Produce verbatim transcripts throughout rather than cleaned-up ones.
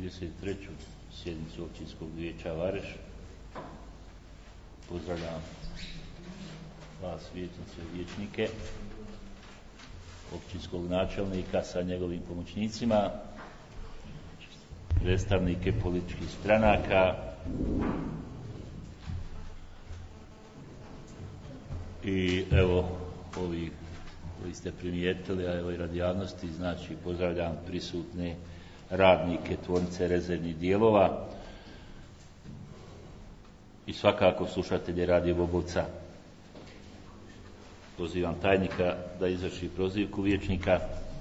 trideset treću sjednicu Općinskog vijeća Vareš. Pozdravljam vas vijećnice i vijećnike, općinskog načelnika sa njegovim pomoćnicima, predstavnike političkih stranaka i evo ovi koji ste primijetili, a evo i radi javnosti, znači pozdravljam prisutne radnike tvornice rezervnih dijelova i svakako slušatelje Radio Bobovca. Pozivam tajnika da izvrši prozivku vijećnika.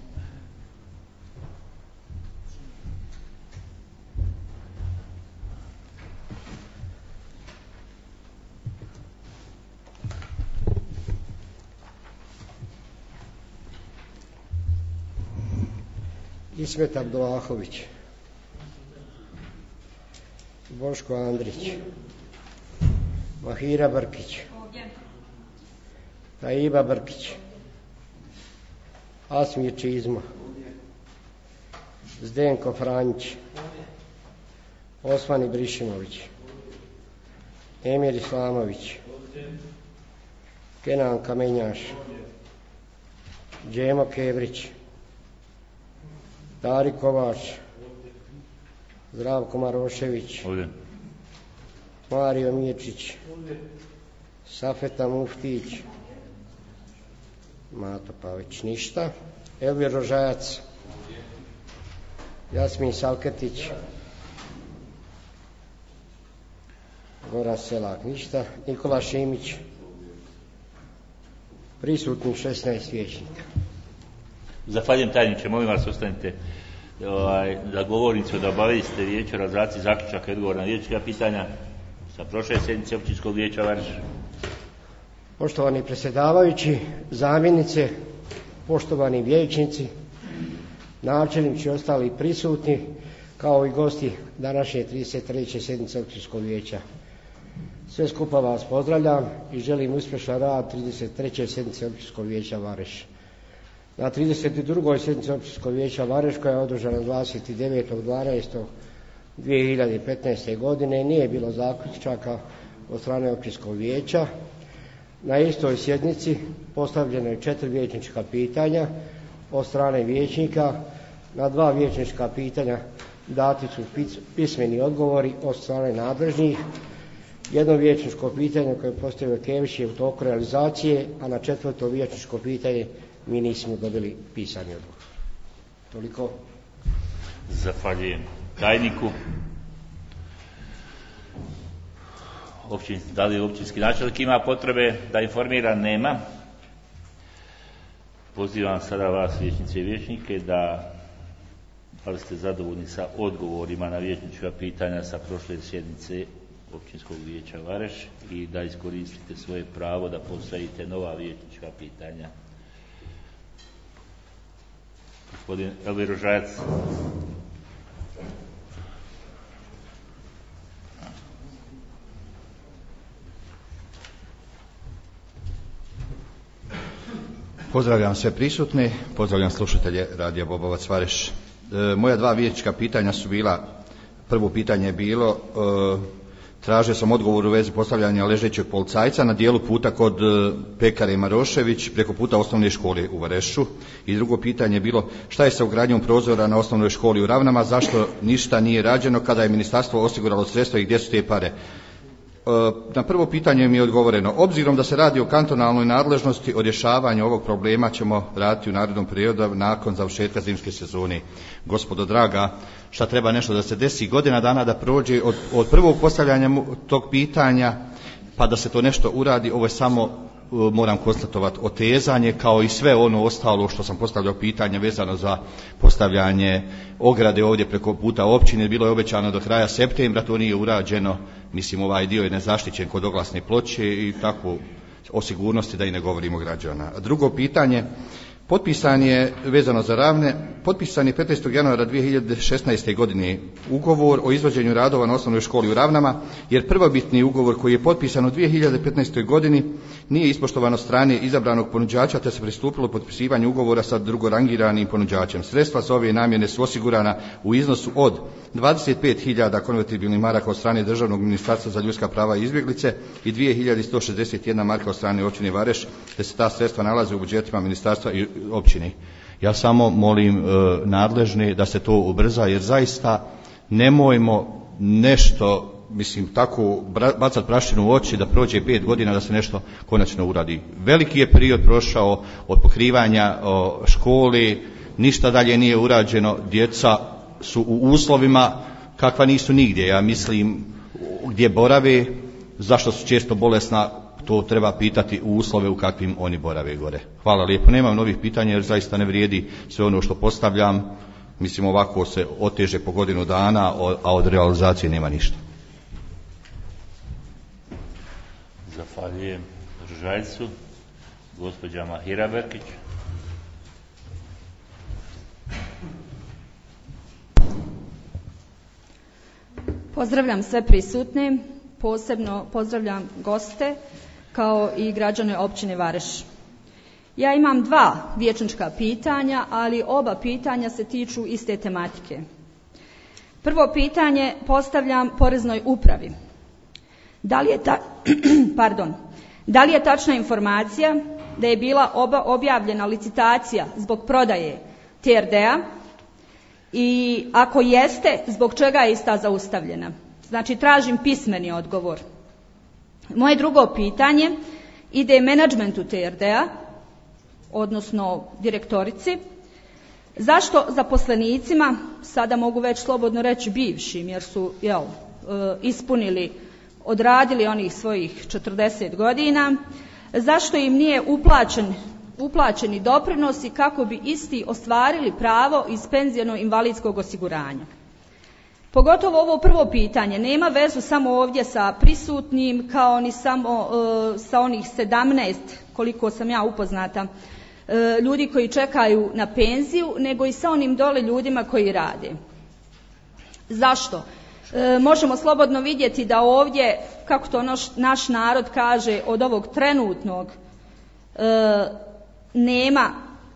Ismet Abdulahović, Boško Andrić, Mahira Brkić, Taiba Brkić, Asmir Čizma, Zdenko Franjić, Osman Ibrišimović, Emir Islamović, Kenan Kamenjaš, Džemo Kevrić, Dari Kovač, Zdravko Marošević, Ovdje. Mario Mirčić, Safeta Muftić, Mato Pavić ništa, Elvir Rožajac, Jasmin Salketić, Goran Selak ništa, Nikola Šimić, prisutni šesnaest vijećnika. Zahvaljujem tajniče, molim vas ostanite ovaj, da govornicu da obavijeste vijeće o razraciji zaključaka i odgovor na vijećnika pitanja sa prošle sjednice Općinskog vijeća Vareš. Poštovani predsjedavajući, zamjenice, poštovani vijećnici, načelnici i ostali prisutni, kao i gosti današnje trideset treće sjednice Općinskog vijeća. Sve skupa vas pozdravljam i želim uspješan rad trideset treće sjednice Općinskog vijeća Vareš. Na trideset drugoj sjednici Općinskog vijeća Vareš, koja je održana dvadeset devetog dvanaestog dvije hiljade petnaeste. godine, nije bilo zaključaka od strane Općinskog vijeća. Na istoj sjednici postavljeno je četiri vijećnička pitanja od strane vijećnika. Na dva vijećnička pitanja dati su pismeni odgovori od strane nadležnih. Jedno vijećničko pitanje koje je postavio Kević je u toku realizacije, a na četvrto vijećničko pitanje mi nismo dobili pisani odgovor. Toliko. Zahvaljujem tajniku. Općin, da li općinski načelnik ima potrebe da informira? Nema. Pozivam sada vas vijećnice i vijećnike da, da li ste zadovoljni sa odgovorima na vijećnička pitanja sa prošle sjednice Općinskog vijeća Vareš i da iskoristite svoje pravo da postavite nova vijećnička pitanja. Gospodin Elvir Rožajac. Pozdravljam sve prisutne, pozdravljam slušatelje Radija Bobovac Vareš. E, moja dva vijećnička pitanja su bila, prvo pitanje je bilo, e, tražio sam odgovor u vezi postavljanja ležećeg policajca na dijelu puta kod pekare Marošević preko puta osnovne škole u Varešu. I drugo pitanje je bilo šta je sa ugradnjom prozora na osnovnoj školi u Ravnama, zašto ništa nije rađeno kada je ministarstvo osiguralo sredstva i gdje su te pare. Na prvo pitanje mi je odgovoreno, obzirom da se radi o kantonalnoj nadležnosti, o rješavanju ovog problema ćemo raditi u narednom periodu nakon završetka zimske sezone. Gospodo draga, šta treba nešto da se desi godina dana da prođe od, od prvog postavljanja tog pitanja pa da se to nešto uradi, ovo je samo, moram konstatovati, otezanje kao i sve ono ostalo što sam postavljao pitanje vezano za postavljanje ograde ovdje preko puta općine. Bilo je obećano do kraja septembra, to nije urađeno. Mislim, ovaj dio je nezaštićen kod oglasne ploče i tako o sigurnosti da i ne govorimo građana. Drugo pitanje, potpisan je vezano za Ravne potpisan je petnaestog januara dvije hiljade šesnaeste. godine ugovor o izvođenju radova na osnovnoj školi u Ravnama, jer prvobitni ugovor koji je potpisan u dvije hiljade petnaestoj. godini nije ispoštovan od strane izabranog ponuđača, te se pristupilo potpisivanju ugovora sa drugorangiranim ponuđačem. Sredstva za ove namjene su osigurana u iznosu od dvadeset pet hiljada konvertibilnih maraka od strane Državnog ministarstva za ljudska prava i izbjeglice i dvije hiljade sto šezdeset jedna marka od strane općine Vareš, te se ta sredstva nalaze u budžetima ministarstva i općine. Ja samo molim e, nadležne da se to ubrza, jer zaista nemojmo nešto, mislim, tako bacati prašinu u oči da prođe pet godina da se nešto konačno uradi. Veliki je period prošao od pokrivanja o, škole, ništa dalje nije urađeno, djeca su u uslovima kakva nisu nigdje. Ja mislim, gdje borave, zašto su često bolesna, to treba pitati u uslove u kakvim oni borave gore. Hvala lijepo. Nemam novih pitanja jer zaista ne vrijedi sve ono što postavljam. Mislim, ovako se oteže po godinu dana, a od realizacije nema ništa. Zahvaljujem državljcu. Gospođa Mahira Berkić. Pozdravljam sve prisutne, posebno pozdravljam goste kao i građane općine Vareš. Ja imam dva vijećnička pitanja, ali oba pitanja se tiču iste tematike. Prvo pitanje postavljam Poreznoj upravi. Da li je, ta, pardon, da li je tačna informacija da je bila oba objavljena licitacija zbog prodaje T R D-a i ako jeste, zbog čega je ista zaustavljena? Znači, tražim pismeni odgovor. Moje drugo pitanje ide menadžmentu T R D-a, odnosno direktorici. Zašto zaposlenicima, sada mogu već slobodno reći bivšim, jer su jel, ispunili, odradili onih svojih četrdeset godina, zašto im nije uplaćen, uplaćeni doprinosi kako bi isti ostvarili pravo iz penziono-invalidskog osiguranja? Pogotovo ovo prvo pitanje nema vezu samo ovdje sa prisutnim, kao ni samo e, sa onih sedamnaest, koliko sam ja upoznata, e, ljudi koji čekaju na penziju, nego i sa onim dole ljudima koji rade. Zašto? E, možemo slobodno vidjeti da ovdje, kako to naš, naš narod kaže, od ovog trenutnog e, nema,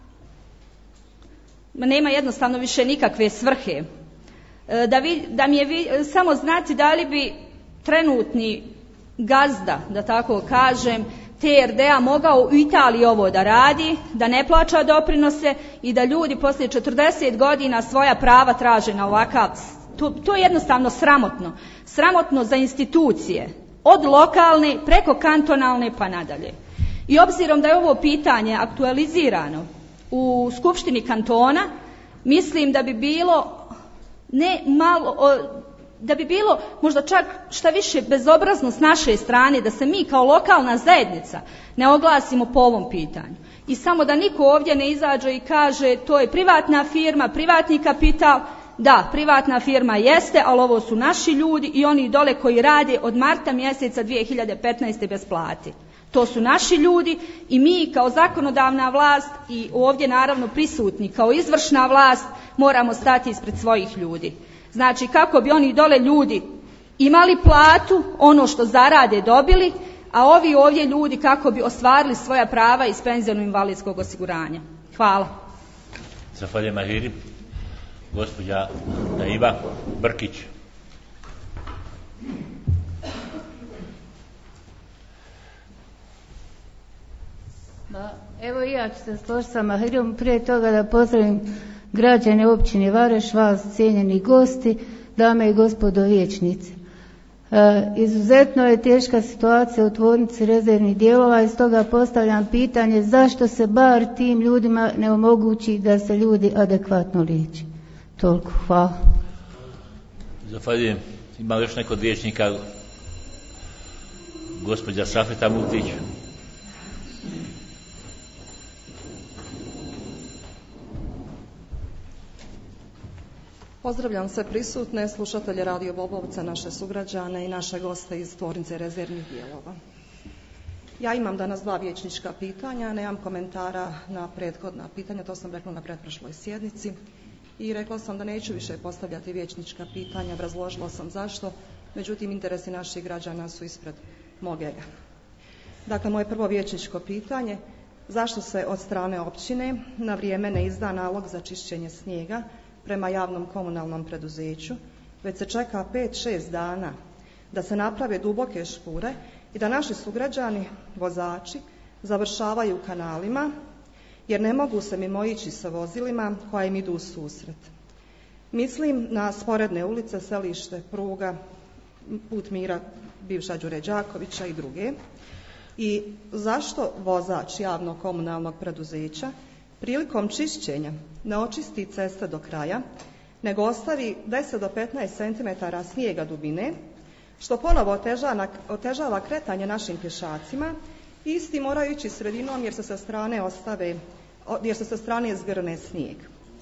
nema jednostavno više nikakve svrhe. Da, vi, da mi je vi, samo znati da li bi trenutni gazda, da tako kažem, T R D-a mogao u Italiji ovo da radi, da ne plaća doprinose i da ljudi poslije četrdeset godina svoja prava traže na ovakav. To, to je jednostavno sramotno. Sramotno za institucije, od lokalne preko kantonalne pa nadalje. I obzirom da je ovo pitanje aktualizirano u Skupštini kantona, mislim da bi bilo ne malo, da bi bilo možda čak šta više bezobrazno s naše strane da se mi kao lokalna zajednica ne oglasimo po ovom pitanju. I samo da niko ovdje ne izađe i kaže to je privatna firma, privatni kapital. Da, privatna firma jeste, ali ovo su naši ljudi i oni dole koji rade od marta mjeseca dvije hiljade petnaeste bez plate. To su naši ljudi i mi kao zakonodavna vlast i ovdje naravno prisutni kao izvršna vlast moramo stati ispred svojih ljudi. Znači kako bi oni dole ljudi imali platu, ono što zarade dobili, a ovi ovdje ljudi kako bi ostvarili svoja prava iz penziono-invalidskog osiguranja. Hvala. Zahvaljujem Mahiri. Gospođa Naiva Brkić. Ma, evo i ja ću se složiti sa Mahirom, prije toga da pozdravim građane općine Vareš, vas cijenjeni gosti, dame i gospodo vijećnici. E, izuzetno je teška situacija u tvornici rezervnih dijelova i stoga postavljam pitanje zašto se bar tim ljudima ne omogući da se ljudi adekvatno liječi. Toliko, hvala. Zahvaljujem. Ima još neko od vijećnika? Gospođa Safeta Mutić. Pozdravljam sve prisutne, slušatelje Radio Bobovca, naše sugrađane i naše goste iz tvornice rezervnih dijelova. Ja imam danas dva vijećnička pitanja, nemam komentara na prethodna pitanja, to sam rekla na pretprošloj sjednici i rekla sam da neću više postavljati vijećnička pitanja, obrazložila sam zašto, međutim interesi naših građana su ispred mog ega. Dakle, moje prvo vijećničko pitanje, zašto se od strane općine na vrijeme ne izda nalog za čišćenje snijega prema javnom komunalnom preduzeću, već se čeka pet šest dana da se naprave duboke špure i da naši sugrađani, vozači, završavaju u kanalima jer ne mogu se mimoići sa vozilima koja im idu u susret. Mislim na sporedne ulice, Selište, pruga, Put mira, bivša Đure Đakovića i druge. I zašto vozač javnog komunalnog preduzeća prilikom čišćenja ne očisti ceste do kraja, nego ostavi deset do petnaest centimetara snijega dubine, što ponovo otežava, otežava kretanje našim pješacima, i isti moraju ići sredinom jer se sa strane ostave, jer se sa strane zgrne snijeg.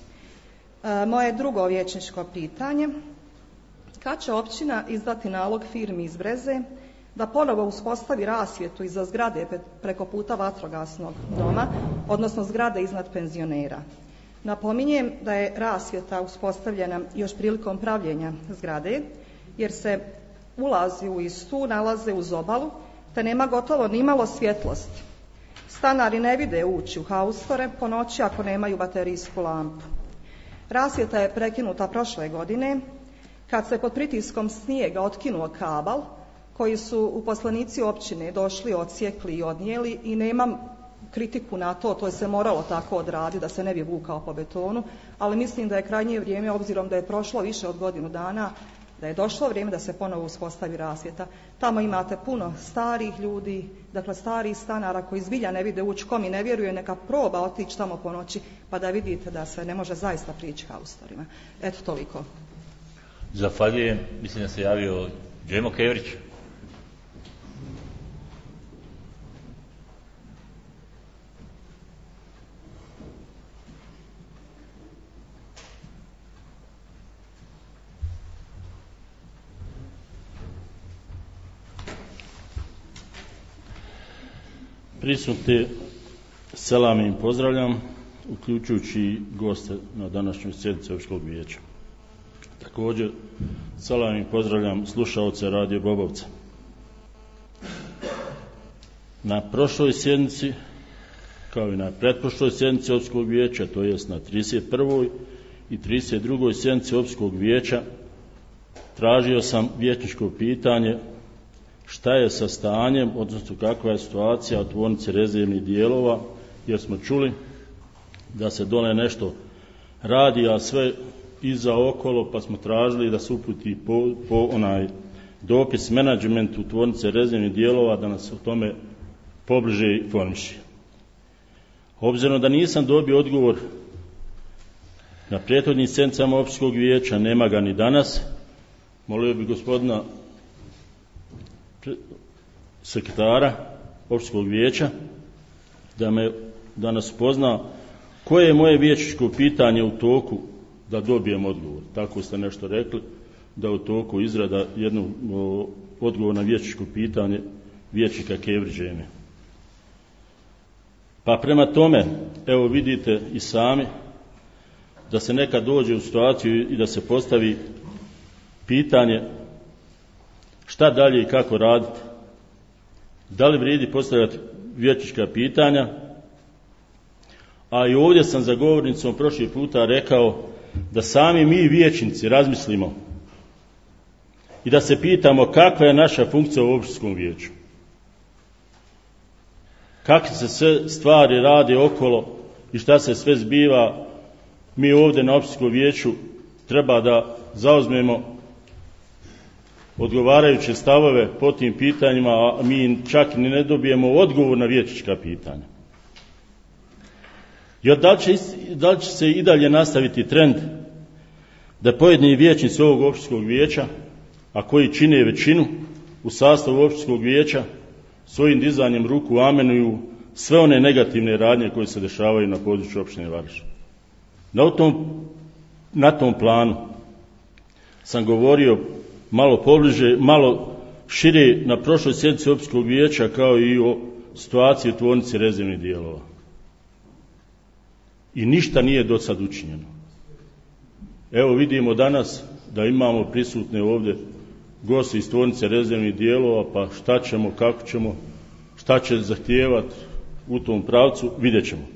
E, moje drugo vijećničko pitanje, kad će općina izdati nalog firmi iz Breze da ponovo uspostavi rasvjetu iza zgrade preko puta vatrogasnog doma, odnosno zgrade iznad penzionera. Napominjem da je rasvjeta uspostavljena još prilikom pravljenja zgrade, jer se ulazi u istu, nalaze uz obalu, te nema gotovo ni malo svjetlosti. Stanari ne vide ući u haustore po noći ako nemaju baterijsku lampu. Rasvjeta je prekinuta prošle godine, kad se pod pritiskom snijega otkinuo kabal, koji su uposlenici općine došli, odsjekli i odnijeli, i nemam kritiku na to, to je se moralo tako odraditi da se ne bi vukao po betonu, ali mislim da je krajnje vrijeme, obzirom da je prošlo više od godinu dana, da je došlo vrijeme da se ponovo uspostavi rasvjeta. Tamo imate puno starih ljudi, dakle starih stanara koji zbilja ne vide ući, ko mi ne vjeruje neka proba otići tamo po noći pa da vidite da se ne može zaista prići haustorima. Eto, toliko. Zahvaljujem. Mislim da se javio Džemo Kevrić. Prisutne selam im pozdravljam, uključujući i goste na današnjoj sjednici Općinskog vijeća. Također selam im pozdravljam slušaoce Radio Bobovca. Na prošloj sjednici, kao i na pretprošloj sjednici Općinskog vijeća, to jest na trideset prvoj i trideset drugoj sjednici Općinskog vijeća, tražio sam vijećničko pitanje šta je sa stanjem, odnosno kakva je situacija u tvornici rezervnih dijelova, jer smo čuli da se dole nešto radi, a sve iza okolo, pa smo tražili da se uputi po, po onaj dopis menadžmentu tvornice rezervnih dijelova da nas o tome pobliže informiše. Obzirom da nisam dobio odgovor na prethodnim sjednicama Općinskog vijeća, nema ga ni danas, molio bi gospodina sekretara Općinskog vijeća da me da nas pozna koje je moje vijećničko pitanje u toku, da dobijem odgovor. Tako ste nešto rekli, da u toku izrada jednog odgovor na vijećničko pitanje vijećnika Kevriđeme. Pa prema tome, evo vidite i sami da se nekad dođe u situaciju i da se postavi pitanje šta dalje i kako raditi. Da li vrijedi postavljati vijećnička pitanja? A i ovdje sam za govornicom prošli puta rekao da sami mi vijećnici razmislimo i da se pitamo kakva je naša funkcija u općinskom vijeću. Kakve se sve stvari rade okolo i šta se sve zbiva. Mi ovdje na općinskom vijeću treba da zauzmemo odgovarajuće stavove po tim pitanjima, a mi čak ni ne dobijemo odgovor na vijećnička pitanja. Jer da li će, da li će se i dalje nastaviti trend da pojedini vijećnici ovog općinskog vijeća, a koji čine većinu u sastavu općinskog vijeća, svojim dizanjem ruku amenuju sve one negativne radnje koje se dešavaju na području općine Vareš. Na tom, na tom planu sam govorio malo pobliže, malo šire na prošloj sjednici općinskog vijeća, kao i o situacije u tvornici rezervnih dijelova. I ništa nije do sad učinjeno. Evo vidimo danas da imamo prisutne ovdje goste iz tvornice rezervnih dijelova, pa šta ćemo, kako ćemo, šta će zahtijevati u tom pravcu, vidjet ćemo.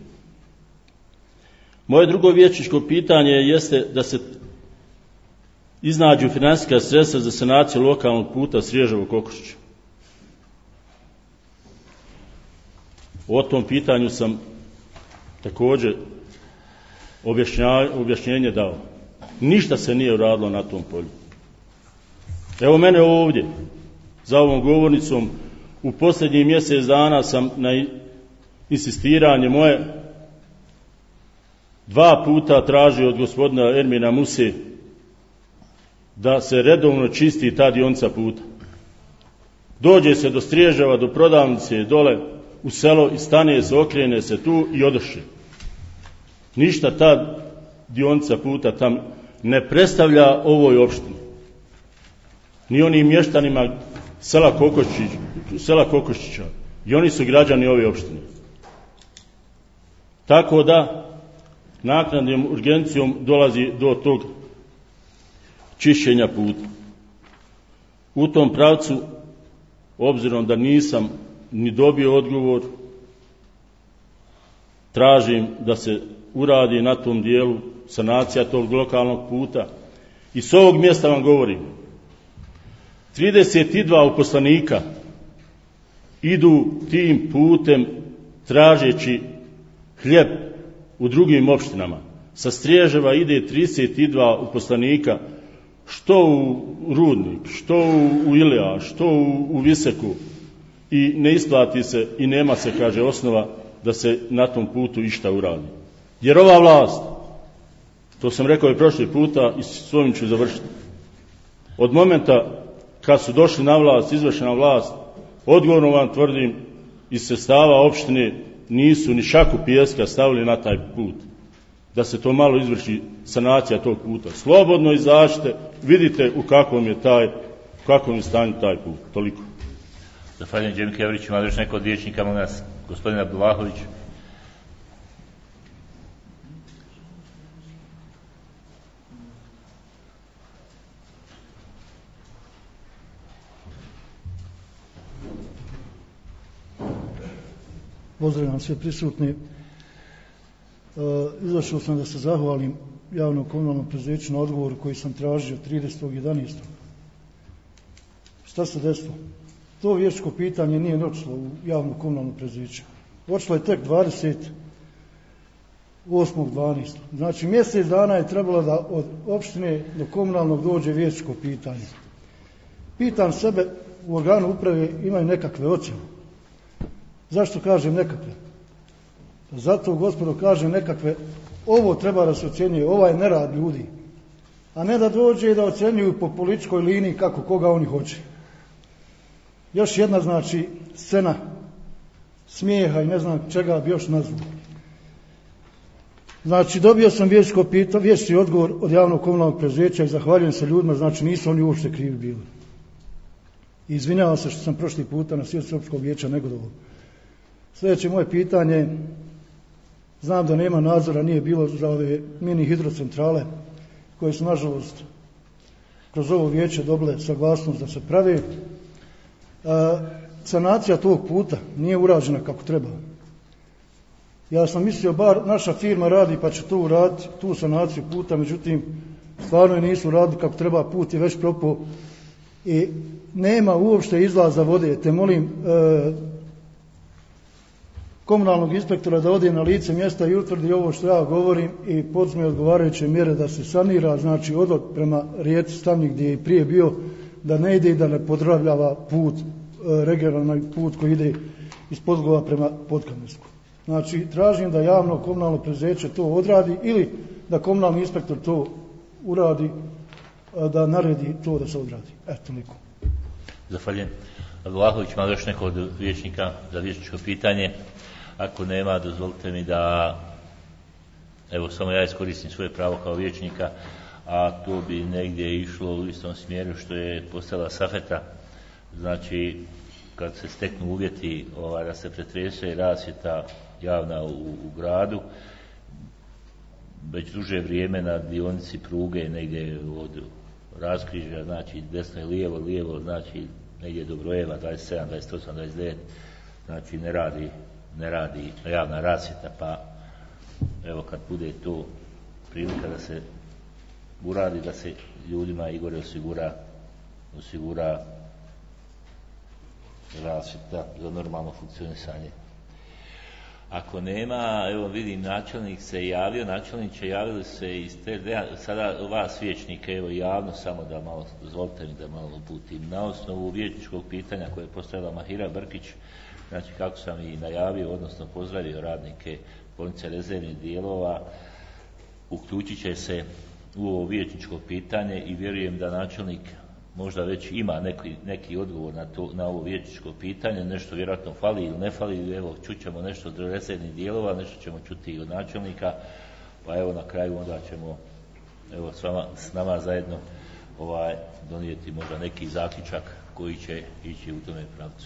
Moje drugo vijećničko pitanje jeste da se iznađu financijska sredstva za sanaciju lokalnog puta Sriježevo-Kokošić. O tom pitanju sam također objašnjenje dao. Ništa se nije uradilo na tom polju. Evo mene ovdje, za ovom govornicom, u posljednjih mjesec dana sam na insistiranje moje dva puta tražio od gospodina Ermina Muse da se redovno čisti ta dionica puta. Dođe se do Striježeva, do prodavnice, dole u selo i stane se, okrene se tu i odoše. Ništa ta dionica puta tam ne predstavlja ovoj opštini. Ni onim mještanima sela Kokošić, sela Kokošića. I oni su građani ove opštine. Tako da naknadnom urgencijom dolazi do tog čišćenja puta. U tom pravcu, obzirom da nisam ni dobio odgovor, tražim da se uradi na tom dijelu sanacija tog lokalnog puta. I s ovog mjesta vam govorim, trideset dva uposlenika idu tim putem tražeći hljeb u drugim opštinama. Sa Striježeva ide trideset dva uposlenika, što u Rudnik, što u Ilija, što u, u Viseku, i ne isplati se i nema se, kaže, osnova da se na tom putu išta uradi. Jer ova vlast, to sam rekao i prošli puta i s ovim ću završiti, od momenta kad su došli na vlast, izvršena vlast, odgovorno vam tvrdim, iz sredstava opštine nisu ni šaku pijeska stavili na taj put. Da se to malo izvrši sanacija tog puta. Slobodno izađite, vidite u kakvom je taj, u kakvom je stanju taj put. Toliko. Zahvaljujem Đemi Kevriću. Ima još neko od vijećnika, molim nas, gospodin Abdullahović. Pozdravljam sve prisutni. E, izašao sam da se zahvalim javnom komunalnom preduzeću na odgovoru koji sam tražio tridesetog jedanaestog Šta se desilo? To vijećko pitanje nije došlo u javno komunalno preduzeće. Došlo je tek dvadeset osmog dvanaestog Znači mjesec dana je trebalo da od opštine do komunalnog dođe vijećko pitanje. Pitam sebe, u organu uprave imaju nekakve ocjene. Zašto kažem nekakve? Zato, gospodo, kažem nekakve, ovo treba da se ocjenjuje, ovaj nerad ljudi, a ne da dođe i da ocjenjuju po političkoj liniji kako koga oni hoće. Još jedna, znači, scena smijeha i ne znam čega bi još nazvao. Znači, dobio sam vječko pitanje, vječni odgovor od javnog komunalnog preduzeća i zahvaljujem se ljudima, znači nisu oni uopšte krivi bili. I izvinjavam se što sam prošli puta na sjednici opštinskog vijeća negodovao. Sljedeće moje pitanje, znam da nema nadzora, nije bilo za ove mini hidrocentrale koje su nažalost kroz ovo vijeće dobile saglasnost da se prave. E, sanacija tog puta nije urađena kako treba. Ja sam mislio bar naša firma radi pa će to uraditi, tu sanaciju puta, međutim stvarno je nisu radili kako treba, put je već propao i nema uopšte izlaza vode, te molim e, komunalnog inspektora da ode na lice mjesta i utvrdi ovo što ja govorim i poduzme odgovarajuće mjere da se sanira, znači odvod prema rijeci Stavnik gdje je prije bio, da ne ide i da ne podravljava put, regionalni put koji ide iz Podgova prema Podkamensku. Znači tražim da javno komunalno preduzeće to odradi ili da komunalni inspektor to uradi, da naredi to da se odradi. Eto, toliko. Zahvaljujem. Vlahović, ima još neko od vijećnika za vijećničko pitanje? Ako nema, dozvolite mi da evo samo ja iskoristim svoje pravo kao vijećnika, a to bi negdje išlo u istom smjeru što je postala Safeta. Znači, kad se steknu uvjeti ovaj, da se pretrese rasvjeta javna u, u gradu, već duže vrijeme na dionici pruge negdje od raskrižja, znači desno i lijevo, lijevo, znači negdje do brojeva dvadeset sedam, dvadeset osam, dvadeset devet, znači ne radi, ne radi javna rasvjeta, pa evo kad bude to prilika da se uradi, da se ljudima Igore osigura, osigura rasvjeta za normalno funkcionisanje. Ako nema, evo vidim, načelnik se javio, načelniče, javili se iz te, sada vas vijećnike, evo javno, samo da malo, dozvolite mi da malo uputim, na osnovu vijećničkog pitanja koje je postavila Mahira Brkić, znači kako sam i najavio, odnosno pozdravio radnike bolnice rezervnih dijelova, uključit će se u ovo vijećničko pitanje i vjerujem da načelnik možda već ima neki, neki odgovor na, to, na ovo vijećničko pitanje, nešto vjerojatno fali ili ne fali, evo čućemo nešto od rezervnih dijelova, nešto ćemo čuti i od načelnika, pa evo na kraju onda ćemo evo s, vama, s nama zajedno ovaj, donijeti možda neki zaključak koji će ići u tome pravcu.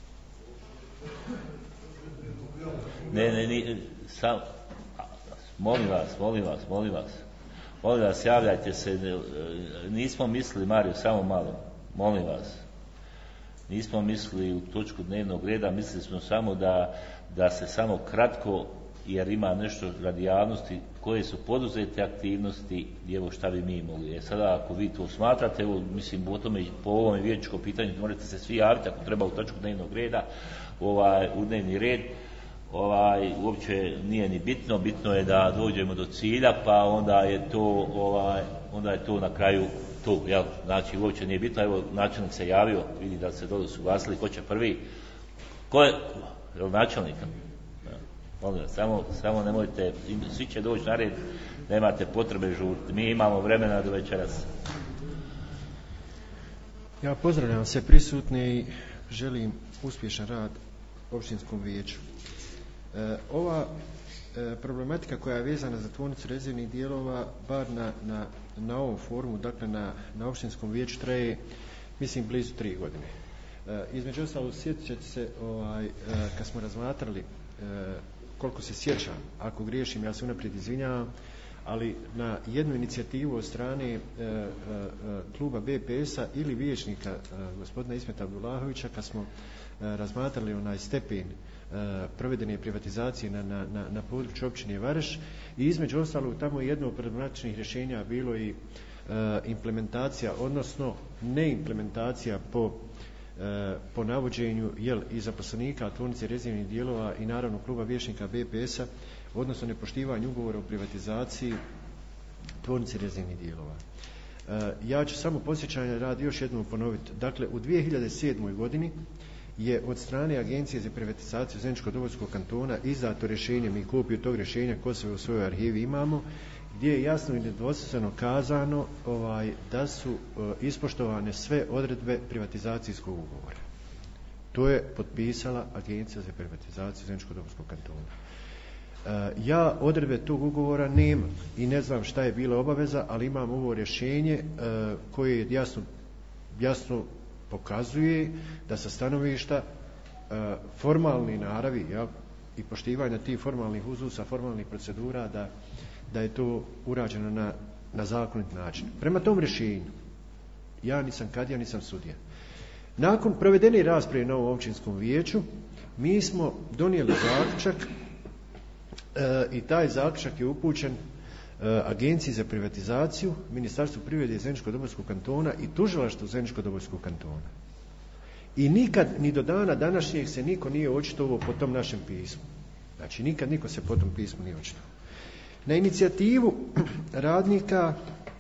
Ne, ne, ne, sam, molim vas, molim vas, molim vas. Molim vas, javljajte se, nismo mislili, Mario, samo malo, molim vas, nismo mislili u točku dnevnog reda, mislili smo samo da, da se samo kratko, jer ima nešto radi javnosti, koje su poduzete aktivnosti, evo šta bi mi mogli. E sada, ako vi to smatrate, evo, mislim, o tome, po ovome vijećničkom pitanju, morate se svi javiti, ako treba u točku dnevnog reda, ovaj, u dnevni red, ovaj, uopće nije ni bitno, bitno je da dođemo do cilja, pa onda je to, ovaj, onda je to na kraju to, jel? Znači uopće nije bitno, evo načelnik se javio, vidi da se dole suglasili, ko će prvi, ko je, jel načelnik? Ja, molim vas, samo, samo nemojte, svi će doći na red, nemate potrebe žuriti, mi imamo vremena do večeras. Ja pozdravljam sve prisutne i želim uspješan rad općinskom vijeću. E, ova e, problematika koja je vezana za tvornicu rezervnih dijelova, bar na, na, na ovom forumu, dakle na, na općinskom vijeću, traje, mislim, blizu tri godine. E, između ostalog, sjetit ćete se, ovaj, e, kad smo razmatrali, e, koliko se sjećam, ako griješim, ja se unaprijed izvinjavam, ali na jednu inicijativu od strane e, e, kluba B P S-a ili vijećnika e, gospodina Ismeta Abdullahovića, kad smo e, razmatrali onaj stepen provedene privatizacije na, na, na području općine Vareš i između ostalog tamo jedno od problematičnih rješenja bilo i e, implementacija, odnosno neimplementacija po, e, po navođenju jel, i zaposlenika tvornice rezervnih dijelova i naravno kluba vijećnika B P S-a, odnosno nepoštivanje ugovora o privatizaciji tvornice rezervnih dijelova. E, ja ću samo podsjećanje radi još jednom ponoviti. Dakle, u dvije hiljade sedmoj godini je od strane Agencije za privatizaciju Zeničko-Dobojskog kantona izdato rješenje, mi kopiju tog rješenja ko sve u svojoj arhivi imamo, gdje je jasno i nedvosmisleno kazano ovaj, da su uh, ispoštovane sve odredbe privatizacijskog ugovora. To je potpisala Agencija za privatizaciju Zeničko-Dobojskog kantona. Uh, ja odredbe tog ugovora nemam i ne znam šta je bila obaveza, ali imam ovo rješenje uh, koje je jasno, jasno pokazuje da sa stanovišta e, formalni naravi, ja, i poštivanja tih formalnih uzusa, formalnih procedura, da, da je to urađeno na, na zakonit način. Prema tom rješenju, ja nisam kadija, nisam sudija. Nakon provedene rasprave na ovom općinskom vijeću, mi smo donijeli zaključak e, i taj zaključak je upućen Agenciji za privatizaciju, Ministarstvu privrede i Zeničko-Dobojskog kantona i tužilaštvu Zeničko-Dobojskog kantona. I nikad, ni do dana današnjeg se niko nije očitovao po tom našem pismu. Znači, nikad niko se po tom pismu nije očitovao. Na inicijativu radnika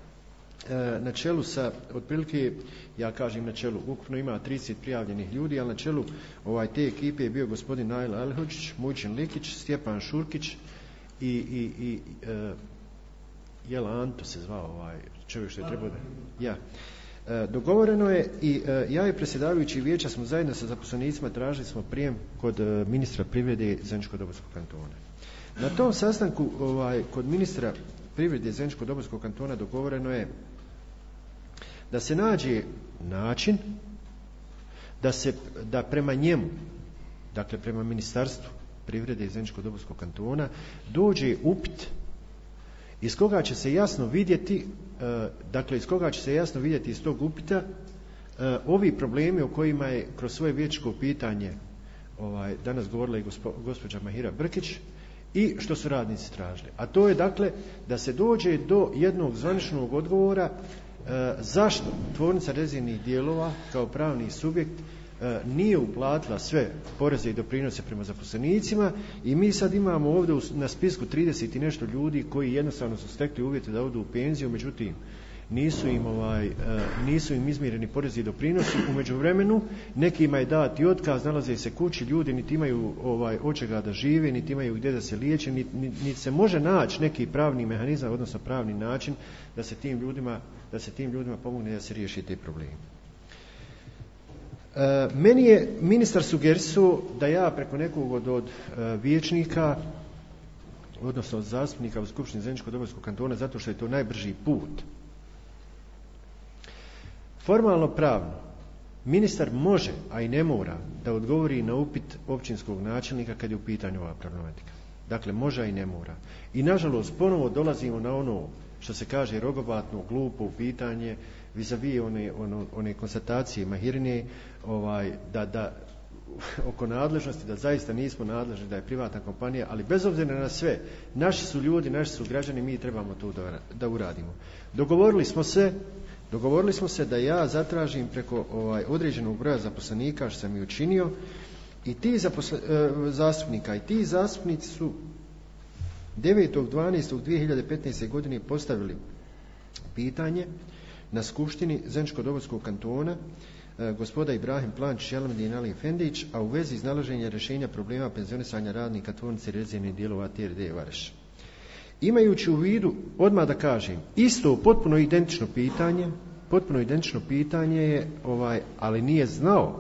na čelu sa, otprilike, ja kažem na čelu, ukupno ima trideset prijavljenih ljudi, ali na čelu ovaj, te ekipe je bio gospodin Najl Alhočić, Mujčin Likić, Stjepan Šurkić i, i, i e, Jel Anto se zvao ovaj čovjek što je trebao da... Ja. E, dogovoreno je i e, ja i predsjedavajući vijeća smo zajedno sa zaposlenicima tražili smo prijem kod e, ministra privrede Zeničko-Dobojskog kantona. Na tom sastanku ovaj, kod ministra privrede Zeničko-Dobojskog kantona dogovoreno je da se nađe način da, se, da prema njemu, dakle prema Ministarstvu privrede i Zeničko-Dobojskog kantona, dođe upit iz koga će se jasno vidjeti, dakle iz koga će se jasno vidjeti iz tog upita ovi problemi o kojima je kroz svoje vijećko pitanje ovaj, danas govorila i gospo, gospođa Mahira Brkić i što su radnici tražili. A to je dakle da se dođe do jednog zvaničnog odgovora e, zašto tvornica rezervnih dijelova kao pravni subjekt e, nije uplatila sve poreze i doprinose prema zaposlenicima i mi sad imamo ovdje na spisku trideset i nešto ljudi koji jednostavno su stekli uvjete da odu u penziju, međutim nisu im, ovaj, nisu im izmireni porezi i doprinosi. U međuvremenu nekima je dati otkaz, nalaze se kući, ljudi niti imaju ovaj, od čega da žive, niti imaju gdje da se liječe, niti, niti se može naći neki pravni mehanizam, odnosno pravni način da se tim ljudima, da se tim ljudima pomogne da se riješi te probleme. E, meni je ministar sugerisao da ja preko nekog od, od e, vijećnika, odnosno od zastupnika u Skupštini Zeničko-Dobojskog kantona, zato što je to najbrži put. Formalno pravno, ministar može, a i ne mora, da odgovori na upit općinskog načelnika kad je u pitanju ova problematika. Dakle, može, a i ne mora. I nažalost, ponovo dolazimo na ono što se kaže rogobatno, glupo pitanje, vis-a-vis one, one, one konstatacije Mahirine, ovaj, da, da oko nadležnosti, da zaista nismo nadležni, da je privatna kompanija, ali bez obzira na sve, naši su ljudi, naši su građani, mi trebamo to da, da uradimo. Dogovorili smo se Dogovorili smo se da ja zatražim preko ovaj, određenog broja zaposlenika, što sam i učinio, i ti zaposle, e, zastupnika, i ti zastupnici su devetog dvanaestog dvije hiljade petnaeste. godine postavili pitanje na Skupštini Zeničko-Dobojskog kantona, e, gospoda Ibrahim Plančić, Jelamedin Ali Efendić, a u vezi iznalaženja rješenja problema penzionisanja radnika tvornice rezervnih dijelova T R D Vareš. Imajući u vidu, odmah da kažem, isto potpuno identično pitanje, potpuno identično pitanje je, ovaj, ali nije znao,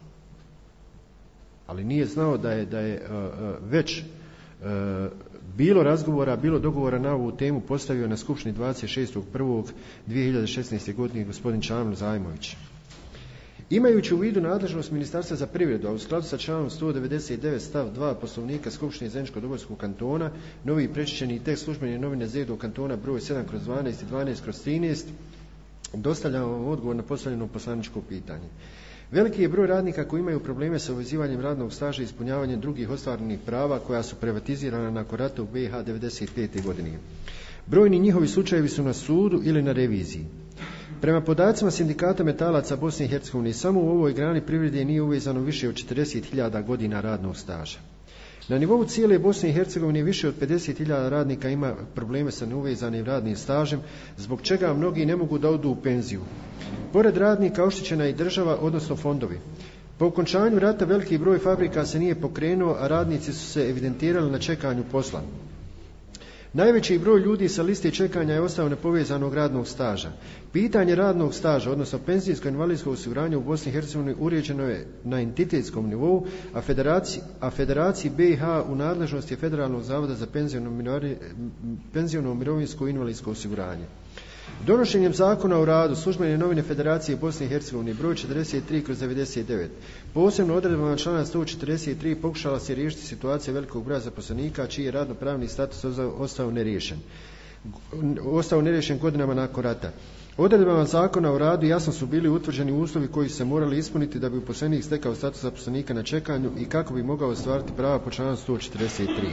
ali nije znao da je, da je uh, uh, već uh, bilo razgovora, bilo dogovora na ovu temu postavio na Skupštini dvadeset šestog prvog dvije hiljade šesnaeste. godine gospodin Čamil Zajmović. Imajući u vidu nadležnost Ministarstva za privredu, a u skladu sa članom sto devedeset devet stav dva Poslovnika Skupštine Zeničko-Dobojskog kantona, novi prečišćeni tekst službene novine Zedog kantona broj sedam kroz dvanaest i dvanaest kroz trinaest, dostavljamo vam odgovor na postavljeno poslaničko pitanje. Veliki je broj radnika koji imaju probleme sa uvezivanjem radnog staža i ispunjavanjem drugih ostvarenih prava koja su privatizirana nakon rata u B i H devedeset pete. godine. Brojni njihovi slučajevi su na sudu ili na reviziji. Prema podacima sindikata metalaca Bosne i Hercegovine, samo u ovoj grani privrede nije uvezano više od četrdeset hiljada godina radnog staža. Na nivou cijele Bosne i Hercegovine više od pedeset hiljada radnika ima probleme sa neuvezanim radnim stažem, zbog čega mnogi ne mogu da odu u penziju. Pored radnika oštećena i država, odnosno fondovi. Po okončanju rata veliki broj fabrika se nije pokrenuo, a radnici su se evidentirali na čekanju posla. Najveći broj ljudi sa liste čekanja je ostao nepovezanog radnog staža. Pitanje radnog staža, odnosno penzijsko invalidsko osiguranje u Bosni i Hercegovini uređeno je na entitetskom nivou, a federaciji, a federaciji B i H u nadležnosti je Federalnog zavoda za penziono mirovinsko i invalidsko osiguranje. Donošenjem zakona o radu službene novine Federacije Bosne i Hercegovine broj četrdeset tri kroz devedeset devet, posebno odredbama člana sto četrdeset tri pokušala se riješiti situacija velikog broja zaposlenika čiji je radno-pravni status ostao neriješen. Ostao neriješen godinama nakon rata. Odredbama zakona o radu jasno su bili utvrđeni uslovi koji su se morali ispuniti da bi uposlenik stekao status zaposlenika na čekanju i kako bi mogao ostvariti prava po članu sto četrdeset tri.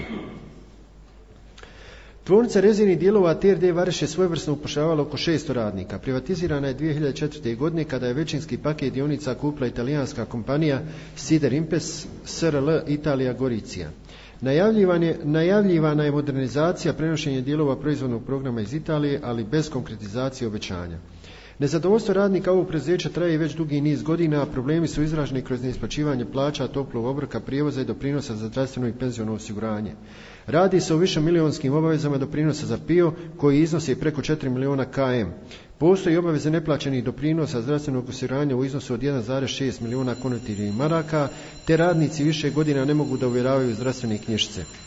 Tvornica rezervnih dijelova T R D Vareš je svojevrsno upošljavala oko šesto radnika. Privatizirana je dvije hiljade četvrte. godine kada je većinski paket dionica kupila italijanska kompanija Sider Impes S R L Italija Goricija. Najavljivana je modernizacija, prenošenje dijelova proizvodnog programa iz Italije, ali bez konkretizacije obećanja. Nezadovoljstvo radnika ovog preduzeća traje već dugi niz godina, a problemi su izraženi kroz neisplaćivanje plaća, toplog obroka, prijevoza i doprinosa za zdravstveno i penziono osiguranje. Radi se o višemilijonskim obavezama doprinosa za P I O koji iznose preko četiri miliona km. Postoji obaveze neplaćenih doprinosa zdravstvenog osiguranja u iznosu od jedan zarez šest miliona konvertiranih maraka, te radnici više godina ne mogu da ovjeravaju zdravstvene knjižice.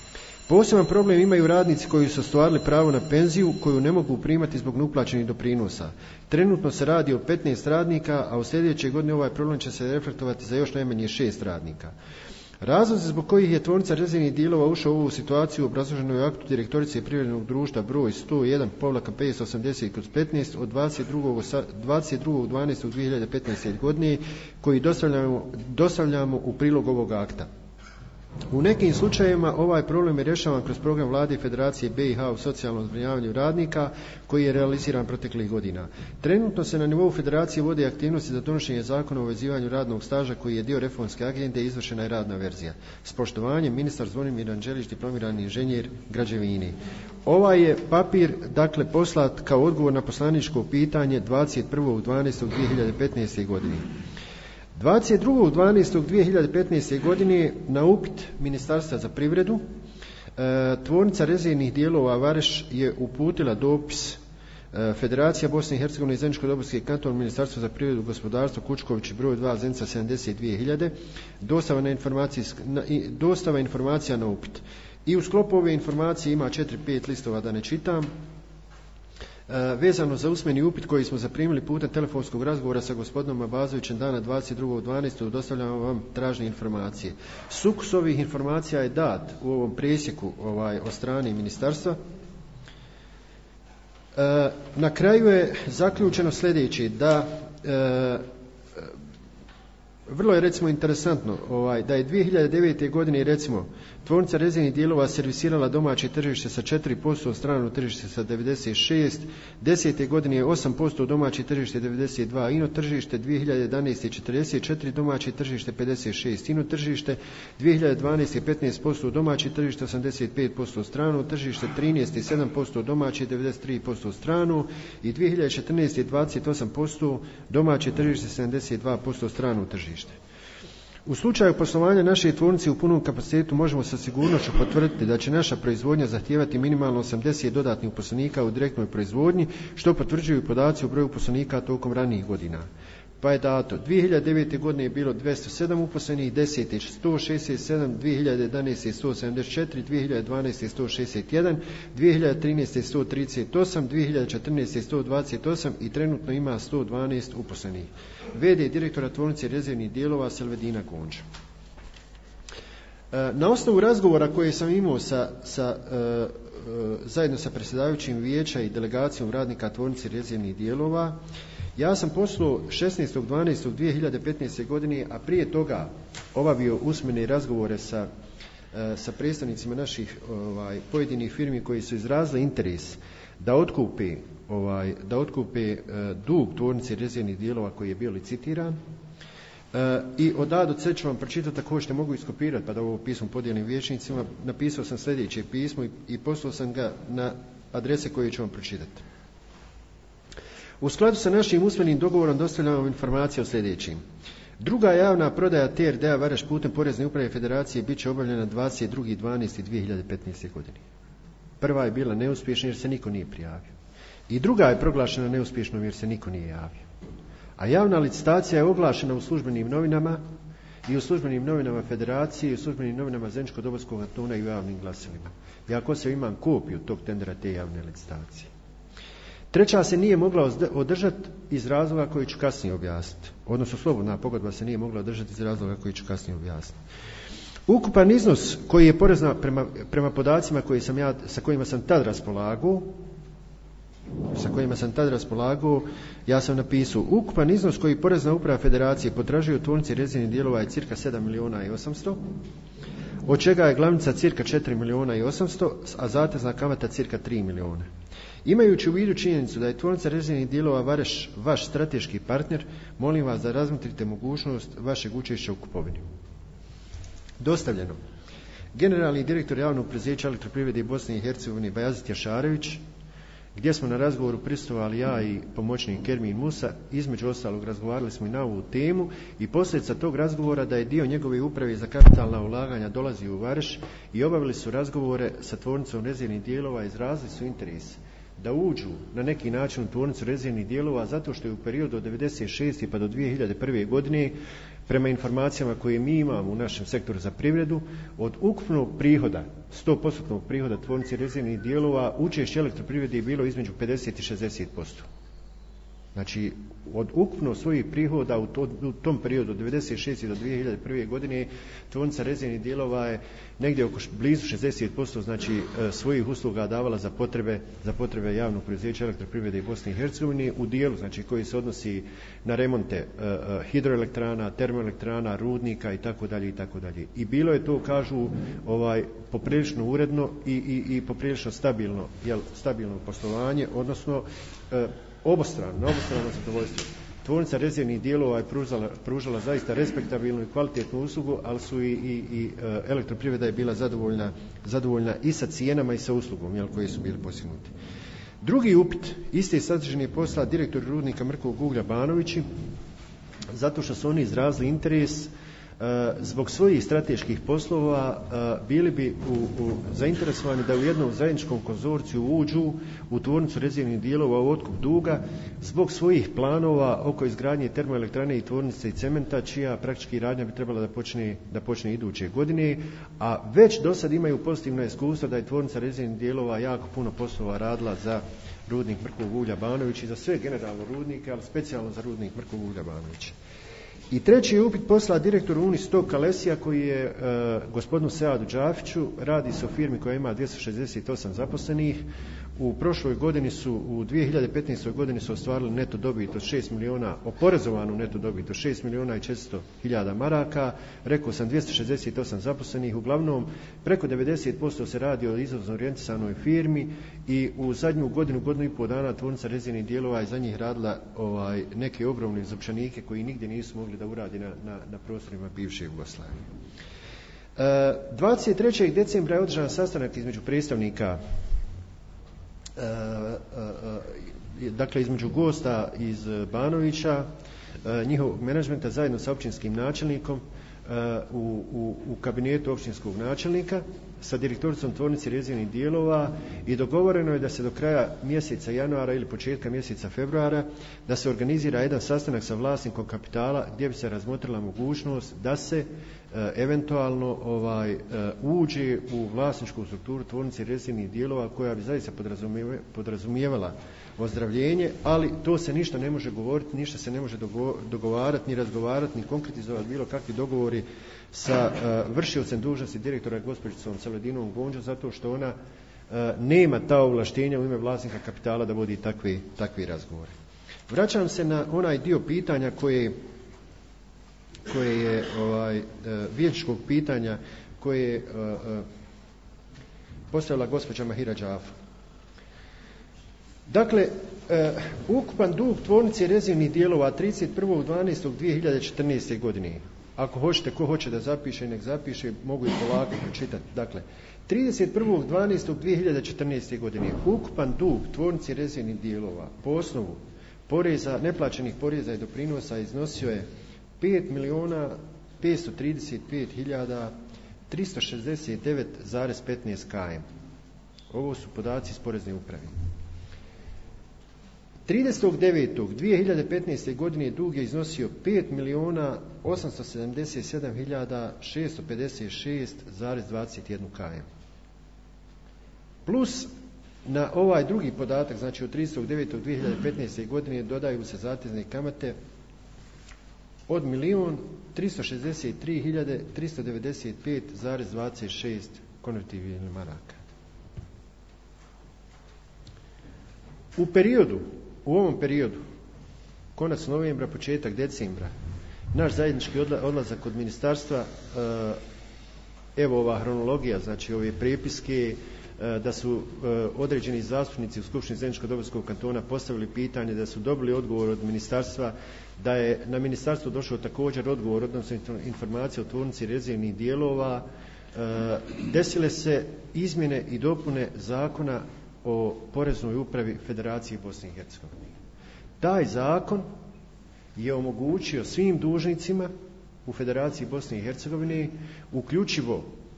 Poseban problem imaju radnici koji su ostvarili pravo na penziju koju ne mogu primati zbog neuplaćenih doprinosa. Trenutno se radi o petnaest radnika, a u sljedećoj godini ovaj problem će se reflektovati za još najmanje šest radnika. Razlozi zbog kojih je tvornica rezervnih dijelova ušao u ovu situaciju obrazloženo je u aktu direktorice privrednog društva broj sto jedan petsto osamdeset kroz petnaest od dvadeset drugog dvanaestog dvije hiljade petnaeste. godine koji dostavljamo, dostavljamo u prilog ovog akta. U nekim slučajevima ovaj problem je rješavan kroz program Vlade i Federacije B i H u socijalnom zbrinjavanju radnika koji je realiziran proteklih godina. Trenutno se na nivou Federacije vode aktivnosti za donošenje zakona o vezivanju radnog staža koji je dio reformske agende i izvršena je radna verzija. S poštovanjem, ministar Zvonimir Anđelić, diplomirani inženjer građevine. Ovaj je papir dakle poslat kao odgovor na poslaničko pitanje dvadeset prvog dvanaestog dvije hiljade petnaeste. godine. dvadeset drugog dvanaestog dvije hiljade petnaeste. godine na upit Ministarstva za privredu tvornica rezervnih dijelova Vareš je uputila dopis Federacija Bosne i Hercegovine i Zeničko-Dobojski kanton, Ministarstvo za privredu, gospodarstvo, Kučković broj dva, Zenica sedamdeset dvije hiljade, dostava, na dostava informacija na upit. I u sklopu ove informacije ima četiri pet listova da ne čitam. Vezano za usmeni upit koji smo zaprimili putem telefonskog razgovora sa gospodinom Abazovićem dana dvadeset drugog dvanaestog dostavljamo vam tražne informacije. Sukus ovih informacija je dat u ovom presjeku ovaj, od strane ministarstva. E, na kraju je zaključeno sljedeće, da e, vrlo je recimo interesantno ovaj, da je dvije hiljade devete. godine recimo tvornica rezervnih dijelova servisirala domaće tržište sa četiri posto, strano tržište sa devedeset šest, desete godine je osam posto, domaće tržište devedeset dva, ino tržište dvije hiljade jedanaeste. četrdeset četiri, domaće tržište pedeset šest, ino tržište dvije hiljade dvanaeste. petnaest posto, domaće tržište osamdeset pet posto, strano tržište trinaeste. sedam posto, domaće devedeset tri posto, strano i dvije hiljade četrnaeste. dvadeset osam posto, domaće tržište sedamdeset dva posto, strano tržište. U slučaju poslovanja naše tvornice u punom kapacitetu možemo sa sigurnošću potvrditi da će naša proizvodnja zahtijevati minimalno osamdeset dodatnih uposlenika u direktnoj proizvodnji, što potvrđuju podaci o broju uposlenika tokom ranijih godina. Pa je dato, dvije hiljade devete. godine je bilo dvjesto sedam uposlenih, desete. sto šezdeset sedam, dvije hiljade jedanaeste. sto sedamdeset četiri, dvije hiljade dvanaeste. sto šezdeset jedan, dvije hiljade trinaeste. sto trideset osam, dvije hiljade četrnaeste. sto dvadeset osam i trenutno ima sto dvanaest uposlenih. V D direktora tvornice rezervnih dijelova Selvedina Konča. Na osnovu razgovora koje sam imao sa, sa, zajedno sa predsjedavajućim vijeća i delegacijom radnika tvornice rezervnih dijelova, ja sam poslao šesnaestog dvanaestog dvije hiljade petnaeste. godine, a prije toga obavio usmene razgovore sa, sa predstavnicima naših ovaj, pojedinih firmi koji su izrazili interes da otkupe, ovaj, da otkupe uh, dug tvornice rezervnih dijelova koji je bio licitiran. Uh, I od A do C ću vam pročitati, ako što mogu iskopirati pa da ovo pismo podijelim vijećnicima. Napisao sam sljedeće pismo i, i poslao sam ga na adrese koje ću vam pročitati. U skladu sa našim usmenim dogovorom dostavljamo informacije o sljedećim. Druga javna prodaja T R D-a Vareš putem Porezne uprave Federacije bit će obavljena dvadeset drugog dvanaestog dvije hiljade petnaeste. godine. Prva je bila neuspješna jer se niko nije prijavio. I druga je proglašena neuspješnom jer se niko nije javio. A javna licitacija je oglašena u službenim novinama i u službenim novinama Federacije i u službenim novinama Zeničko-Dobojskog kantona i u javnim glasilima. Ja ko se imam kopiju tog tendera te javne licitacije. Treća se nije mogla održati iz razloga koji ću kasnije objasniti. Odnosno slobodna pogodba se nije mogla održati iz razloga koji ću kasnije objasniti. Ukupan iznos koji je porezna prema, prema podacima koji sam ja, sa kojima sam tad raspolagao, sa kojima sam tad raspolagao, ja sam napisao ukupan iznos koji Porezna uprava Federacije potražuje u tvornici rezervnih dijelova je cirka sedam milijuna i osamsto, od čega je glavnica cirka četiri milijuna i osamsto, a zatezna kamata cirka tri milijuna. Imajući u vidu činjenicu da je tvornica rezervnih dijelova Vareš vaš strateški partner, molim vas da razmotrite mogućnost vašeg učešća u kupovini. Dostavljeno. Generalni direktor javnog preduzeća Elektroprivrede Bosne i Hercegovine Bajazit Jašarević, gdje smo na razgovoru prisustvovali ja i pomoćnik Kermin Musa, između ostalog razgovarali smo i na ovu temu i posljedica tog razgovora da je dio njegove uprave za kapitalna ulaganja dolazi u Vareš i obavili su razgovore sa tvornicom rezervnih dijelova, izrazili su interes da uđu na neki način u tvornicu rezervnih dijelova zato što je u periodu od devedeset šeste pa do dvije hiljade prve. godine prema informacijama koje mi imamo u našem sektoru za privredu, od ukupnog prihoda, sto posto prihoda tvornice rezervnih dijelova, učešće elektroprivrede je bilo između pedeset i šezdeset posto. Znači, od ukupno svojih prihoda u, to, u tom periodu od devedeset šeste do dvije hiljade prve. godine tvornica rezervnih dijelova je negdje oko blizu šezdeset posto znači svojih usluga davala za potrebe za potrebe javnog preduzeća elektroprivrede i Bosne i Hercegovine u dijelu znači koji se odnosi na remonte uh, hidroelektrana, termoelektrana, rudnika i tako dalje i tako dalje. I bilo je to, kažu, ovaj poprilično uredno i, i, i poprilično stabilno, jel, stabilno poslovanje, odnosno uh, obostrano, na obostrano zadovoljstvo. Tvornica rezervnih dijelova je pružala, pružala zaista respektabilnu i kvalitetnu uslugu, ali su i, i, i elektroprivreda je bila zadovoljna, zadovoljna i sa cijenama i sa uslugom, jel, koje su bili postignuti. Drugi upit, iste sadržine posla direktor rudnika Mrkovog uglja Banovići, zato što su oni izrazili interes zbog svojih strateških poslova bili bi u, u, zainteresovani da u jednom zajedničkom konzorciju uđu u tvornicu rezervnih dijelova u otkup duga zbog svojih planova oko izgradnje termoelektrane i tvornice i cementa, čija praktički radnja bi trebala da počne, da počne iduće godine, a već do sad imaju pozitivna iskustva da je tvornica rezervnih dijelova jako puno poslova radila za rudnik Mrkovog uglja Banović i za sve generalno rudnike, ali specijalno za rudnik Mrkovog uglja Banović. I treći je upit posla direktoru Unistok Kalesija koji je uh, gospodinu Seadu Đafiću, radi se o firmi koja ima dvjesto šezdeset osam zaposlenih. U prošloj godini su, u dvije hiljade petnaestoj. godini su ostvarili neto dobit od šest miliona, oporezovanu neto dobit od šest miliona i četiristo hiljada maraka. Rekao sam dvjesto šezdeset osam zaposlenih, uglavnom preko devedeset posto se radi o izvozno orijentisanoj firmi i u zadnju godinu, godinu i pol dana tvornica rezervnih dijelova je za njih radila ovaj, neke ogromne zupčanike koji nigdje nisu mogli da uradi na, na, na prostorima bivše Jugoslavije. E, dvadeset trećeg decembra je održan sastanak između predstavnika Uh, uh, uh, dakle između gosta iz Banovića, uh, njihovog menadžmenta zajedno sa općinskim načelnikom uh, u, u, u kabinetu općinskog načelnika sa direktoricom tvornice rezervnih dijelova i dogovoreno je da se do kraja mjeseca januara ili početka mjeseca februara da se organizira jedan sastanak sa vlasnikom kapitala gdje bi se razmotrila mogućnost da se uh, eventualno ovaj, uh, uđe u vlasničku strukturu tvornice rezervnih dijelova koja bi zaista podrazumijevala ozdravljenje, ali to se ništa ne može govoriti, ništa se ne može dogovarati, ni razgovarati, ni konkretizovati bilo kakvi dogovori sa uh, vršiocem dužnosti direktora gospođicom Celedinom Gonđom, zato što ona uh, nema ta ovlaštenja u ime vlasnika kapitala da vodi takvi, takvi razgovori. Vraćam se na onaj dio pitanja koje, koje je ovaj, uh, vijećničkog pitanja koje je uh, uh, postavila gospođa Mahira Đafa. Dakle, uh, ukupan dug tvornice rezervnih dijelova trideset prvog dvanaestog dvije hiljade četrnaeste. godine. Ako hoćete, ko hoće da zapiše, nek zapiše, mogu i polako pročitati. Dakle, trideset prvog dvanaestog dvije hiljade četrnaeste. godine ukupan dug tvornice rezervnih dijelova po osnovu poreza, neplaćenih poreza i doprinosa iznosio je pet milijuna petsto trideset pet hiljada tristo šezdeset devet zarez petnaest km. Ovo su podaci iz Porezne uprave. tridesetog devetog dvije hiljade petnaeste. godine dug je iznosio pet milijuna osamsto sedamdeset sedam hiljada šesto pedeset šest zarez dvadeset jedan km. Plus na ovaj drugi podatak, znači od tridesetog devetog dvije hiljade petnaeste. godine dodaju se zatezne kamate od milijun tristo šezdeset tri hiljade tristo devedeset pet zarez dvadeset šest konvertibilnih maraka. U periodu U ovom periodu, konac novembra, početak decembra, naš zajednički odlazak od ministarstva, evo ova hronologija, znači ove prepiske, da su određeni zastupnici u Skupštini Zeničko-Dobojskog kantona postavili pitanje, da su dobili odgovor od ministarstva, da je na ministarstvo došao također odgovor, odnosno informacija o tvornici rezervnih dijelova, desile se izmjene i dopune zakona o Poreznoj upravi Federacije Bosne i Hercegovine. Taj zakon je omogućio svim dužnicima u Federaciji Bosne i Hercegovine, uključivo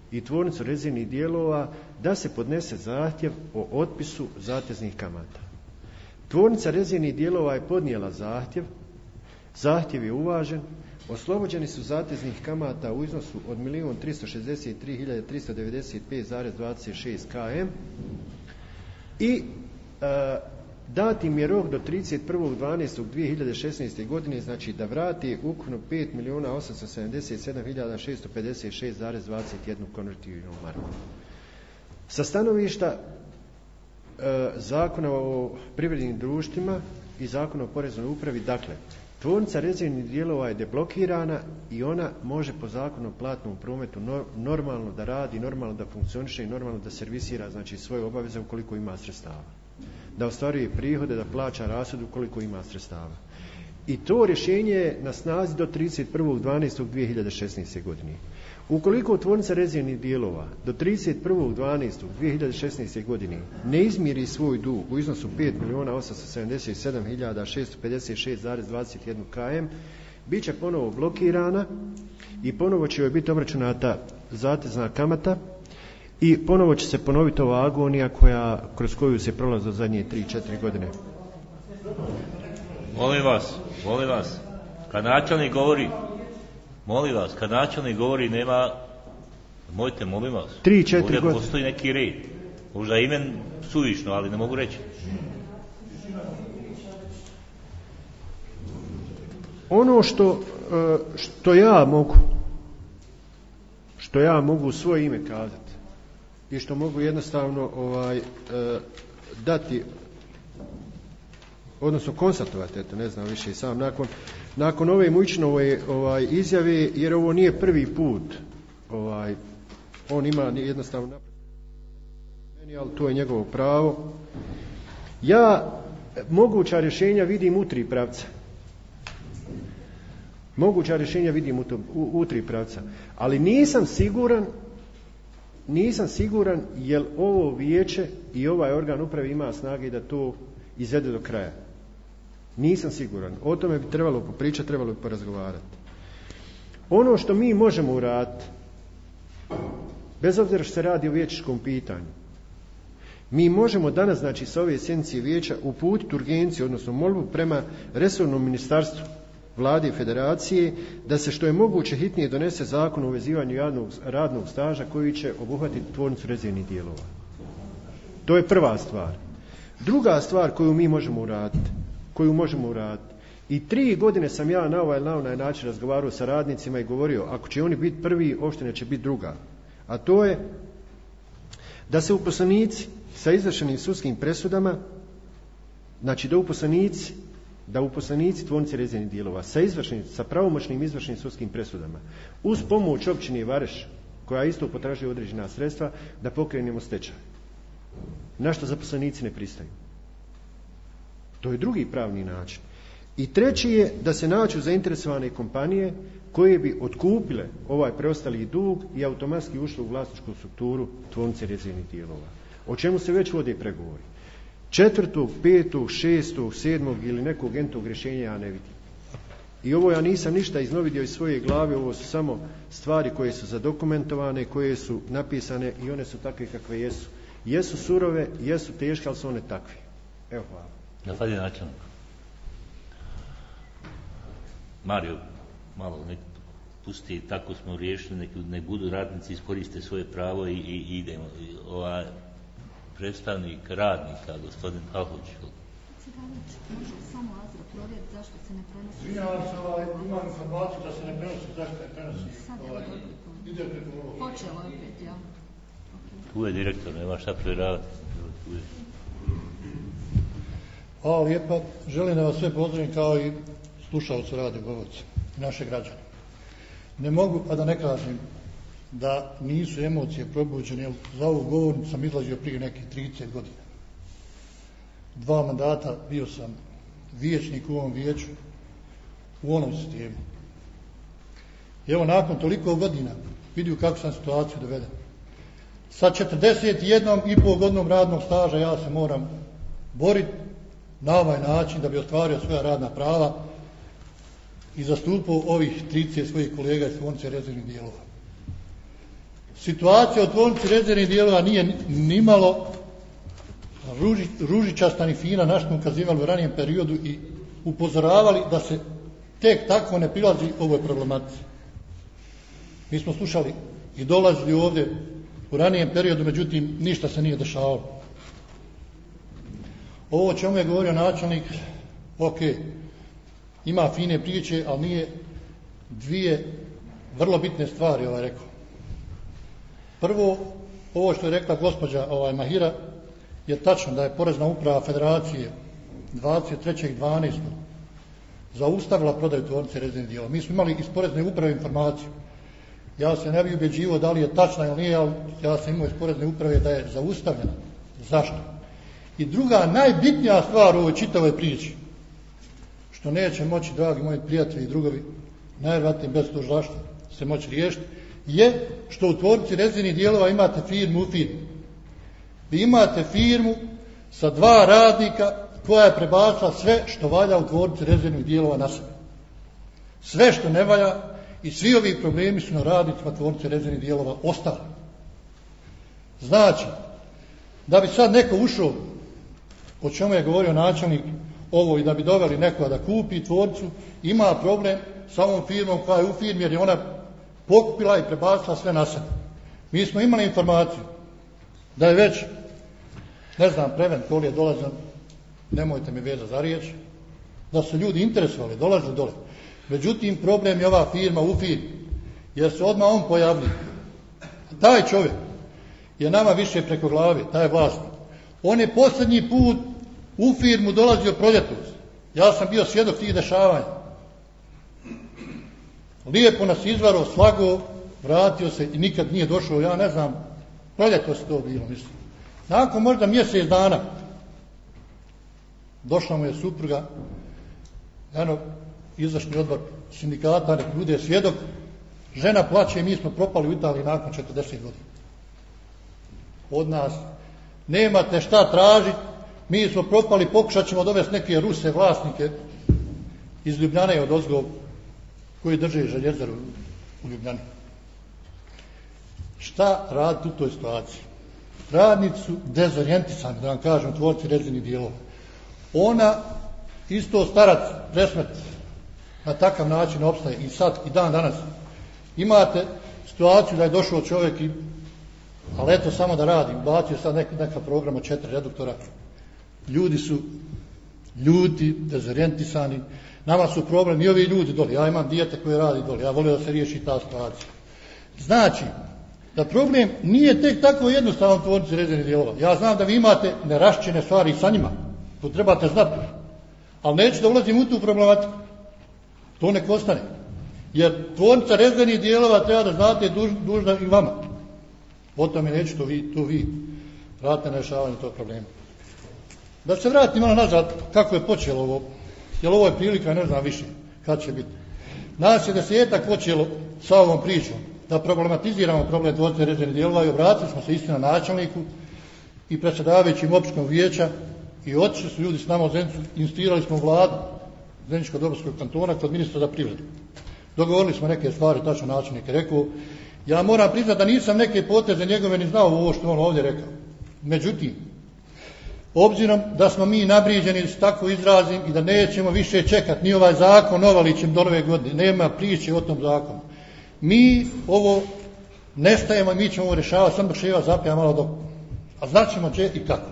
i tvornicu rezervnih dijelova da se podnese zahtjev o otpisu zateznih kamata. Tvornica rezervnih dijelova je podnijela zahtjev, zahtjev je uvažen, oslobođeni su zateznih kamata u iznosu od milijun tristo šezdeset tri hiljade tristo devedeset pet zarez dvadeset šest km i e, dat im je rok do trideset prvog dvanaestog dvije hiljade šesnaeste. godine, znači da vrati ukupno pet milijuna osamsto sedamdeset sedam hiljada šesto pedeset šest zarez dvadeset jednu konvertibilnu marku. Sa stanovišta e, Zakona o privrednim društvima i Zakona o poreznoj upravi, dakle, tvornica rezervnih dijelova je deblokirana i ona može po zakonu o platnom prometu normalno da radi, normalno da funkcioniše i normalno da servisira, znači, svoje obaveze ukoliko ima sredstava. Da ostvaruje prihode, da plaća rashod ukoliko ima sredstava. I to rješenje je na snazi do trideset prvog dvanaestog dvije hiljade šesnaeste. godine. Ukoliko tvornica rezervnih dijelova do trideset prvog dvanaestog dvije hiljade šesnaeste. godine ne izmiri svoj dug u iznosu pet milijuna osamsto sedamdeset sedam hiljada šesto pedeset šest zarez dvadeset jednu km, bit će ponovo blokirana i ponovo će joj biti obračunata zatezna kamata i ponovo će se ponoviti ova agonija koja, kroz koju se prolazi zadnje tri četiri godine. Molim vas, molim vas, kad načelnik govori, molim vas, kad načelnik govori nema, mojte, molim vas, tri četiri godine. Postoji neki red, možda imen suvišno, ali ne mogu reći. Ono što, što ja mogu, što ja mogu u svoje ime kazati i što mogu jednostavno ovaj, dati, odnosno konstatovati, eto, ne znam više sam, nakon, nakon ove Mujičinove ovaj, izjave, jer ovo nije prvi put, ovaj, on ima jednostavno napred, ali to je njegovo pravo. Ja moguća rješenja vidim u tri pravca. Moguća rješenja vidim u, to, u, u tri pravca. Ali nisam siguran, nisam siguran jel ovo vijeće i ovaj organ uprave ima snage da to izvede do kraja. Nisam siguran. O tome bi trebalo popričati, trebalo bi porazgovarati. Ono što mi možemo uraditi, bez obzira što se radi o vijećničkom pitanju, mi možemo danas, znači, sa ove sjednice vijeća uputiti urgenciju, odnosno molbu prema resornom ministarstvu Vlade i Federacije da se što je moguće hitnije donese zakon o uvezivanju radnog, radnog staža koji će obuhvatiti tvornicu rezervnih dijelova. To je prva stvar. Druga stvar koju mi možemo uraditi, koju možemo uraditi, i tri godine sam ja na ovaj, na onaj način razgovarao sa radnicima i govorio, ako će oni biti prvi, opština će biti druga. A to je da se uposlenici sa izvršenim sudskim presudama, znači da uposlenici, da uposlenici tvornice rezervnih dijelova sa izvršenim, sa pravomoćnim izvršenim sudskim presudama, uz pomoć općine Vareš, koja isto potražuje određena sredstva, da pokrenemo stečaj. Na što zaposlenici ne pristaju. To je drugi pravni način. I treći je da se nađu zainteresovane kompanije koje bi otkupile ovaj preostali dug i automatski ušle u vlasničku strukturu tvornice rezervnih dijelova. O čemu se već vode pregovori. Četvrtog, petog, šestog, sedmog ili nekog entog rješenja ja ne vidim. I ovo ja nisam ništa iznovidio iz svoje glave, ovo su samo stvari koje su zadokumentovane, koje su napisane i one su takve kakve jesu. Jesu surove, jesu teške, ali su one takve. Evo, hvala. Na sad je načelnik. Mario, malo nek pusti, tako smo riješili, nek, nek budu radnici, iskoriste svoje pravo i, i, i idemo. I, ova, predstavnik radnika, gospodin Halhoć. Može samo Azra provjeriti zašto se ne prenosi. Izvinjavam se, ovaj, imam informaciju da se ne prenosi, zašto ne prenosi. Sad je ovaj, ide preko ovo. Počelo je opet, ja. Okay. Tu je direktor, nema šta provjeravati. Hvala lijepa. Želim da vas sve pozdravim kao i slušalce Radio Bobovac i naše građane. Ne mogu, a da ne kažem da nisu emocije probuđene, jer za ovu govornicu sam izlazio prije nekih trideset godina. Dva mandata bio sam vijećnik u ovom vijeću, u onom sistemu. I evo, nakon toliko godina vidio kako sam situaciju doveden. Sa četrdeset jedan i pol godinom radnog staža ja se moram boriti na ovaj način da bi ostvario svoja radna prava i zastupao ovih trideset svojih kolega iz tvornice rezervnih dijelova. situacija u tvornici rezervnih dijelova nije nimalo ruži, ružičasta ni fina, na što smo ukazivali u ranijem periodu i upozoravali da se tek tako ne prilazi ovoj problematici. Mi smo slušali i dolazili ovdje u ranijem periodu, međutim ništa se nije dešavalo. Ovo o čemu je govorio načelnik, ok, ima fine priče, ali nije dvije vrlo bitne stvari ovaj rekao. Prvo, ovo što je rekla gospođa ovaj, Mahira, je tačno da je Porezna uprava Federacije dvadeset trećeg dvanaestog zaustavila prodaju tvornice rezervnih dijelova. Mi smo imali iz Porezne uprave informaciju. Ja se ne bih ubjeđivao da li je tačna ili nije, ali ja sam imao iz Porezne uprave da je zaustavljena. Zašto? I druga, najbitnija stvar u ovoj čitavoj priči, što neće moći, dragi moji prijatelji i drugovi, najvjerojatnije bez tužilaštva se moći riješiti, je što u tvornici rezervnih dijelova imate firmu u firmi. Vi imate firmu sa dva radnika koja je prebacila sve što valja u tvornici rezervnih dijelova na sebe. Sve što ne valja i svi ovi problemi su na radnicima tvornice rezervnih dijelova ostali. Znači, da bi sad neko ušao, o čemu je govorio načelnik ovo, i da bi doveli nekoga da kupi tvornicu, ima problem sa ovom firmom koja je u firmi jer je ona pokupila i prebacila sve na sebe. Mi smo imali informaciju da je već, ne znam, prevent koli je dolazan, nemojte mi vezati za riječ, da su ljudi interesovali, dolazili dole. Međutim, problem je ova firma u firmi, jer se odmah on pojavlja. Taj čovjek je nama više preko glave, taj vlasnik. On je posljednji put u firmu dolazio proljetos. Ja sam bio svjedok tih dešavanja. Lijepo nas izvaro, slago, vratio se i nikad nije došao, ja ne znam, proljetos to bilo, mislim. Nakon možda mjesec dana došla mu je supruga, eno, izvršni odbor sindikata, nek bude svjedok, žena plaće i mi smo propali u Italiji nakon četrdeset godina. Od nas nemate šta tražiti, mi smo propali, pokušat ćemo dovesti neke Ruse vlasnike iz Ljubljane od ozgo koji drže željezaru u Ljubljani. Šta raditi u toj situaciji? Radnici su dezorijentisani, da vam kažem, tvorci rezervnih dijelova. Ona, isto starac, presmet, na takav način opstaje i sad, i dan danas. Imate situaciju da je došao čovjek i, ali eto samo da radi, bacio sad neka, neka program od četiri reduktora. Ljudi su ljuti, dezorijentisani, nama su problem i ovi ljudi doli. Ja imam dijete koje radi doli, ja volim da se riješi ta situacija. Znači, da problem nije tek tako jednostavan tvornici rezervnih dijelova. Ja znam da vi imate neraščene stvari sa njima, to trebate znati, ali neću da ulazim u tu problematiku. To nek ostane. Jer tvornica rezervnih dijelova, treba da znate, duž, dužna i vama. O tome neću, to vi, to vi radite na rješavanju tog problema. Da se vratim malo nazad, kako je počelo ovo, jer ovo je prilika, ne znam više kad će biti. Nas je desetak počelo sa ovom pričom, da problematiziramo problem tvornice rezervnih dijelova i obratili smo se istina načelniku i predsjedavajućim općinskog vijeća i otišli su ljudi s nama u Zenicu, insistirali smo vladu Zeničko-Dobrskog kantona kod ministra za privredu. Dogovorili smo neke stvari, tačno načelnik je rekao. Ja moram priznati da nisam neke poteze njegove ni znao ovo što on ovdje rekao. Međutim, obzirom da smo mi nabriđeni, da se tako izrazim, i da nećemo više čekati ni ovaj zakon Novalićem do nove godine, nema priče o tom zakonu. Mi ovo nestajemo i mi ćemo ovo rješavati, sam Brševa zapija malo dok, a znaćemo gdje i kako.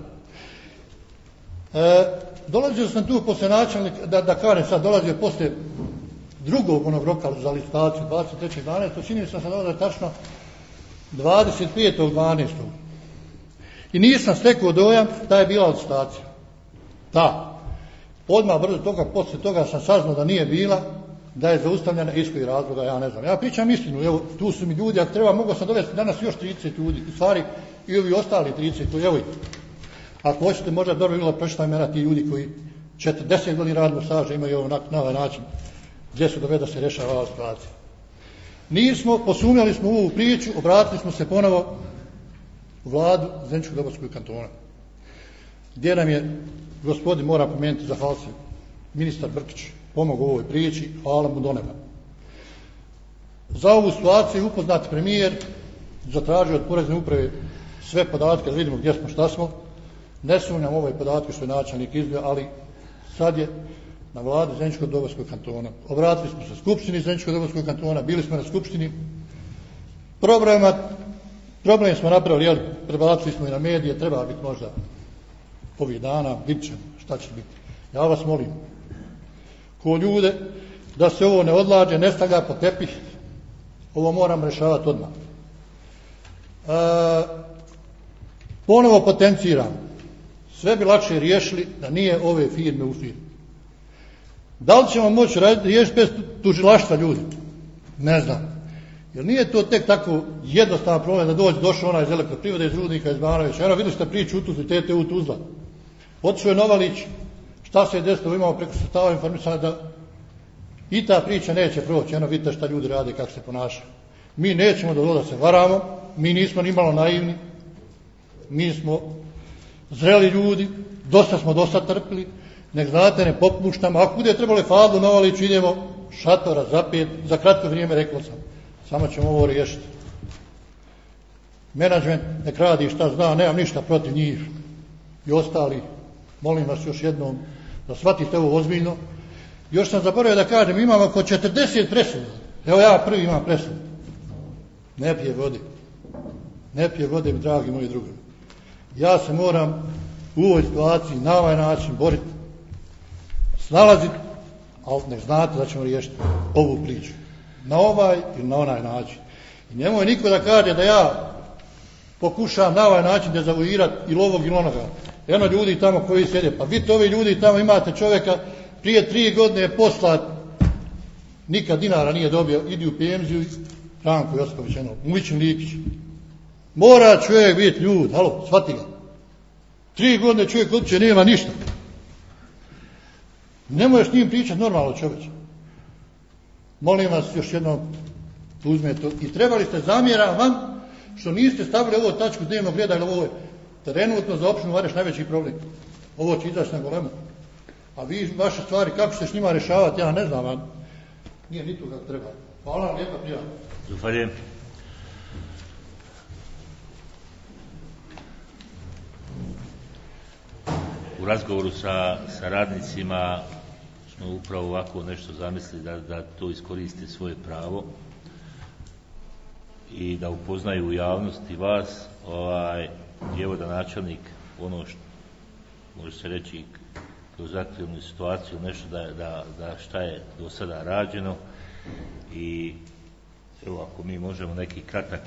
E, dolazio sam tu poslije načelnika, da, da kažem sad, dolazio poslije drugog onog roka za licitaciju, dvadeset trećeg dvanaestog čini sam se da je tačno dvadeset petog dvanaestog I nisam stekao dojam da je bila licitacija. Da. Odmah brzo toga, poslije toga sam saznao da nije bila, da je zaustavljena iz kojih razloga, ja ne znam. Ja pričam istinu, evo, tu su mi ljudi, ako treba, mogu sam dovesti danas još trideset ljudi, u stvari i ovi ostali trideset, koji, evo, ako hoćete, možda dobro bilo prešla imena ti ljudi koji četrdeset godina radnog staža imaju ovo na, na ovaj način, gdje se dovede da se rješava ova situacija. Nismo, posumnjali smo u ovu priču, obratili smo se ponovo u vladu Zeničko-Dobrskog kantona, gdje nam je, gospodin mora pomenuti, zahvaliti se, ministar Brkić pomogao u ovoj priči, hvala mu do neba. Za ovu situaciju upoznati premijer zatražio od porezne uprave sve podatke da vidimo gdje smo, šta smo. Ne sumnjam ove podatke što je načelnik iznio, ali sad je na vladi Zeničko-Dobojskog kantona. Obratili smo se skupštini Zeničko-Dobojskog kantona, bili smo na skupštini. Problema, problem smo napravili, jel, prebacili smo i na medije, treba biti možda ovih dana, bit ćemo, šta će biti. Ja vas molim, ko ljude, da se ovo ne odlaže, ne stavlja po tepih, ovo moramo rješavati odmah. E, ponovo potenciram, sve bi lakše riješili da nije ove firme u firmi. Da li ćemo moći riješiti bez tužilaštva ljudi? Ne znam. Jer nije to tek tako jednostavan problem da dođe, došao onaj iz Elektroprivrede, iz Rudnika, iz Banovića. Eno, vidjeli ste priču u Tuzli, T T U Tuzla. Otišao je Novalić, šta se je desilo, imamo preko sredstava informisanja da i ta priča neće proći. Eno, vidite šta ljudi rade, kako se ponašaju. Mi nećemo da se varamo, mi nismo ni malo naivni, mi smo zreli ljudi, dosta smo dosta trpili, nek znate, ne popuštamo. Ako bude trebalo Fadlu Novaliću, idemo šatora za pet, za kratko vrijeme, rekao sam. Samo ćemo ovo riješiti. Menadžment nek radi šta zna, nemam ništa protiv njih i ostali. Molim vas još jednom da shvatite ovo ozbiljno. Još sam zaboravio da kažem, imamo oko četrdeset presuda. Evo ja prvi imam presudu. Ne pije vode. Ne pije vode, dragi moji drugovi. Ja se moram u ovoj situaciji na ovaj način boriti, snalaziti, ali ne znate da ćemo riješiti ovu priču. Na ovaj ili na onaj način. I nemoj niko da kaže da ja pokušam na ovaj način dezavuirati ili ovog ili onoga. Eno ljudi tamo koji sjede, pa vidite ovi ljudi tamo, imate čovjeka prije tri godine je poslat, nikad dinara nije dobio, idi u penziju, Ranko Josipović, eno, Mujićin Likić. Mora čovjek biti ljud, halo, shvati ga. Tri godine čovjek uopće nema ništa. Nemoj s njim pričati normalno čovječe. Molim vas još jednom uzmete to. I trebali ste, zamjeram vam što niste stavili ovo tačku dnevnog reda, jer ovo je trenutno za opštinu Vareš najveći problem. Ovo će izaći na golemu. A vi vaše stvari, kako ćete s njima rješavati, ja ne znam vam. Nije ni tu kako treba. Hvala vam lijepa, prijatno. Zahvaljujem. U razgovoru sa, sa radnicima smo upravo ovako nešto zamislili da, da to iskoriste svoje pravo i da upoznaju u javnosti vas, ovaj, evo da načelnik ono što može se reći kroz aktualnu situaciju nešto da, da, da šta je do sada rađeno i evo ako mi možemo neki kratak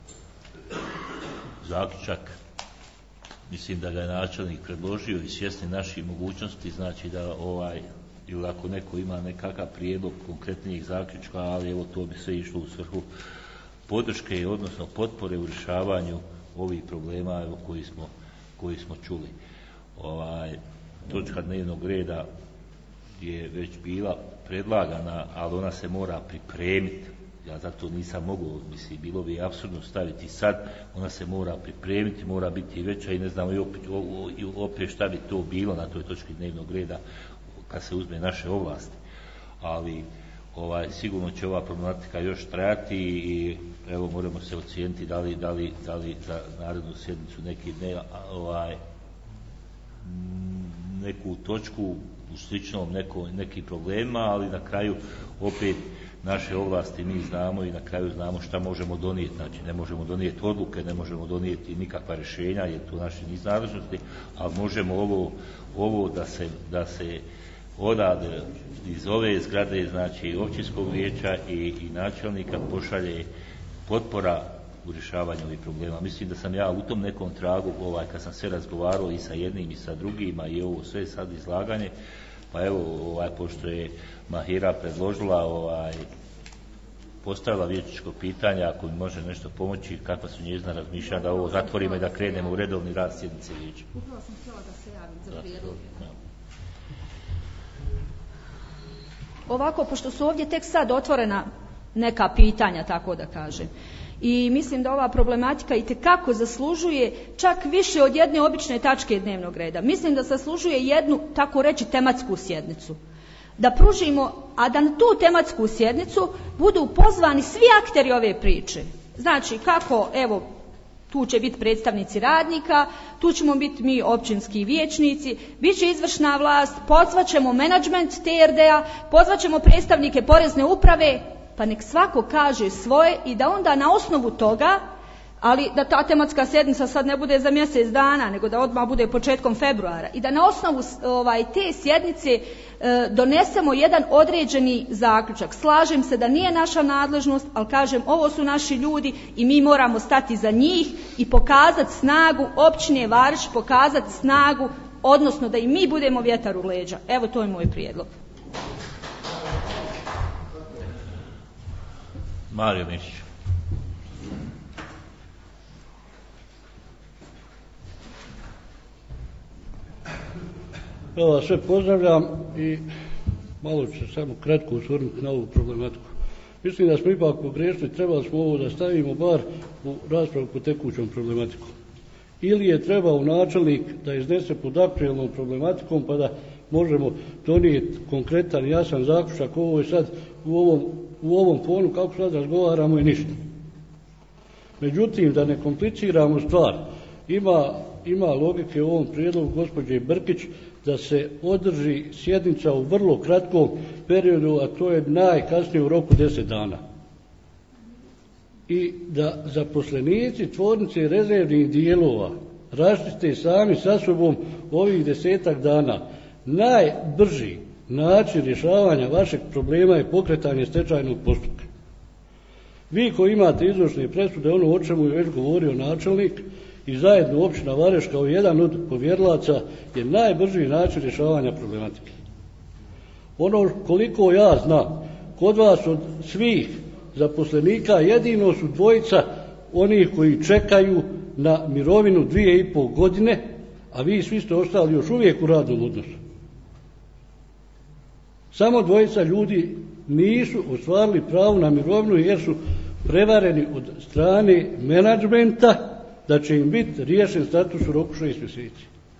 zaključak, mislim da ga je načelnik predložio i svjesni naših mogućnosti, znači da ovaj ili ako neko ima nekakav prijedlog konkretnijih zaključka, ali evo to bi sve išlo u svrhu podrške, odnosno potpore u rješavanju ovih problema evo, koji, smo, koji smo čuli. Ovaj, točka dnevnog reda je već bila predlagana, ali ona se mora pripremiti. Ja zato nisam mogao, mislim, bilo bi apsurdno staviti sad, ona se mora pripremiti, mora biti veća i ne znam i opet, opet šta bi to bilo na toj točki dnevnog reda kad se uzme naše ovlasti. Ali ovaj, sigurno će ova problematika još trajati i evo moramo se ocijeniti da li, da li, da li za narednu sjednicu neki ne, ovaj, neku točku u sličnom neko, nekim problemima, ali na kraju opet naše ovlasti mi znamo i na kraju znamo šta možemo donijeti. Znači ne možemo donijeti odluke, ne možemo donijeti nikakva rješenja jer to naše niz nadležnosti, ali možemo ovo, ovo da se, da se odade iz ove zgrade, znači općinskog vijeća i, i načelnika pošalje potpora u rješavanju ovih problema. Mislim da sam ja u tom nekom tragu, ovaj, kad sam se razgovarao i sa jednim i sa drugima i ovo sve sad izlaganje, pa evo, ovaj, pošto je Mahira predložila, ovaj, postavila vijećničko pitanje, ako mi može nešto pomoći, kakva su njezina razmišljanja da ovo zatvorimo i da krenemo u redovni rad sjednice vijeća. Upravo sam htjela da se javim za prijedlog. Ovako, pošto su ovdje tek sad otvorena neka pitanja, tako da kažem, i mislim da ova problematika itekako zaslužuje čak više od jedne obične tačke dnevnog reda. Mislim da zaslužuje jednu, tako reći, tematsku sjednicu. Da pružimo, a da na tu tematsku sjednicu budu pozvani svi akteri ove priče. Znači, kako, evo, tu će biti predstavnici radnika, tu ćemo biti mi općinski vijećnici, bit će izvršna vlast, pozvat ćemo menadžment T R D-a, pozvat ćemo predstavnike porezne uprave, pa nek svako kaže svoje i da onda na osnovu toga, ali da ta tematska sjednica sad ne bude za mjesec dana, nego da odmah bude početkom februara i da na osnovu ovaj, te sjednice e, donesemo jedan određeni zaključak. Slažem se da nije naša nadležnost, ali kažem, ovo su naši ljudi i mi moramo stati za njih i pokazati snagu općine Vareš, pokazati snagu, odnosno da i mi budemo vjetar u leđa. Evo, to je moj prijedlog. Mario Mišić. Ja vas sve pozdravljam i malo ću se samo kratko osvrnuti na ovu problematiku. Mislim da smo ipak pogriješili, trebali smo ovo da stavimo bar u raspravu po tekućom problematikom. Ili je trebao načelnik da iznese pod aktuelnom problematikom pa da možemo donijeti konkretan jasan zaključak. Ovo je sad u ovom, u ovom fonu kako sad razgovaramo i ništa. Međutim, da ne kompliciramo stvar, ima, ima logike u ovom prijedlogu gospođe Brkić da se održi sjednica u vrlo kratkom periodu, a to je najkasnije u roku deset dana. I da zaposlenici tvornice i rezervnih dijelova raščiste sami sa sobom ovih desetak dana. Najbrži način rješavanja vašeg problema je pokretanje stečajnog postupka. Vi koji imate izvršne presude, ono o čemu je već govorio načelnik, i zajedno općina Vareš kao jedan od povjerilaca je najbrži način rješavanja problematike. Ono koliko ja znam, kod vas od svih zaposlenika jedino su dvojica onih koji čekaju na mirovinu dvije i pol godine, a vi svi ste ostali još uvijek u radnom odnosu. Samo dvojica ljudi nisu ostvarili pravo na mirovinu jer su prevareni od strane menadžmenta da će im biti riješen status u roku šest mjeseci.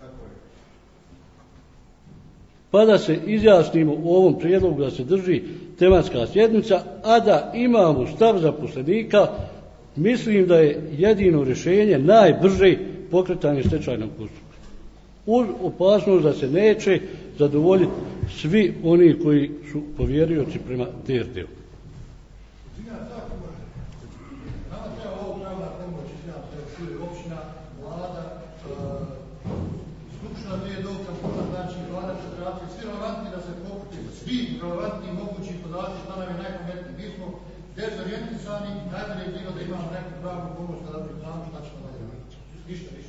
Pa da se izjasnimo u ovom prijedlogu da se drži tematska sjednica, a da imamo stav zaposlenika, mislim da je jedino rješenje najbrže pokretanje stečajnog postupka. Uz opasnost da se neće zadovoljiti svi oni koji su povjerioci prema T R T-u. Svi relevantni mogući podaci što nam je najpametniji. Mi smo dezorijentisani, najbolje je bilo da imamo neku pravnu pomoć da nam znamo šta ćemo dalje. Ništa više.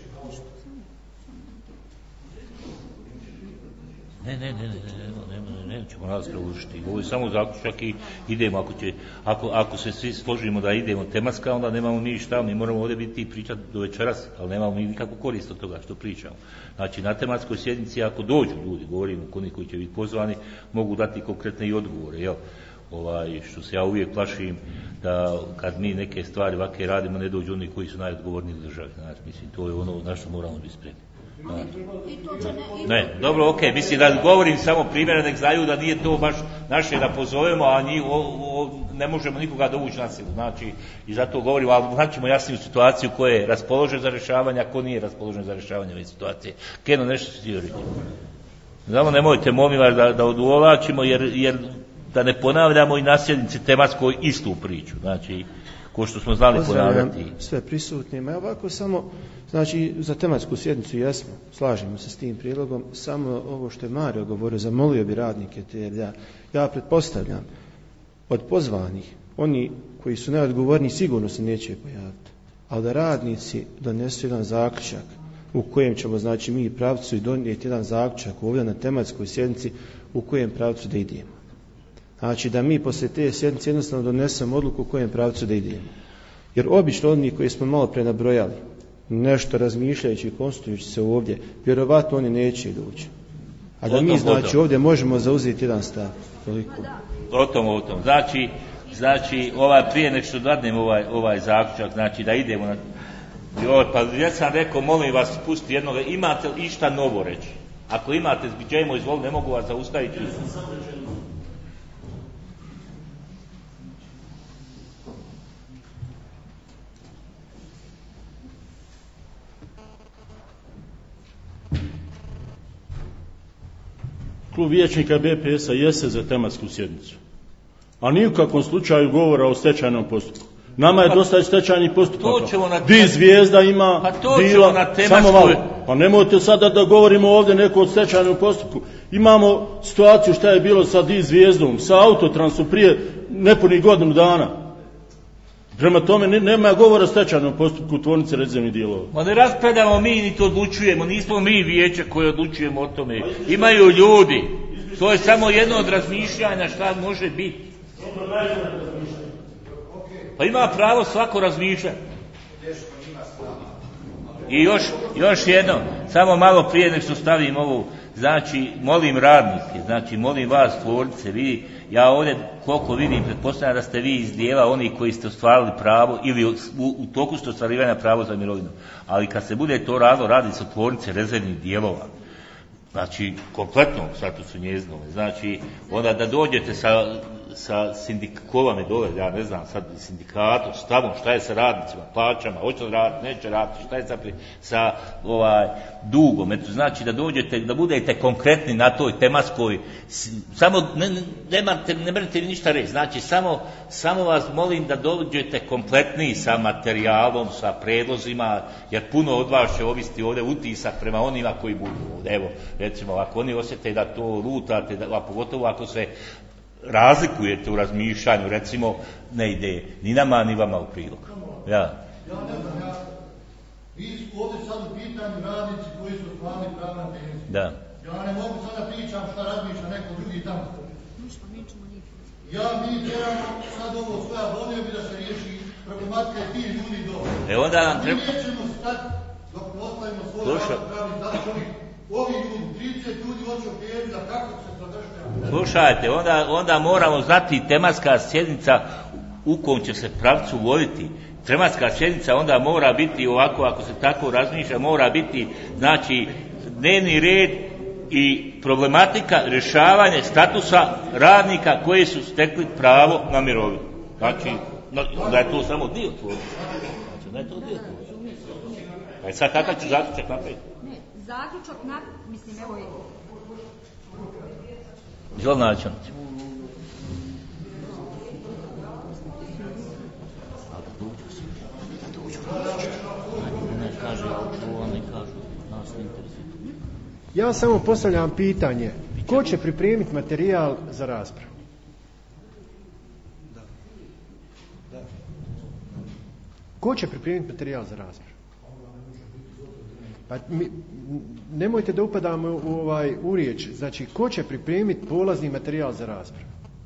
Ne, ne, ne, ne, ne, ne, ne, ne, ćemo raspravu učiti. Ovo je samo zaključak i idemo. Ako, će, ako, ako se svi složimo da idemo tematska, onda nemamo mi šta, mi moramo ovdje biti i pričati do večeras, ali nemamo mi nikakvu korist od toga što pričamo. Znači, na tematskoj sjednici, ako dođu ljudi, govorimo, oni koji će biti pozvani, mogu dati konkretne i odgovore, jel? Ovaj, što se ja uvijek plašim da kad mi neke stvari ovakve radimo, ne dođu oni koji su najodgovorniji u državi. Znači, mislim, to je ono na što moramo biti spremni. Ne, dobro, ok, mislim da govorim samo primjera, nek znaju da nije to baš naše da pozovemo, a njih, o, o, ne možemo nikoga dovući na silu, znači, i zato govorim, ali značimo jasniju situaciju ko je raspoložen za rješavanje, a ko nije raspoložen za rješavanje ove situacije. Keno, nešto si ti reći. Znamo, nemojte, molim vas, da, da oduvlačimo, jer, jer da ne ponavljamo i na sjednici tematskoj istu priču, znači, ko što smo znali ponavljati. Sve prisutnima. Ja ovako samo, znači za tematsku sjednicu jesmo, slažemo se s tim prijedlogom, samo ovo što je Mario govorio, zamolio bi radnike te, jer ja, ja pretpostavljam od pozvanih, oni koji su neodgovorni sigurno se neće pojaviti, ali da radnici donesu jedan zaključak u kojem ćemo, znači mi pravcu i donijeti jedan zaključak ovdje na tematskoj sjednici u kojem pravcu da idemo. Znači da mi poslije te sjednice jednostavno donesemo odluku u kojem pravcu da idemo. Jer obično oni koji smo malo pre nabrojali, nešto razmišljajući i konstitujući se ovdje, vjerovatno oni neće doći. A da mi znači ovdje možemo zauzeti jedan stav. Toliko. O tom, o tom. Znači, znači ovaj, prije nek što dadnem ovaj, ovaj zaključak, znači da idemo na... Jo, pa ja sam rekao, molim vas, pusti jednoga, imate li išta novo reći? Ako imate, zbiđajmo, izvoli, ne mogu vas zaustaviti. Klub vijećnika B P S-a jeste za tematsku sjednicu, a ni u kakvom slučaju govora o stečajnom postupku. Nama je dosta stečajnih postupaka. Di Zvijezda ima, pa to bila, na samo malo. Pa nemojte sada da govorimo ovdje neko o stečajnom postupku. Imamo situaciju šta je bilo sa Di Zvijezdom, sa Autotransom prije nepunih godinu dana. Prema tome nema govora o stečajnom postupku u tvornici rezervnih dijelova. Ma ne raspravljamo mi, ni to odlučujemo, nismo mi vijeće koje odlučujemo o tome. Imaju ljudi. To je samo jedno od razmišljanja šta može biti. Pa ima pravo svako razmišljati. I još, još jedno, samo malo prije nek što stavim ovu, znači molim radnike, znači molim vas tvornice, vi, ja ovdje koliko vidim, pretpostavljam da ste vi iz dijela oni koji ste ostvarili pravo ili u, u toku ste ostvarivanja pravo za mirovinu, ali kad se bude to radilo, radi se o tvornice rezervnih dijelova, znači kompletno statusu njezinove, znači onda da dođete sa sa sindikovame dole, ja ne znam, sad sindikatom, stavom, šta je sa radnicima, plaćama, hoće li raditi, neće raditi, šta je sa, sa ovaj, dugom, eto, znači da dođete, da budete konkretni na toj tematskoj, samo ne, ne, nemate, ne morate ništa reći, znači samo, samo vas molim da dođete kompletni sa materijalom, sa predlozima, jer puno od vas će ovisiti ovdje utisak prema onima koji budu ovdje, evo, recimo, ako oni osjete da to lutate, da, a pogotovo ako se razlikujete u razmišljanju, recimo, ne ide ni nama, ni vama u prilog. Ja. Ja ne znam, ja, vi su ovdje sad u pitanju radnici koji su ostvarili pravo na penziju. Da. Ja ne mogu sada pričam šta razmišlja neko drugi tamo. Ja mi trebamo sad ovo svoja volio bi da se riješi problematika i ti ljudi dole. E onda nam treba... Mi nećemo stati dok ostavimo svoje pravni zakoni. Ovi ljudi, trideset ljudi hoće opijeti da kako se zadržava. Slušajte, onda, onda moramo znati tematska sjednica u kom će se pravcu voditi. Tematska sjednica onda mora biti ovako, ako se tako razmišlja, mora biti, znači, dnevni red i problematika rješavanja statusa radnika koji su stekli pravo na mirovinu. Znači, da je to samo dio tvornice. Znači, da je to dio tvornice. Pa je sad kakav ću zaključak napraviti? Zaključak na, mislim, evo je. Izvoli načelnici. Ja samo postavljam pitanje, ko će pripremiti materijal za raspravu? Ko će pripremiti materijal za raspravu? Pa mi, nemojte da upadamo u, ovaj, u riječ. Znači, ko će pripremiti polazni materijal za raspravu?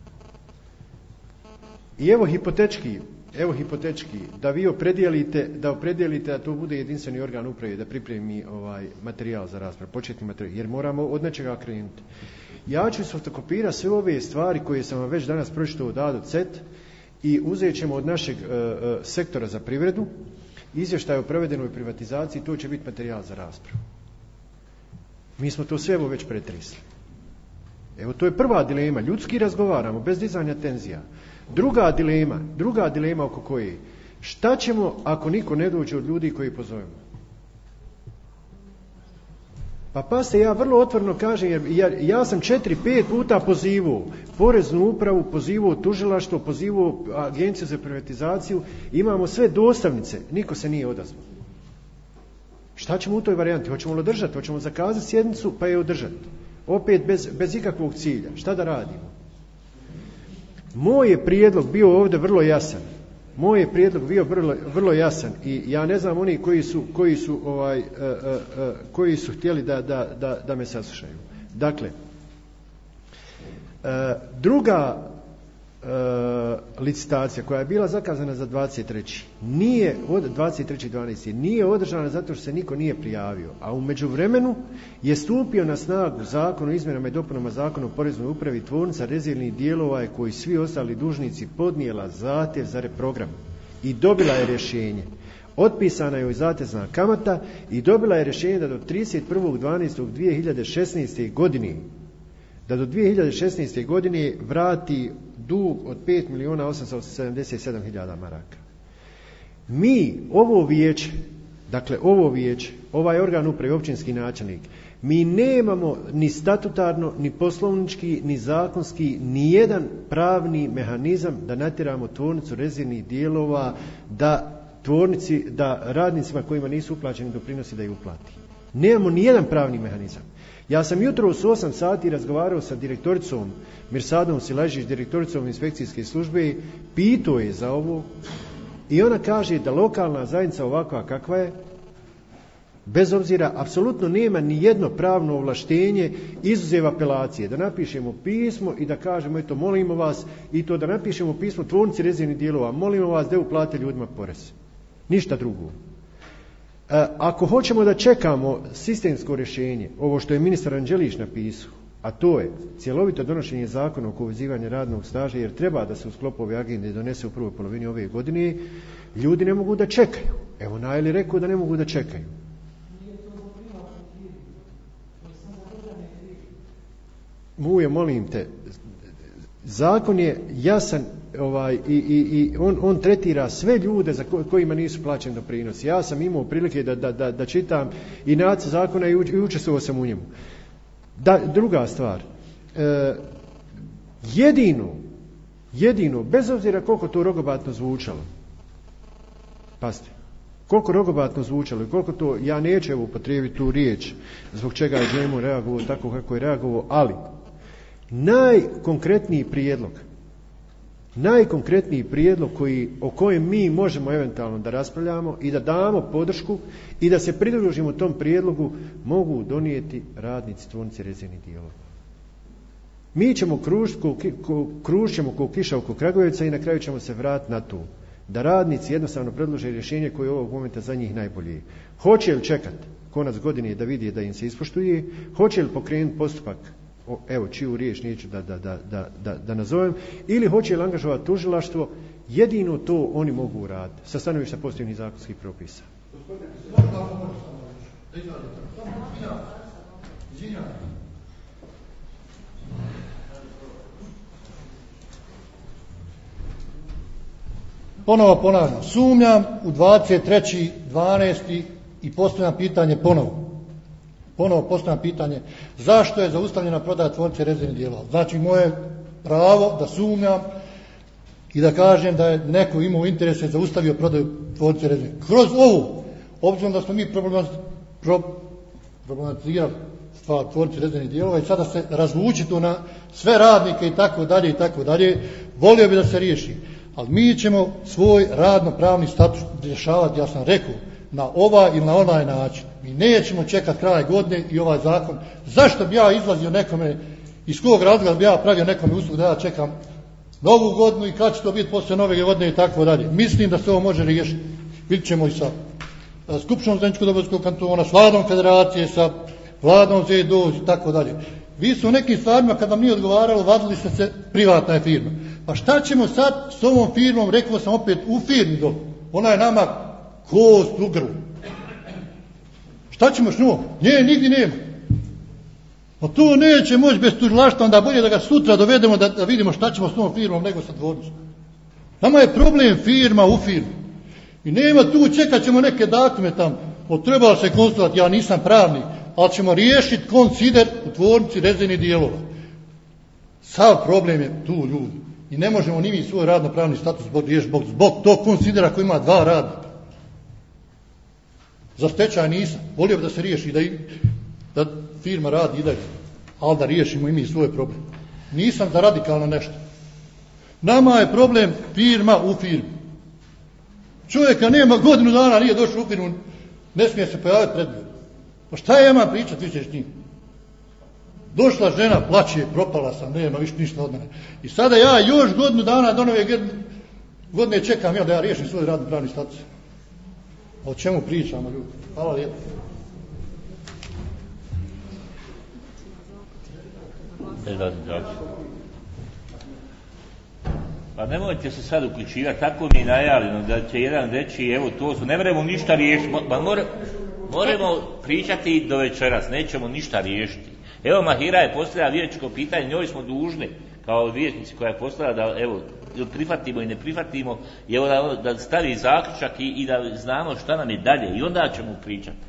I evo hipotečki, evo hipotečki, da vi opredijelite, da opredijelite da to bude jedinstveni organ uprave, da pripremi ovaj materijal za raspravu, početni materijal, jer moramo od nečega krenuti. Ja ću fotokopirati sve ove stvari koje sam vam već danas pročitao od A do Z i uzet ćemo od našeg uh, uh, sektora za privredu izvještaj o provedenoj privatizaciji, to će biti materijal za raspravu. Mi smo to sve evo već pretresli. Evo, to je prva dilema. Ljudski razgovaramo, bez dizanja tenzija. Druga dilema, druga dilema oko koje, šta ćemo ako niko ne dođe od ljudi koji pozovemo? Pa pa se ja vrlo otvoreno kažem, jer ja, ja sam četiri, pet puta pozivao poreznu upravu, pozivao tužilaštvo, pozivao agenciju za privatizaciju, imamo sve dostavnice, niko se nije odazvao. Šta ćemo u toj varijanti? Hoćemo li održati? Hoćemo zakazati sjednicu pa je održati? Opet bez, bez ikakvog cilja. Šta da radimo? Moj je prijedlog bio ovdje vrlo jasan. Moj je prijedlog bio vrlo, vrlo jasan i ja ne znam oni koji su, koji su, ovaj, uh, uh, uh, koji su htjeli da, da, da, da me saslušaju. Dakle, uh, druga uh, licitacija koja je bila zakazana za dvadeset treći nije od dvadeset treći dvanaesti nije održana zato što se niko nije prijavio, a u međuvremenu je stupio na snagu Zakon o izmjenama i dopunama Zakona o poreznoj upravi, tvornica rezervnih dijelova je koji svi ostali dužnici podnijela zahtjev za reprogram i dobila je rješenje. Otpisana je joj zatezna kamata i dobila je rješenje da do trideset prvog dvanaestog dvije hiljade šesnaeste. godine da do dvije hiljade šesnaeste. godine vrati dug od pet milijuna osamsto sedamdeset sedam hiljada maraka. Mi, ovo vijeće, dakle ovo vijeće, ovaj organ uprave, općinski načelnik, Mi nemamo ni statutarno, ni poslovnički, ni zakonski, ni jedan pravni mehanizam da natjeramo tvornicu rezervnih dijelova da tvornici, da radnicima kojima nisu uplaćeni doprinosi da ih uplati. Nemamo ni jedan pravni mehanizam. Ja sam jutros u osam sati razgovarao sa direktoricom Mirsadom Silažić, direktoricom inspekcijske službe, pitao je za ovo i ona kaže da lokalna zajednica ovakva kakva je, bez obzira, apsolutno nema ni jedno pravno ovlaštenje izuzev apelacije, da napišemo pismo i da kažemo, eto, molimo vas, i to da napišemo pismo tvornici rezervnih dijelova, molimo vas da uplate ljudima porez. Ništa drugo. E, ako hoćemo da čekamo sistemsko rješenje, ovo što je ministar Anđelić napisao, a to je cjelovito donošenje zakona o povezivanju radnog staža, jer treba da se u sklopu ove agende donese u prvoj polovini ove godine, ljudi ne mogu da čekaju. Evo, Najli rekao da ne mogu da čekaju. Muje, molim te, zakon je jasan, ovaj, i, i, i on, on tretira sve ljude za ko, kojima nisu plaćeni doprinosi. Ja sam imao prilike da, da, da, da čitam i nacrt zakona i, i učestvovao sam u njemu. Da, druga stvar, e, jedino, jedino, bez obzira koliko to rogobatno zvučalo, pazite, koliko rogobatno zvučalo i koliko to, ja neću evo upotrijebiti tu riječ zbog čega je Džemo reagovao tako kako je reagovao, ali najkonkretniji prijedlog, najkonkretniji prijedlog koji, o kojem mi možemo eventualno da raspravljamo i da damo podršku i da se pridružimo tom prijedlogu, mogu donijeti radnici tvornice rezervnih dijelova. Mi ćemo kružiti ko, ko, kružit ćemo ko kiša oko Kragujevca i na kraju ćemo se vratiti na to da radnici jednostavno predlože rješenje koje je ovog momenta za njih najbolje. Hoće li čekati konac godine da vidi da im se ispoštuje, hoće li pokrenuti postupak, evo čiju riječ neću da, da, da, da, da, da nazovem, ili hoće li angažovati tužilaštvo, jedino to oni mogu uraditi sa stanovišta pozitivnih zakonskih propisa. Ponovo ponavljam, sumnjam u dvadeset treći dvanaesti i postavljam pitanje ponovo. Ponovo postavljam pitanje zašto je zaustavljena prodaja tvornice rezervnih dijelova. Znači moje pravo da sumnjam i da kažem da je neko imao interese zaustavio prodaju tvornice rezervnih. Kroz ovu, obzirom da smo mi problematizirali stvar tvornice rezervnih dijelova i sada se razvuči to na sve radnike i tako dalje i tako dalje, volio bi da se riješi. Ali mi ćemo svoj radno-pravni status rješavati, ja sam rekao, na ovaj ili na onaj način. Mi nećemo čekati kraj godine i ovaj zakon. Zašto bi ja izlazio nekome, iz kog razloga bi ja pravio nekome uslugu da ja čekam novu godinu i kad će to biti poslije nove godine i tako dalje. Mislim da se ovo može riješiti. Vidjet ćemo i sa Skupštinom Zeničko-Dobojskog kantona, s vladom federacije, sa vladom Z E D O i tako dalje. Vi su u nekim stvarima, kad vam nije odgovaralo, vadili ste se, privatna je firma. Pa šta ćemo sad s ovom firmom, rekao sam opet, u firmi dole. Ona je nama kost u grlu. Šta ćemo s njom? Nje nigdje nema. Pa to neće moći bez tužilaštva, onda bolje da ga sutra dovedemo da, da vidimo šta ćemo s ovom firmom nego sa tvornicom. Nama je problem firma u firmi. I nema tu, čekat ćemo neke datume tamo. Treba se konstatovati, ja nisam pravnik, ali ćemo riješiti konsider u tvornici rezervnih dijelova. Sav problem je tu, ljudi. I ne možemo ni mi svoj radno-pravni status riješiti zbog, zbog tog konsidera koji ima dva radnika. Za stečaj nisam. Volio bi da se riješi, da, i, da firma radi i dalje. Ali da riješimo i mi svoj problem. Nisam za radikalno nešto. Nama je problem firma u firmi. Čovjeka nema godinu dana, nije došao u firmu, ne smije se pojaviti pred njim. Pa šta je ima pričati više s njim? Došla žena, plaće, propala sam, nema više ništa od mene. I sada ja još godinu dana do nove godine čekam ja da ja riješim svoj radno pravni status. O čemu pričamo, ljudi? Hvala lijepo. Pa nemojte se sad uključivati, tako mi je najavljeno da će jedan reći, evo to su, ne moramo ništa riješiti, pa more, moramo pričati do večeras, nećemo ništa riješiti. Evo Mahira je postavila vijećko pitanje, njoj smo dužni kao vijećnici koja je postavila da evo prihvatimo i ne prihvatimo, i evo da, da stavi zaključak i, i da znamo šta nam je dalje i onda ćemo pričati.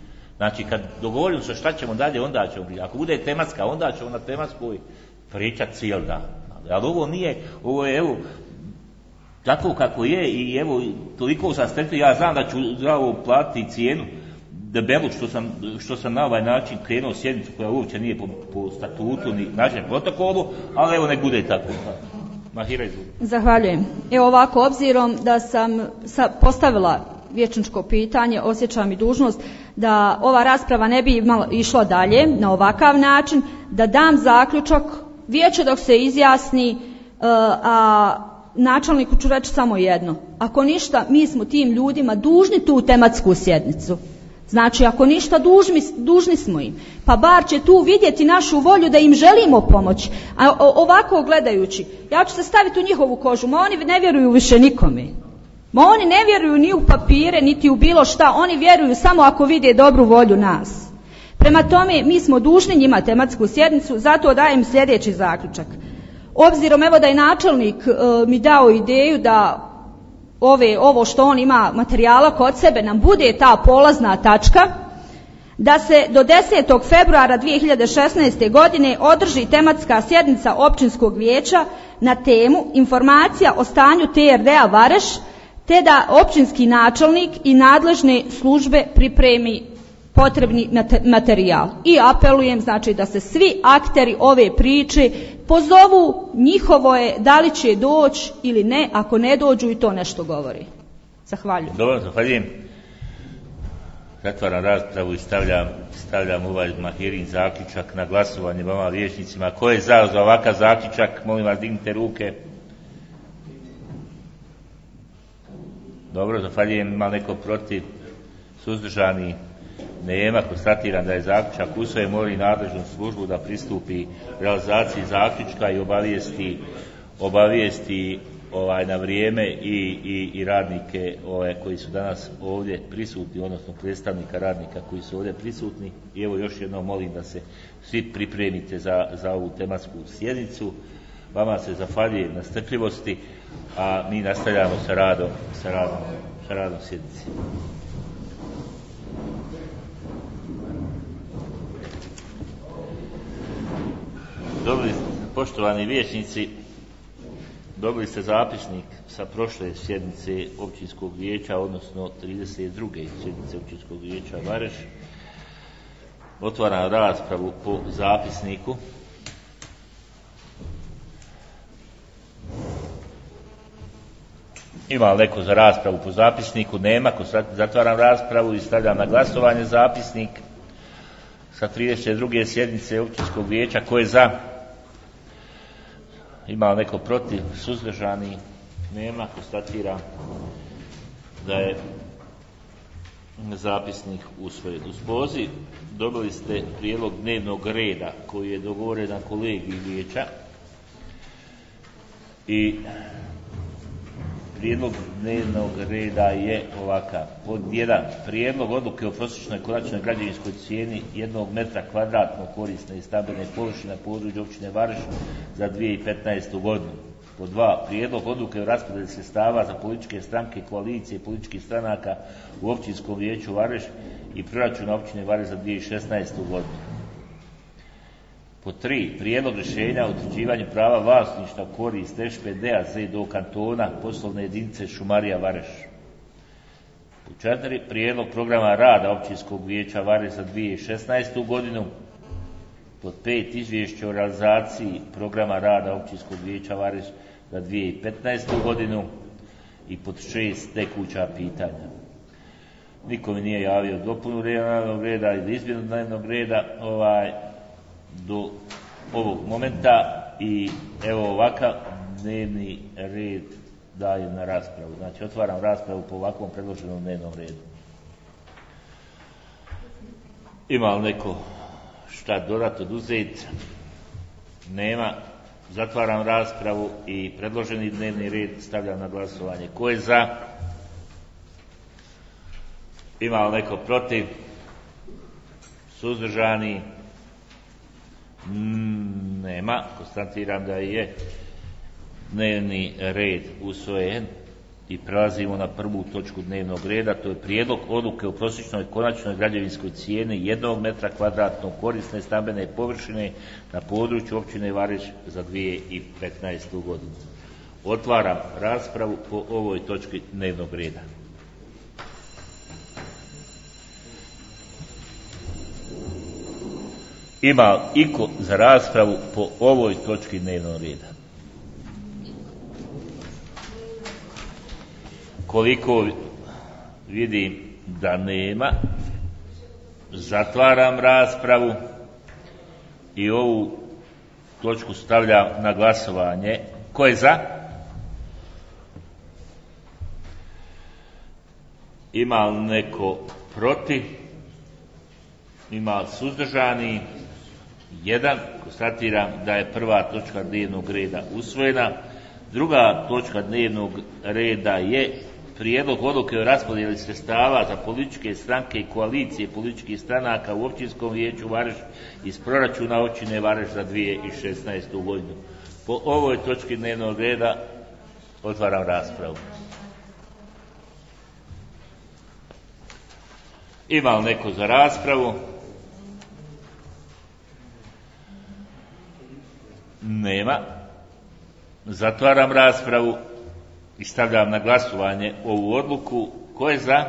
Znači, kad dogovorimo se šta ćemo dalje, onda ćemo, ako bude tematska, onda ćemo na tematskoj pričati cijel dan. Ali ovo nije, ovo je, evo, tako kako je i evo, toliko sam stekli, ja znam da ću za ovo platiti cijenu debelu što sam, što sam na ovaj način krenuo sjednicu koja uopće nije po, po statutu ni našem protokolu, ali evo nek bude tako. Mahira, izvoli. Zahvaljujem. Evo ovako, obzirom da sam postavila vijećničko pitanje, osjećam i dužnost da ova rasprava ne bi imala, išla dalje na ovakav način, da dam zaključak, vijeće dok se izjasni, a načelniku ću reći samo jedno. Ako ništa, mi smo tim ljudima dužni tu tematsku sjednicu. Znači, ako ništa, dužni, dužni smo im. Pa bar će tu vidjeti našu volju da im želimo pomoći. A ovako gledajući, ja ću se staviti u njihovu kožu, ma oni ne vjeruju više nikome. Ma oni ne vjeruju ni u papire, niti u bilo šta. Oni vjeruju samo ako vide dobru volju nas. Prema tome, mi smo dužni njima tematsku sjednicu, zato dajem sljedeći zaključak. Obzirom evo da je načelnik e, mi dao ideju da ove, ovo što on ima materijala kod sebe nam bude ta polazna tačka, da se do desetog februara dvije hiljade šesnaeste. godine održi tematska sjednica općinskog vijeća na temu informacija o stanju T R D-a Vareš, te da općinski načelnik i nadležne službe pripremi potrebni materijal. I apelujem, znači, da se svi akteri ove priče pozovu, njihovo je da li će doći ili ne, ako ne dođu i to nešto govori. Zahvaljujem. Dobro, zahvaljujem. Zatvaram raspravu i stavljam, stavljam ovaj Mahirin zaključak na glasovanje vama vijećnicima. Ko je za, za ovakav zaključak? Molim vas, dignite ruke. Dobro, zahvaljujem. Ima neko protiv? Suzdržani? Nema. Konstatiram da je zaključak usvojen. Molim nadležnu službu da pristupi realizaciji zaključka i obavijesti, obavijesti ovaj, na vrijeme i, i, i radnike ovaj, koji su danas ovdje prisutni, odnosno predstavnika radnika koji su ovdje prisutni. I evo još jednom molim da se svi pripremite za, za ovu tematsku sjednicu. Vama se zahvaljujem na strpljivosti, a mi nastavljamo sa radom, sa radom, sa radom sjednici. Dobili ste, poštovani vijećnici, dobili ste zapisnik sa prošle sjednice općinskog vijeća, odnosno trideset druge sjednice općinskog vijeća Vareš. Otvaram raspravu po zapisniku. Ima li neko za raspravu po zapisniku? Nema. Zatvaram raspravu i stavljam na glasovanje zapisnik sa trideset druge sjednice općinskog vijeća. Ko je za? Ima li neko protiv? Suzdržani? Nema. Konstatiram da je zapisnik usvojen. Uz poziv dobili ste prijedlog dnevnog reda koji je dogovoren na kolegiji vijeća i prijedlog dnevnog reda je ovakav. Pod jedan, prijedlog odluke o prosječnoj konačnoj građevinskoj cijeni jednog metra kvadratnog korisne i stambene površine na području općine Vareš za dvije tisuće petnaestu. godinu. Pod dva, prijedlog odluke o raspodjeli sredstava za političke stranke, koalicije političkih stranaka u općinskom vijeću Vareš i proračuna općine Vareš za dvije tisuće šesnaestu. godinu. Pod tri, prijedlog rješenja o utvrđivanju prava vlasništva u korist S P D-a Z do kantona poslovne jedinice Šumarija Vareš. Pod četiri, prijedlog programa rada općinskog vijeća Vareš za dvije tisuće šesnaestu. godinu. Pod pet, izvješće o realizaciji programa rada općinskog vijeća Vareš za dvije tisuće petnaestu. godinu. I pod šest, tekuća pitanja. Niko mi nije javio dopunu dnevnog reda ili izmjenu dnevnog reda ovaj, do ovog momenta i evo ovakav dnevni red dajem na raspravu. Znači otvaram raspravu po ovakvom predloženom dnevnom redu. Ima li neko šta dodatno oduzeti? Nema. Zatvaram raspravu i predloženi dnevni red stavljam na glasovanje. Ko je za? Ima li neko protiv? Suzdržani? Nema. Konstatiram da je dnevni red usvojen I prelazimo na prvu točku dnevnog reda, to je prijedlog odluke o prosječnoj konačnoj građevinskoj cijeni jednog metra kvadratnog korisne stambene površine na području općine Vareš za dvije tisuće petnaestu godinu. Otvaram raspravu po ovoj točki dnevnog reda. Ima iko za raspravu po ovoj točki dnevnog reda? Koliko vidim da nema, zatvaram raspravu i ovu točku stavljam na glasovanje. Ko je za? Ima li neko protiv? Ima li suzdržani? Jedan. Konstatiram da je prva točka dnevnog reda usvojena. Druga točka dnevnog reda je prijedlog odluke o raspodjeli sredstava za političke stranke i koalicije političkih stranaka u općinskom vijeću Vareš iz proračuna općine Vareš za dvije tisuće šesnaestu godinu. Po ovoj točki dnevnog reda otvaram raspravu. Ima li neko za raspravu? Nema. Zatvaram raspravu i stavljam na glasovanje ovu odluku. Ko je za?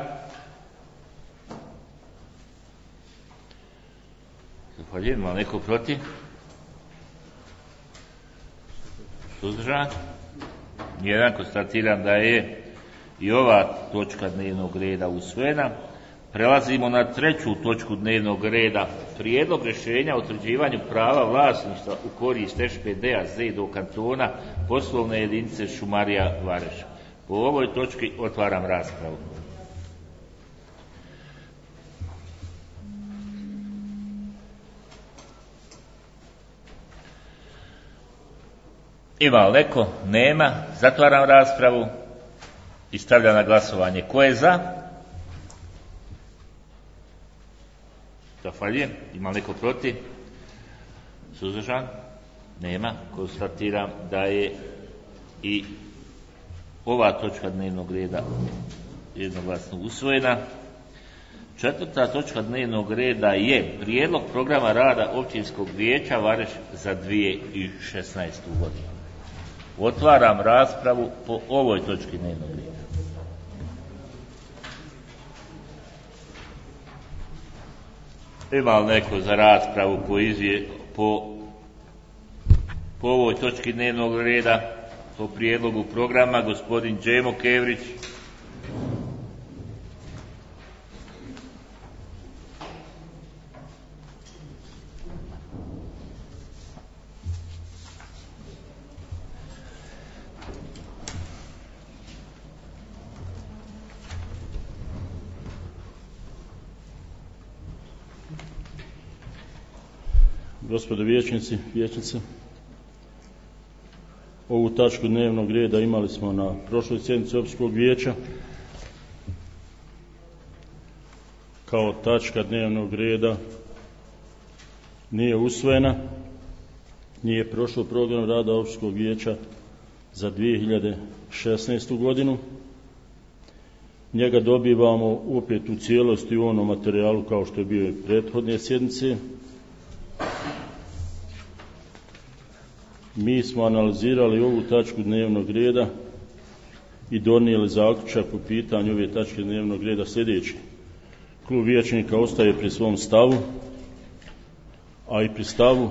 Zahvaljujem. Ima neko protiv? Suzdržan? Jedan. Konstatiram da je i ova točka dnevnog reda usvojena. Prelazimo na treću točku dnevnog reda. Prijedlog rješenja o utvrđivanju prava vlasništva u korist eš pe de-a Zedo kantona poslovne jedinice Šumarija Vareš. Po ovoj točki otvaram raspravu. Ima li neko? Nema. Zatvaram raspravu i stavljam na glasovanje. Ko je za? Zahvaljujem. Ima li neko protiv? Suzdržan? Nema. Konstatiram da je i ova točka dnevnog reda jednoglasno usvojena. Četvrta točka dnevnog reda je prijedlog programa rada općinskog vijeća Vareš za dvije tisuće šesnaestu godinu. Otvaram raspravu po ovoj točki dnevnog reda. Ima li neko za raspravu po, izvje, po, po ovoj točki dnevnog reda, po prijedlogu programa? Gospodin Džemo Kevrić. Gospodo vijećnici, vijećnice, ovu tačku dnevnog reda imali smo na prošloj sjednici općinskog vijeća. Kao tačka dnevnog reda nije usvojena, nije prošlo program rada općinskog vijeća za dvije hiljade šesnaestu godinu. Njega dobivamo opet u cijelosti u onom materijalu kao što je bio i prethodne sjednice. Mi smo analizirali ovu tačku dnevnog reda i donijeli zaključak po pitanju ove tačke dnevnog reda sljedeći. Klub vijećnika ostaje pri svom stavu, a i pri stavu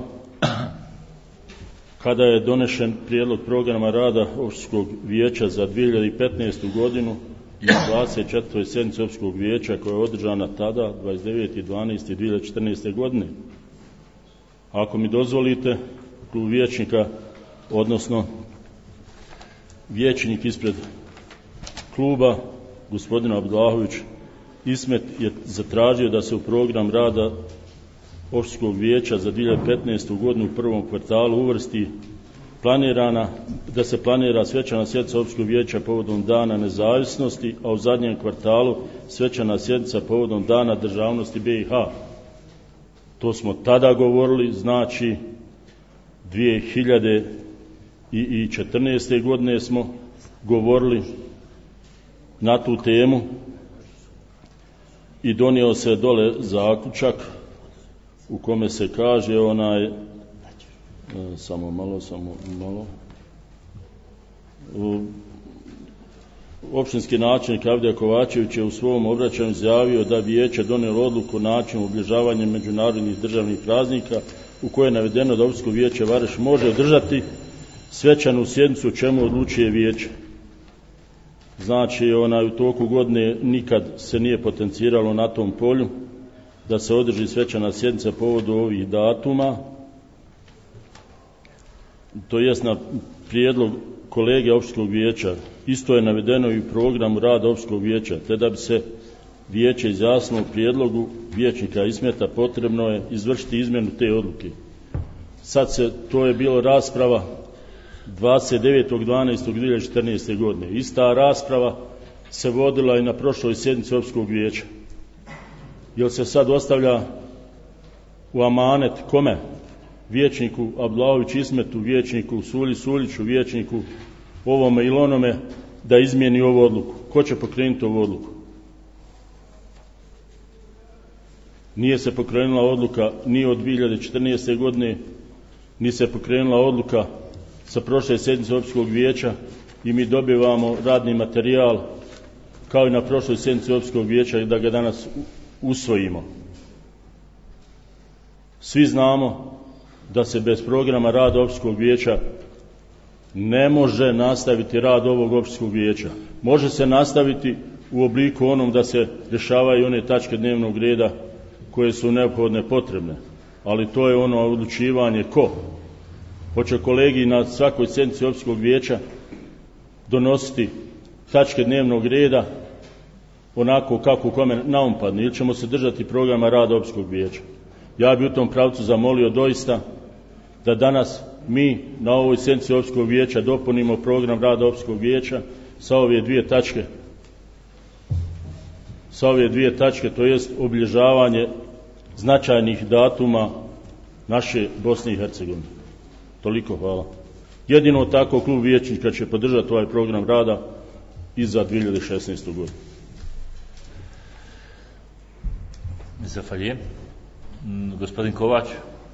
kada je donešen prijedlog programa rada općinskog vijeća za dvije hiljade petnaestu godinu na dvadeset četvrtoj sjednici općinskog vijeća koja je održana tada dvadeset devete dvanaeste dvije hiljade četrnaeste. godine. Ako mi dozvolite, klub vijećnika, odnosno vijećnik ispred kluba, gospodin Abdullahović Ismet, je zatražio da se u program rada općinskog vijeća za dvije hiljade petnaestu. godinu u prvom kvartalu uvrsti planirana, da se planira svečana sjednica općinskog vijeća povodom Dana nezavisnosti, a u zadnjem kvartalu svečana sjednica povodom Dana državnosti be i ha. To smo tada govorili, znači dvije hiljade četrnaeste. godine smo govorili na tu temu i donio se dole zaključak u kome se kaže onaj, samo malo, samo malo, općinski načelnik Avdija Kovačević je u svom obraćanju izjavio da vijeće donijelo odluku o načinu obilježavanja međunarodnih državnih praznika u kojoj je navedeno da općinsko vijeće Vareš može održati svečanu sjednicu o čemu odlučuje vijeće. Znači, onaj, u toku godine nikad se nije potenciralo na tom polju da se održi svečana sjednica povodu ovih datuma, to jest na prijedlog kolege općinskog vijeća. Isto je navedeno i u programu rada općinskog vijeća, te da bi se vijeće izjasnilo u prijedlogu vijećnika Ismeta potrebno je izvršiti izmjenu te odluke. Sad se, to je bilo rasprava dvadeset devetog dvanaestog dvije tisuće četrnaeste. godine. Ista rasprava se vodila i na prošloj sjednici općinskog vijeća. Jer se sad ostavlja u amanet kome? Vijećniku Abdulaović Ismetu, vijećniku Sulji Suljiću, vijećniku ovome ili onome da izmijeni ovu odluku. Ko će pokrenuti ovu odluku? Nije se pokrenula odluka ni od dvije tisuće četrnaeste. godine, ni se pokrenula odluka sa prošle sjednice općinskog vijeća i mi dobivamo radni materijal kao i na prošloj sjednici općinskog vijeća i da ga danas usvojimo. Svi znamo da se bez programa rada općinskog vijeća ne može nastaviti rad ovog općinskog vijeća. Može se nastaviti u obliku onom da se rješavaju one tačke dnevnog reda koje su neophodne, potrebne, ali to je ono odlučivanje ko. Hoće kolegi na svakoj sjednici općinskog vijeća donositi tačke dnevnog reda onako kako kome naumpadne, ili ćemo se držati programa rada općinskog vijeća. Ja bih u tom pravcu zamolio doista da danas mi na ovoj sjednici općinskog vijeća dopunimo program rada općinskog vijeća sa ove dvije tačke, sa ove dvije tačke, to jest obilježavanje značajnih datuma naše Bosne i Hercegovine. Toliko, hvala. Jedino tako klub vijećnika će podržati ovaj program rada i za dvije tisuće šesnaestu. godinu. Zahvaljujem. Gospodin Kovač.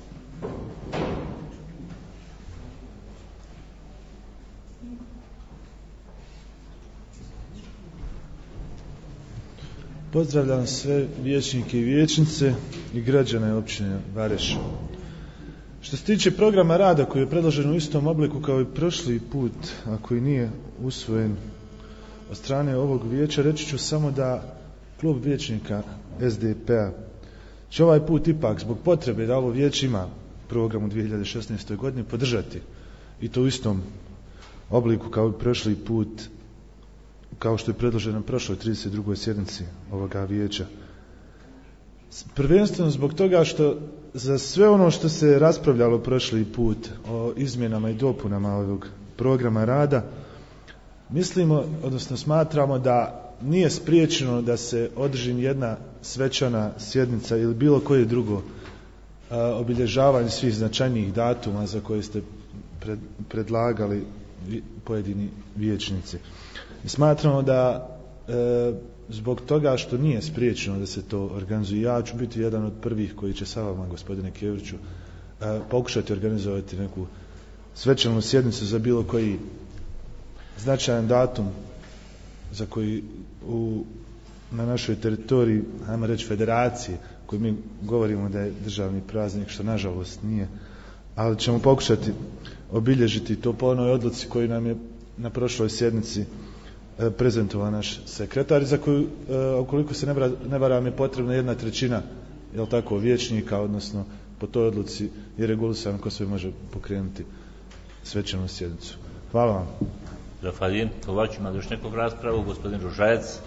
Pozdravljam sve vijećnike i vijećnice i građane općine Vareš. Što se tiče programa rada koji je predložen u istom obliku kao i prošli put, a koji nije usvojen od strane ovog vijeća, reći ću samo da klub vijećnika S D P-a će ovaj put ipak zbog potrebe da ovo vijeće ima program u dvije tisuće šesnaestoj. godini podržati i to u istom obliku kao i prošli put, kao što je predloženo na prošloj trideset drugoj sjednici ovoga vijeća. Prvenstveno zbog toga što za sve ono što se raspravljalo prošli put o izmjenama i dopunama ovog programa rada, mislimo, odnosno smatramo da nije spriječeno da se održi jedna svečana sjednica ili bilo koje drugo a, obilježavanje svih značajnijih datuma za koje ste pred, predlagali pojedini vijećnici. I smatramo da e, zbog toga što nije spriječeno da se to organizuje, ja ću biti jedan od prvih koji će sa vama, gospodine Kevriću, e, pokušati organizovati neku svečanu sjednicu za bilo koji značajan datum za koji u, na našoj teritoriji, ajmo reći federacije, koji mi govorimo da je državni praznik, što nažalost nije, ali ćemo pokušati obilježiti to po onoj odluci koju nam je na prošloj sjednici e, prezentovao naš sekretar, za koju, e, ukoliko se ne, ne varam, je potrebna jedna trećina, jel tako, vijećnika, odnosno po toj odluci je regulisano ko sve može pokrenuti svečanu sjednicu. Hvala vam. Zahvaljujem. Kovač, ima još nekog raspravu? Gospodin Ružajac.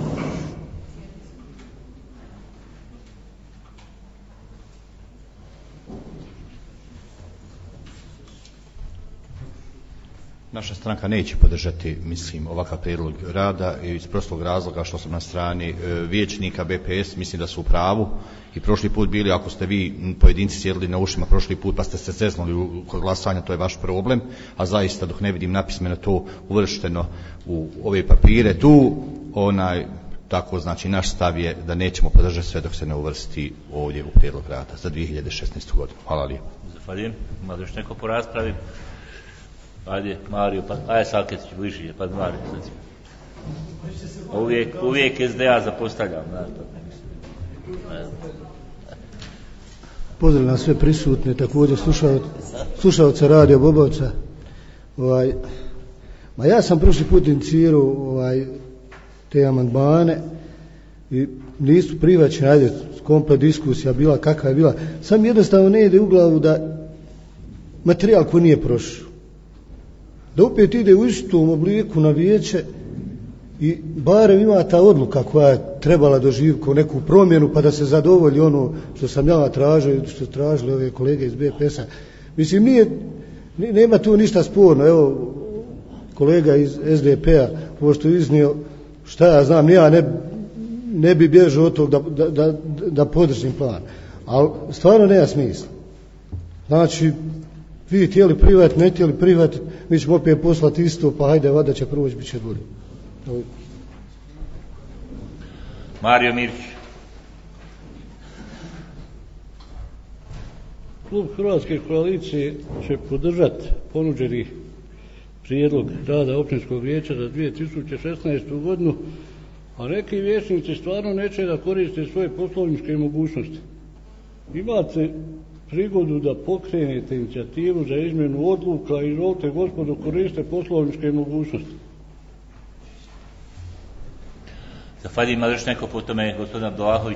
Naša stranka neće podržati, mislim, ovakav prijedlog rada iz prostog razloga što sam na strani e, vijećnika B P S, mislim da su u pravu i prošli put bili, ako ste vi pojedinci sjedili na ušima prošli put pa ste se zeznuli kod glasanja, to je vaš problem, a zaista dok ne vidim napismeno to uvršteno u ove papire tu, onaj, tako znači naš stav je da nećemo podržati sve dok se ne uvrsti ovdje u prijedlog rada za dvije hiljade šesnaestu godinu. Hvala lijepo. Zahvaljujem. Ima još neko po raspravi? Ajde, Mario, pa, ajde Salketić, bliži, pa Mario. Uvijek, uvijek S D A zapostavljam. Pozdravljam sve prisutne, također slušalce Radio Bobovca. Ovaj, ma ja sam prošli put inicirao ovaj, te amandmane i nisu prihvaćeni, ajde, komplet diskusija bila kakva je bila. Sam jednostavno ne ide u glavu da materijal koji nije prošao, da opet ide u istom obliku na vijeće i barem ima ta odluka koja je trebala doživjeti kao neku promjenu pa da se zadovolji ono što sam ja tražio i što tražili ove kolege iz B P S-a. Mislim, nije, nema tu ništa sporno. Evo, kolega iz S D P-a, ovo što je iznio, šta ja znam, ja ne, ne bi bježao od tog da, da, da, da podržim plan. Ali stvarno nema smisla. Znači, vi htjeli prihvatiti, ne htjeli prihvatiti, mi ćemo opet poslati isto, pa hajde, vada će proći, bit će bolje. Mario Mirčić. Klub Hrvatske koalicije će podržati ponuđeni prijedlog rada općinskog vijeća za dvije tisuće šesnaestu godinu, a neki vijećnici stvarno neće da koriste svoje poslovničke mogućnosti. Imate prigodu da pokrenete inicijativu za izmjenu odluka i izvolite gospodo koriste poslovničke mogućnosti. Zahvaljujem, ima još neko po tome, gospodin Abdulahović.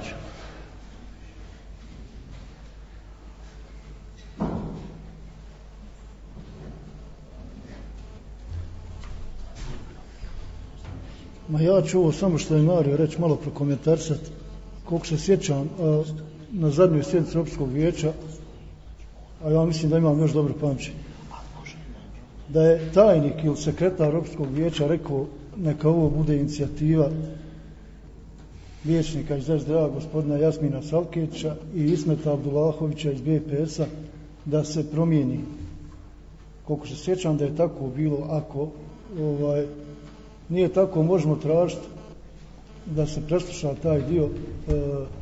Ma ja ću ovo samo što je Mario reći malo prokomentarsati. Koliko se sjećam, na zadnjoj sjednici općinskog vijeća, a ja mislim da imam još dobro pamćenje, da je tajnik ili sekretar općinskog vijeća rekao neka ovo bude inicijativa vijećnika iz S D A gospodina Jasmina Salketića i Ismeta Abdulahovića iz B P S-a da se promijeni. Koliko se sjećam da je tako bilo, ako ovaj, nije tako, možemo tražiti da se presluša taj dio e,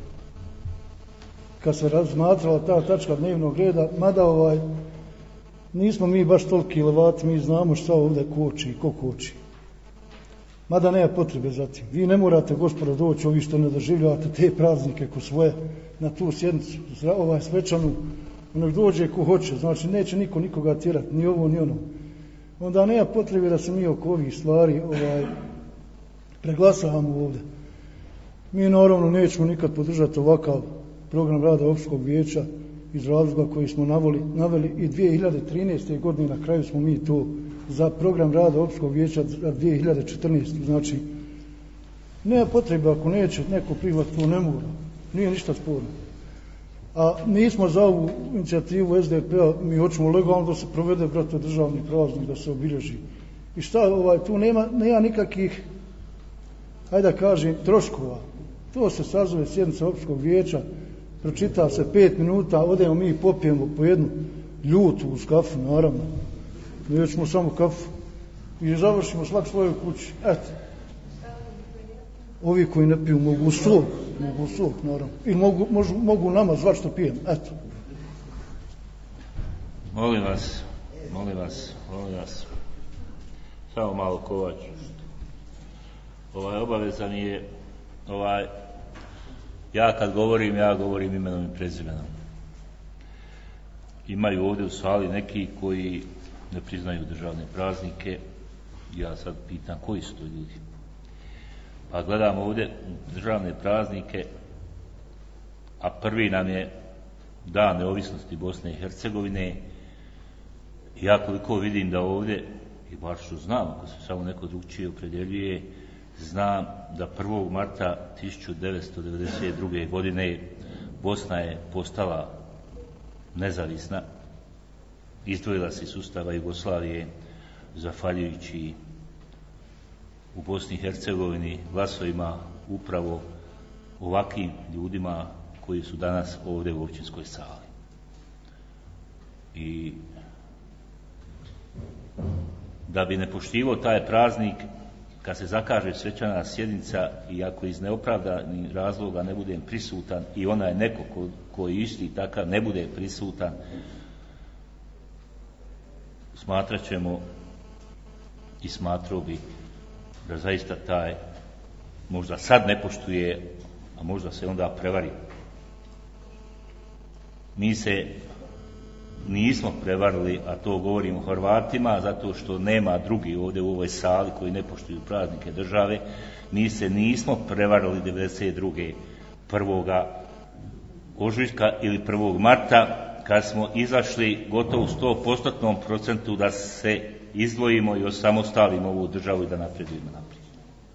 kad se razmatrala ta tačka dnevnog reda, mada ovaj, nismo mi baš toliki elevati, mi znamo šta ovdje koči i ko koči. Mada nema potrebe za tim. Vi ne morate, gospodo, doći ovi što ne doživljavate te praznike ko svoje na tu sjednicu, ovaj svečanu, onog dođe ko hoće, znači neće niko nikoga tjerati, ni ovo ni ono. Onda nema potrebe da se mi oko ovih stvari ovaj, preglasavamo ovdje. Mi naravno nećemo nikad podržati ovakav program rada općinskog vijeća iz razloga koji smo navoli, naveli i dvije hiljade trinaeste. godine, na kraju smo mi to za program rada općinskog vijeća za dvije hiljade četrnaeste. Znači, nema potrebe, ako neće neko prihvatiti, to ne mora. Nije ništa sporno. A mi smo za ovu inicijativu S D P-a, mi hoćemo legalno da se provede, brate, državni praznik, da se obilježi. I šta, ovaj, tu nema, nema nikakvih, hajde da kažem, troškova. To se sazove sjednica općinskog vijeća, pročita se pet minuta, odemo mi popijemo po jednu ljutu uz kafu, naravno. Mi ćemo samo kafu i završimo svak svojoj kući. Eto. Ovi koji ne piju mogu sok, mogu sok, naravno. I mogu, mogu, mogu nama zvat što pijem. Eto. Molim vas, molim vas, molim vas. Samo malo Kovač. Ovaj obaveza mi je, ovaj, ja kad govorim, ja govorim imenom i prezimenom. Imaju ovdje u sali neki koji ne priznaju državne praznike. Ja sad pitam koji su to ljudi. Pa gledamo ovdje državne praznike, a prvi nam je Dan neovisnosti Bosne i Hercegovine. Ja koliko vidim da ovdje, i bar što znam, ako se samo neko drugčije opredjeljuje, znam da prvog marta tisuću devetsto devedeset druge. godine Bosna je postala nezavisna, izdvojila se iz sustava Jugoslavije, zahvaljujući u Bosni i Hercegovini glasovima upravo ovakvim ljudima koji su danas ovdje u općinskoj sali. I da bi ne poštivao taj praznik, kad se zakaže svečana sjednica i ako iz neopravdanih razloga ne budem prisutan i ona je neko ko, koji isti takav ne bude prisutan, smatrat ćemo i smatrao bi da zaista taj možda sad ne poštuje, a možda se onda prevari. Mi se nismo prevarili, a to govorimo Hrvatima, zato što nema drugi ovdje u ovoj sali koji ne poštuju praznike države. Mi se nismo prevarili devedeset druge prvoga ožujka ili prvog marta, kad smo izašli gotovo u sto posto procentu da se izdvojimo i osamostalimo ovu državu i da napredujemo naprijed.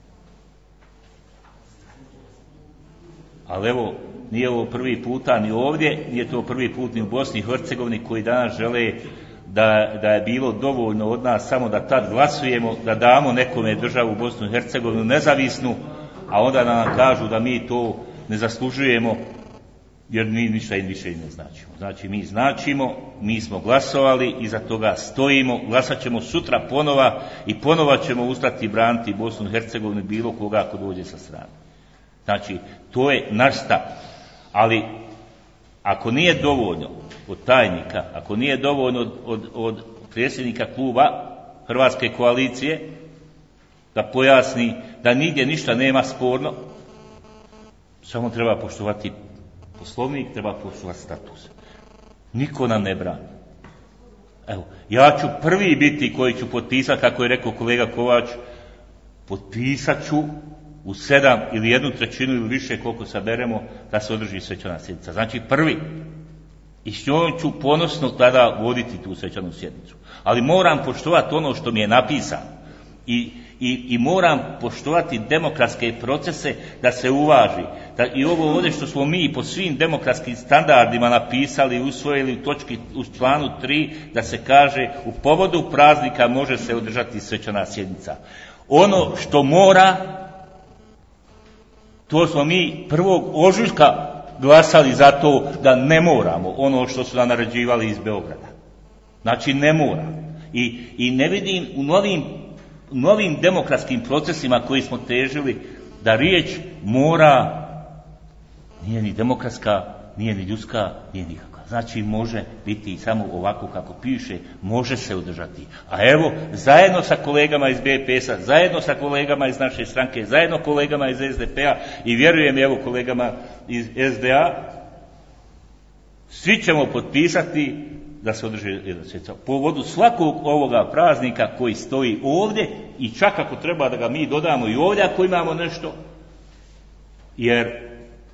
Ali evo, nije ovo prvi puta ni ovdje, nije to prvi put ni u Bosni i Hercegovini koji danas žele da, da je bilo dovoljno od nas samo da tad glasujemo, da damo nekome državu Bosnu i Hercegovinu nezavisnu, a onda da nam kažu da mi to ne zaslužujemo jer mi ništa im više ne značimo. Znači mi značimo, mi smo glasovali, iza toga stojimo, glasat ćemo sutra ponova i ponova ćemo ustati i braniti Bosnu i Hercegovinu bilo koga ako dođe sa strane. Znači, to je naš stav. Ali, ako nije dovoljno od tajnika, ako nije dovoljno od, od, od predsjednika kluba Hrvatske koalicije, da pojasni da nigdje ništa nema sporno, samo treba poštovati Poslovnik, treba poštovati status. Niko nam ne brani. Evo, ja ću prvi biti koji ću potpisati, kako je rekao kolega Kovač, potpisat ću u sedam ili jednu trećinu ili više koliko saberemo da se održi svečana sjednica. Znači prvi. I s njom ću ponosno tada voditi tu svečanu sjednicu. Ali moram poštovati ono što mi je napisano. I, i, i moram poštovati demokratske procese da se uvaži. Da i ovo ovdje što smo mi po svim demokratskim standardima napisali, usvojili u točki u članu tri, da se kaže u povodu praznika može se održati svečana sjednica. Ono što mora, to smo mi prvog ožujka glasali za to da ne moramo ono što su nam naređivali iz Beograda. Znači ne mora. I, i ne vidim u novim, novim demokratskim procesima koji smo težili da riječ mora nije ni demokratska, nije ni ljudska, nije nikakva. Znači može biti samo ovako kako piše, može se održati. A evo, zajedno sa kolegama iz B P S-a, zajedno sa kolegama iz naše stranke, zajedno kolegama iz S D P-a i vjerujem evo kolegama iz S D A, svi ćemo potpisati da se održi jedna sjednica. Povodu svakog ovoga praznika koji stoji ovdje i čak ako treba da ga mi dodamo i ovdje ako imamo nešto, jer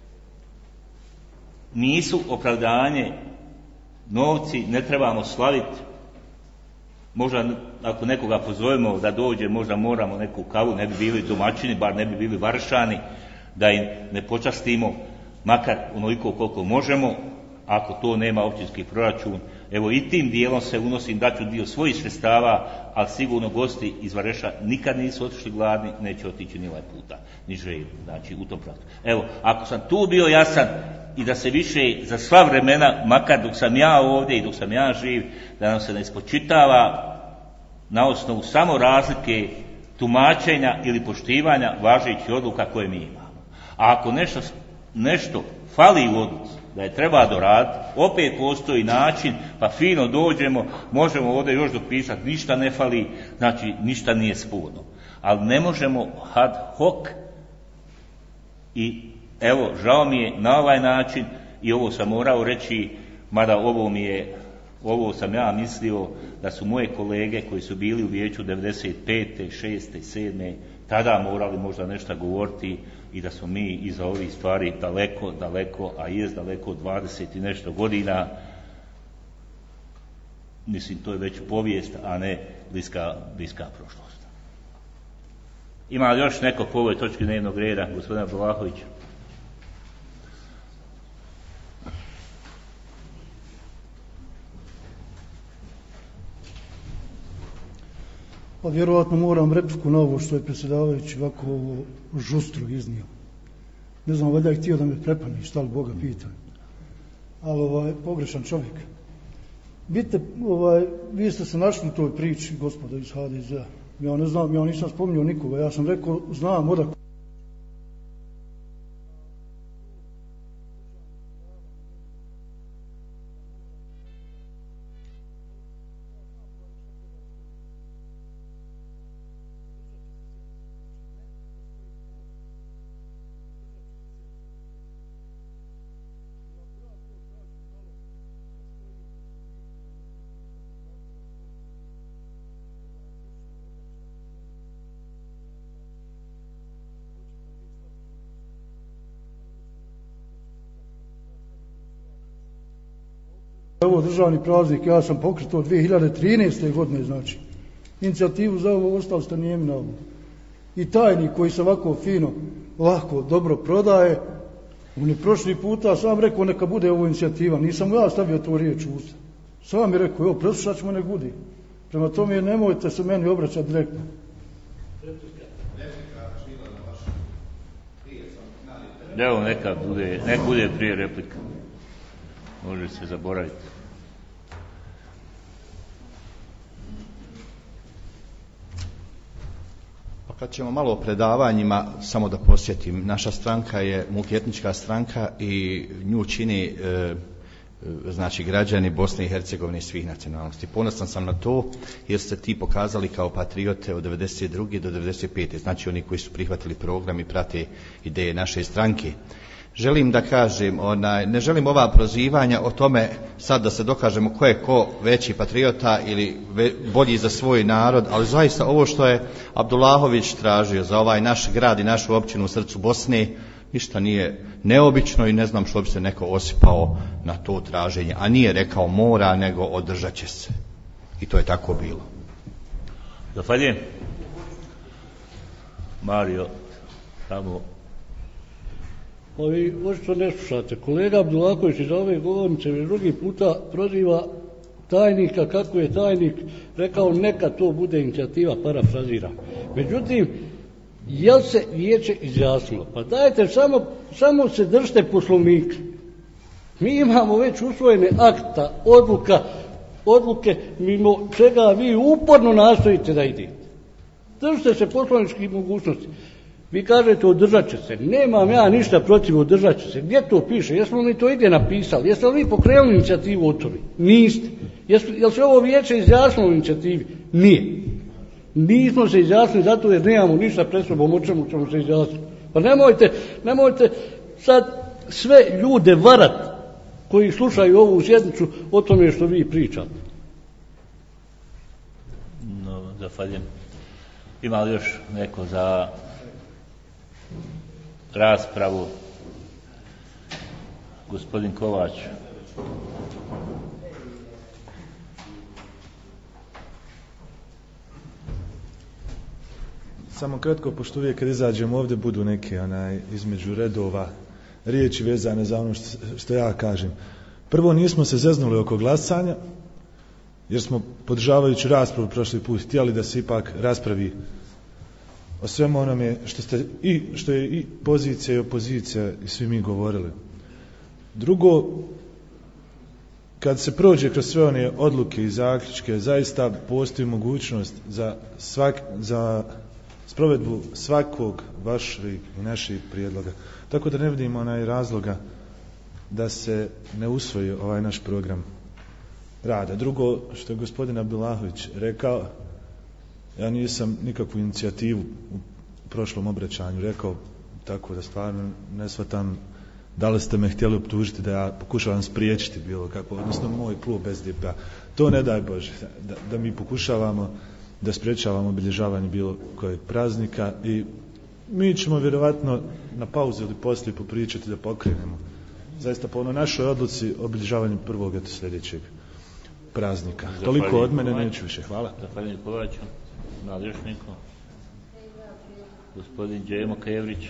nisu opravdanje novci, ne trebamo slaviti. Možda ako nekoga pozovemo da dođe, možda moramo neku kavu, ne bi bili domaćini, bar ne bi bili Varšani, da im ne počastimo, makar onoliko koliko možemo, ako to nema općinski proračun. Evo i tim dijelom se unosim, daću dio svojih sredstava, ali sigurno gosti iz Vareša nikad nisu otišli gladni, neće otići ni ovaj puta, ni živi, znači u tom pravcu. Evo, ako sam tu bio jasan i da se više za sva vremena, makar dok sam ja ovdje i dok sam ja živ, da nam se ne ispočitava na osnovu samo razlike tumačenja ili poštivanja važećih odluka koje mi imamo. A ako nešto, nešto fali u odluci, da je treba doraditi, opet postoji način, pa fino dođemo, možemo ovdje još dopisati, ništa ne fali, znači ništa nije sporno. Ali ne možemo ad hoc i evo, žao mi je na ovaj način i ovo sam morao reći, mada ovo mi je, ovo sam ja mislio da su moje kolege koji su bili u vijeću devedeset pete, šeste, sedme tada morali možda nešto govoriti i da smo mi iza ovih stvari daleko, daleko, a jest daleko dvadeset i nešto godina. Mislim, to je već povijest, a ne bliska, bliska prošlost. Ima li još neko po ovoj točki dnevnog reda, gospodina Vlahović? Pa vjerovatno moram repliku na ovo što je predsjedavajući ovako žustro iznio. Ne znam, valjda je htio da me prepani, šta li Boga pita. Ali ovaj, pogrešan čovjek. Vidite, ovaj, vi ste se našli u toj priči, gospodo iz H D Z-a. Ja ne znam, ja nisam spominjao nikoga, ja sam rekao, znam odakle. Ovo državni praznik, ja sam pokretao dvije hiljade trinaeste. godine, znači. Inicijativu za ovo ostali ste nijemi na ovo. I tajnik koji se ovako fino, ovako dobro prodaje, on je prošli puta sam rekao neka bude ovo inicijativa, nisam ja stavio tu riječ u usta. Sam je rekao, evo, preslušat ćemo nek bude. Prema tome nemojte se meni obraćati direktno. Evo, neka bude, neka bude prije replika. Može se zaboraviti. Pa kad ćemo malo o predavanjima, samo da posjetim, naša stranka je multietnička stranka i nju čini e, znači građani Bosne i Hercegovine svih nacionalnosti. Ponosan sam na to jer ste ti pokazali kao patriote od devedeset druge do devedeset pete. Znači oni koji su prihvatili program i prate ideje naše stranke. Želim da kažem, onaj, ne želim ova prozivanja o tome sad da se dokažemo ko je ko veći patriota ili ve, bolji za svoj narod, ali zaista ovo što je Abdullahović tražio za ovaj naš grad i našu općinu u srcu Bosne, ništa nije neobično i ne znam što bi se neko osipao na to traženje, a nije rekao mora, nego održat će se. I to je tako bilo. Zahvaljujem. Mario, tamo. Ovi, očito ne slušate. Kolega Abdullaković iz ove govornice već drugi puta proziva tajnika kako je tajnik rekao neka to bude inicijativa, parafraziram. Međutim, jel se vijeće izjasnilo? Pa dajte, samo, samo se držite Poslovnika. Mi imamo već usvojene akta, odluka, odluke mimo čega vi uporno nastojite da idete. Držite se poslovničkih mogućnosti. Vi kažete održat će se. Nemam ja ništa protiv održat će se. Gdje to piše? Jesmo li to ide napisali? Jeste li vi pokrenuli inicijativu o tome? Niste. Jesu, jel se ovo vijeće izjasnilo u inicijativi? Nije. Nismo se izjasnili zato jer nemamo ništa pred sobom o čemu ćemo se izjasniti. Pa nemojte, nemojte sad sve ljude varat koji slušaju ovu sjednicu o tome što vi pričate. No, zahvaljujem. Ima li još neko za raspravu? Gospodin Kovač. Samo kratko, pošto uvijek kad izađemo ovdje budu neke onaj, između redova riječi vezane za ono što, što ja kažem. Prvo, nismo se zeznuli oko glasanja, jer smo podržavajući raspravu prošli put htjeli da se ipak raspravi o svemu onome što, ste, i, što je i pozicija i opozicija i svi mi govorili. Drugo, kad se prođe kroz sve one odluke i zaključke, zaista postoji mogućnost za, svak, za sprovedbu svakog vašeg i naših prijedloga. Tako da ne vidimo onaj razloga da se ne usvoji ovaj naš program rada. Drugo, što je gospodin Abdullahović rekao, ja nisam nikakvu inicijativu u prošlom obraćanju rekao, tako da stvarno ne shvatam da li ste me htjeli optužiti da ja pokušavam spriječiti bilo kako, odnosno moj klub S D P-a. To ne daj Bože, da, da mi pokušavamo da sprečavamo obilježavanje bilo kojeg praznika i mi ćemo vjerovatno na pauzi ili poslije popričati da pokrenemo zaista po ono našoj odluci obilježavanju prvog eto sljedećeg praznika. Zahvaljujem. Toliko od mene, neću više. Hvala. Zahvaljujem Kovaču. Ima li još neko? Gospodin Džemo Kevrić.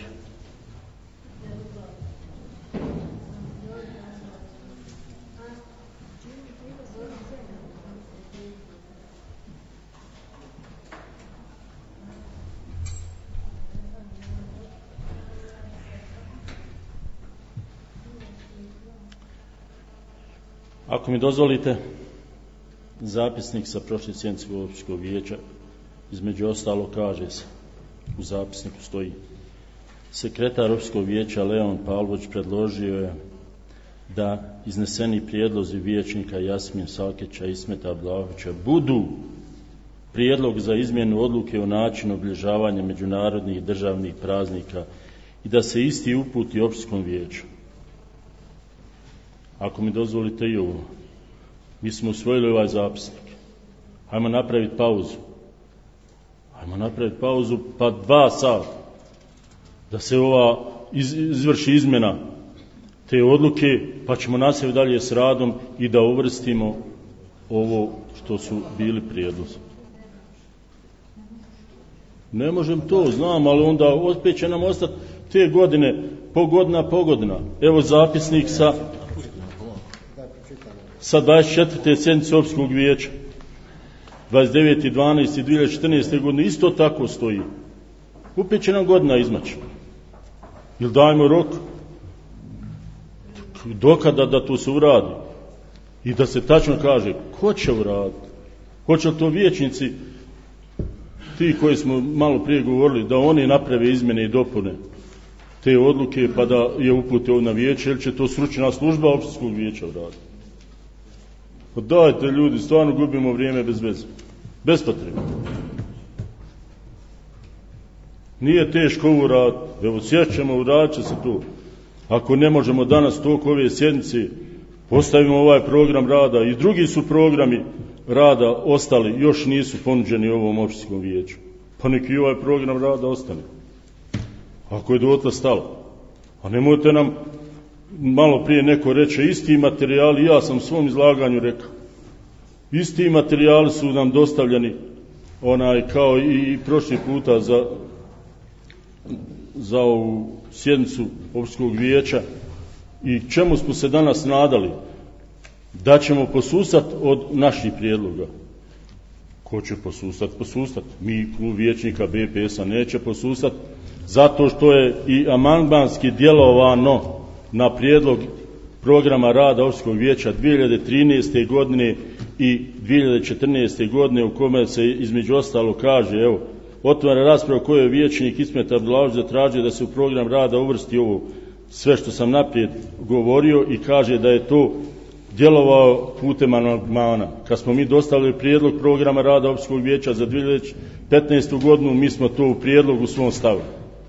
Ako mi dozvolite, zapisnik sa prošle sjednice općinskog vijeća između ostalo kaže se, u zapisniku stoji: sekretar Općinskog vijeća Leon Pavlović predložio je da izneseni prijedlozi vijećnika Jasmin Sakića i Ismeta Abdulahovića budu prijedlog za izmjenu odluke o načinu obilježavanja međunarodnih i državnih praznika i da se isti uputi Općinskom vijeću. Ako mi dozvolite i ovo, mi smo usvojili ovaj zapisnik. Hajmo napraviti pauzu. Hajmo napraviti pauzu pa dva sata da se ova iz, izvrši izmjena te odluke, pa ćemo nastaviti dalje s radom i da uvrstimo ovo što su bili prijedlozi. Ne možem to, znam, ali onda opet će nam ostati te godine, po godina, po godina. Evo zapisnik sa, sa dvadeset četvrte sjednice Općinskog vijeća. dvadeset devete dvanaeste dvije hiljade četrnaeste. godine isto tako stoji. Opet će nam godina izmaći. Ili dajmo rok dokada da to se uradi i da se tačno kaže ko će uraditi. Hoće li to vijećnici, ti koji smo malo prije govorili, da oni naprave izmjene i dopune te odluke pa da je upute na vijeće, ili će to stručna služba Općinskog vijeća uraditi. Pa dajte ljudi, stvarno gubimo vrijeme bez veze. Bespotrebno. Nije teško ovo raditi. Evo sjećamo, uradit će se to. Ako ne možemo danas toliko ove sjednice, postavimo ovaj program rada i drugi su programi rada ostali, još nisu ponuđeni ovom Općinskom vijeću. Pa neki ovaj program rada ostane. Ako je dotle stalo. A nemojte nam malo prije neko reče isti materijali, ja sam u svom izlaganju rekao. Isti materijali su nam dostavljeni onaj kao i prošli puta za za ovu sjednicu Općinskog vijeća i čemu smo se danas nadali da ćemo posustat od naših prijedloga. Ko će posustat? Posustat. Mi, klub vijećnika B P S-a, neće posustat zato što je i amandmanski djelovano na prijedlog programa rada Općinskog vijeća dvije hiljade trinaeste. godine i dvije hiljade četrnaeste. godine u kome se između ostalo kaže, evo, otvara rasprava u kojoj je vijećnik Ismet Abdulahović zatražio da se u program rada uvrsti ovo sve što sam naprijed govorio i kaže da je to djelovao putem amandmana. Kad smo mi dostavili prijedlog programa rada Općinskog vijeća za dvije hiljade petnaestu. godinu, mi smo to u prijedlogu svom stavili.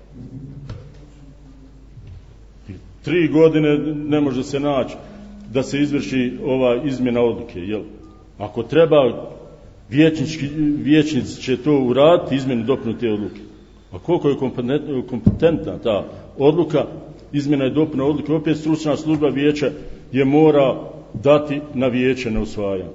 Tri godine ne može se naći da se izvrši ova izmjena odluke. Jel? Ako treba, vijećnici će to uraditi, izmjenu dopunu te odluke. A koliko je kompetentna ta odluka, izmjena i dopuna odluke, opet stručna služba vijeća je mora dati na vijeće na usvajanje.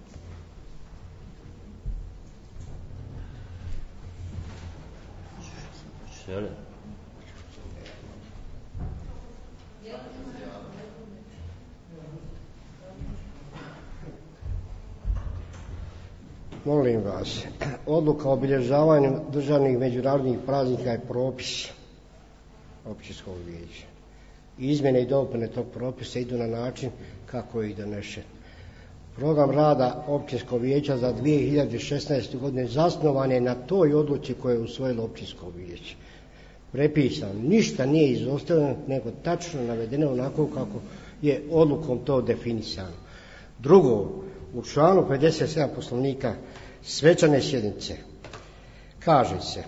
Molim vas, odluka o obilježavanju državnih međunarodnih praznika je propis Općinskog vijeća. Izmjene i dopune tog propisa idu na način kako je i donešen. Program rada Općinskog vijeća za dvije hiljade šesnaestu. godinu zasnovan je na toj odluci koju je usvojilo Općinsko vijeće. Prepisano, ništa nije izostavljeno, nego tačno navedeno onako kako je odlukom to definisano. Drugo, u članu pedeset sedam Poslovnika svečane sjednice kaže se: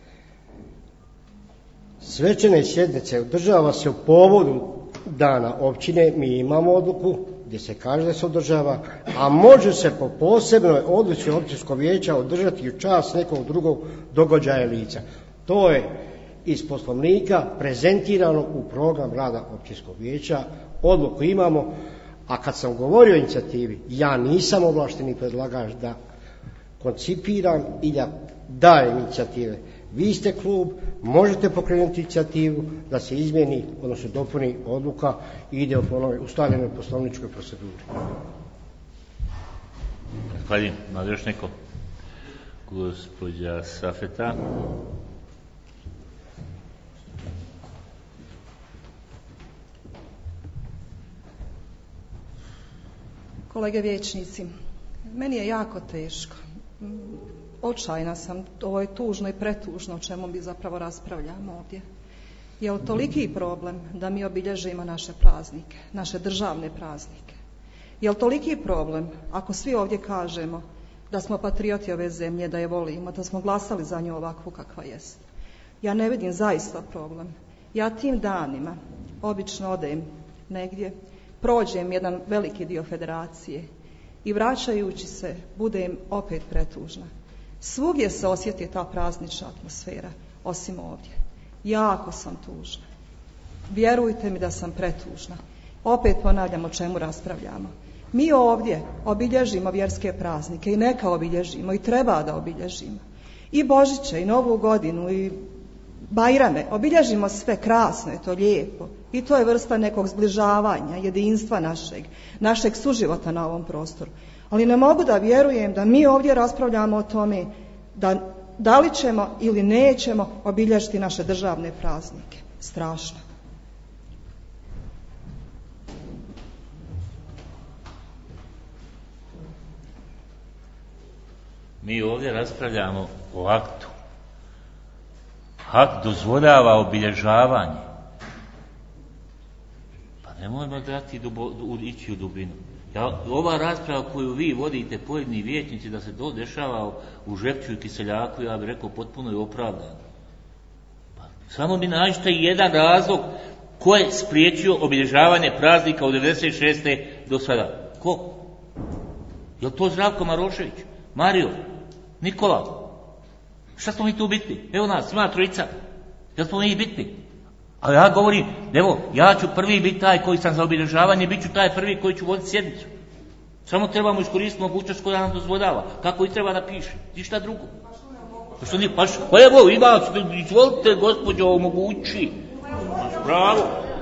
svečane sjednice održava se u povodu dana općine, mi imamo odluku gdje se kaže da se održava, a može se po posebnoj odluci Općinskog vijeća održati u čast nekog drugog događaja lica. To je iz Poslovnika prezentirano u program rada Općinskog vijeća, odluku imamo. A kad sam govorio o inicijativi, ja nisam ovlašteni predlagač da koncipiram i da dajem inicijative. Vi ste klub, možete pokrenuti inicijativu da se izmijeni, odnosno dopuni odluka i ide u ustaljenoj poslovničkoj proceduri. Hvala. Ima još neko? Gospođa Safeta. Kolege vijećnici, meni je jako teško. očajna sam, ovo je tužno i pretužno o čemu mi zapravo raspravljamo ovdje. Je li toliki problem da mi obilježimo naše praznike, naše državne praznike? Je li toliki problem ako svi ovdje kažemo da smo patrioti ove zemlje, da je volimo, da smo glasali za nju ovakvu kakva jest? Ja ne vidim zaista problem. Ja tim danima obično odem negdje, prođem jedan veliki dio federacije i vraćajući se budem opet pretužna. Svugdje se osjeti ta praznična atmosfera, osim ovdje. Jako sam tužna. Vjerujte mi da sam pretužna. Opet ponavljam o čemu raspravljamo. Mi ovdje obilježimo vjerske praznike i neka obilježimo i treba da obilježimo. I Božiće, i Novu godinu, i Bajrame, obilježimo sve, krasno je to, lijepo. I to je vrsta nekog zbližavanja, jedinstva našeg, našeg suživota na ovom prostoru. Ali ne mogu da vjerujem da mi ovdje raspravljamo o tome da, da li ćemo ili nećemo obilježiti naše državne praznike. Strašno. Mi ovdje raspravljamo o aktu. Akt dozvoljava obilježavanje. Pa nemojmo dati dubo, ići u dubinu. Ja, ova rasprava koju vi vodite, pojedini vijećnici, da se to dešava u Žepču i Kiseljaku, ja bih rekao potpuno je opravdano. Pa, samo mi nađite jedan razlog ko je spriječio obilježavanje praznika od devedeset šeste do sada. Ko? Je li to Zdravko Marošević? Mario? Nikola? Šta smo mi tu bitni? Evo nas, ima trojica. Jel smo mi bitni? A ja govorim, evo, ja ću prvi biti taj koji sam za obilježavanje, bit ću taj prvi koji ću voditi sjednicu. Samo trebamo iskoristiti mogućnost koja nam dozvoljava. Kako i treba da piše. Ništa drugo. Pa što nije, pa što, pa evo, ima, izvolite, gospođo, omogući. Bravo.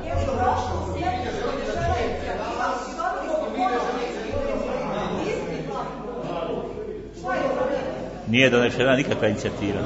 Nije donešena nikakva inicijativa.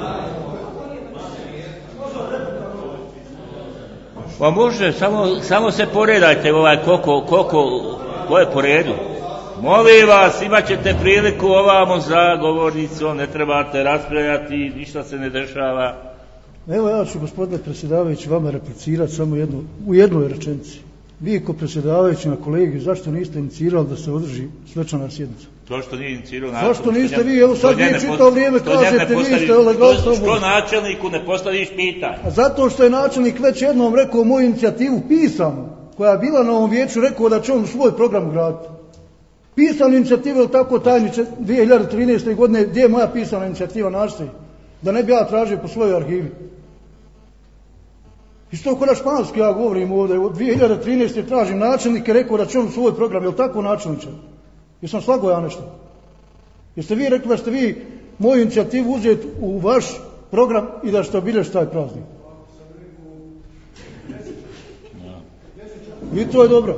Pa može, samo, samo se poredajte ovaj koliko, koliko, ko je po redu. Molim vas, imat ćete priliku ovamo za govornicom, ne trebate raspravljati, ništa se ne dešava. Evo ja ću, gospodine predsjedavajući, vama replicirati samo jednu, u jednoj rečenici. Vi ko predsjedavajući na kolegiju, zašto niste inicirali da se održi svečana sjednica? To što nije inicirao načelnik. Zašto niste vi, evo sad vi čitao vrijeme kažete, vi ste legalitom. Što načelniku ne postaviš pitanje? A zato što je načelnik već jednom rekao moju inicijativu pisanu, koja je bila na ovom vijeću, rekao da će on svoj program graditi. Pisana inicijativa, ili tako tajniče, dvije hiljade trinaeste. godine, gdje je moja pisana inicijativa, našte, da ne bi ja tražio po svojoj arhivi. Isto ko na španski ja govorim ovdje, od dvije hiljade trinaeste. tražim načelnike, rekao da će on svoj program, je li tako načelniče? Jesam slagao ja nešto? Jeste vi rekli da ste vi moju inicijativu uzeti u vaš program i da ćete obilježiti taj praznik? I to je dobro.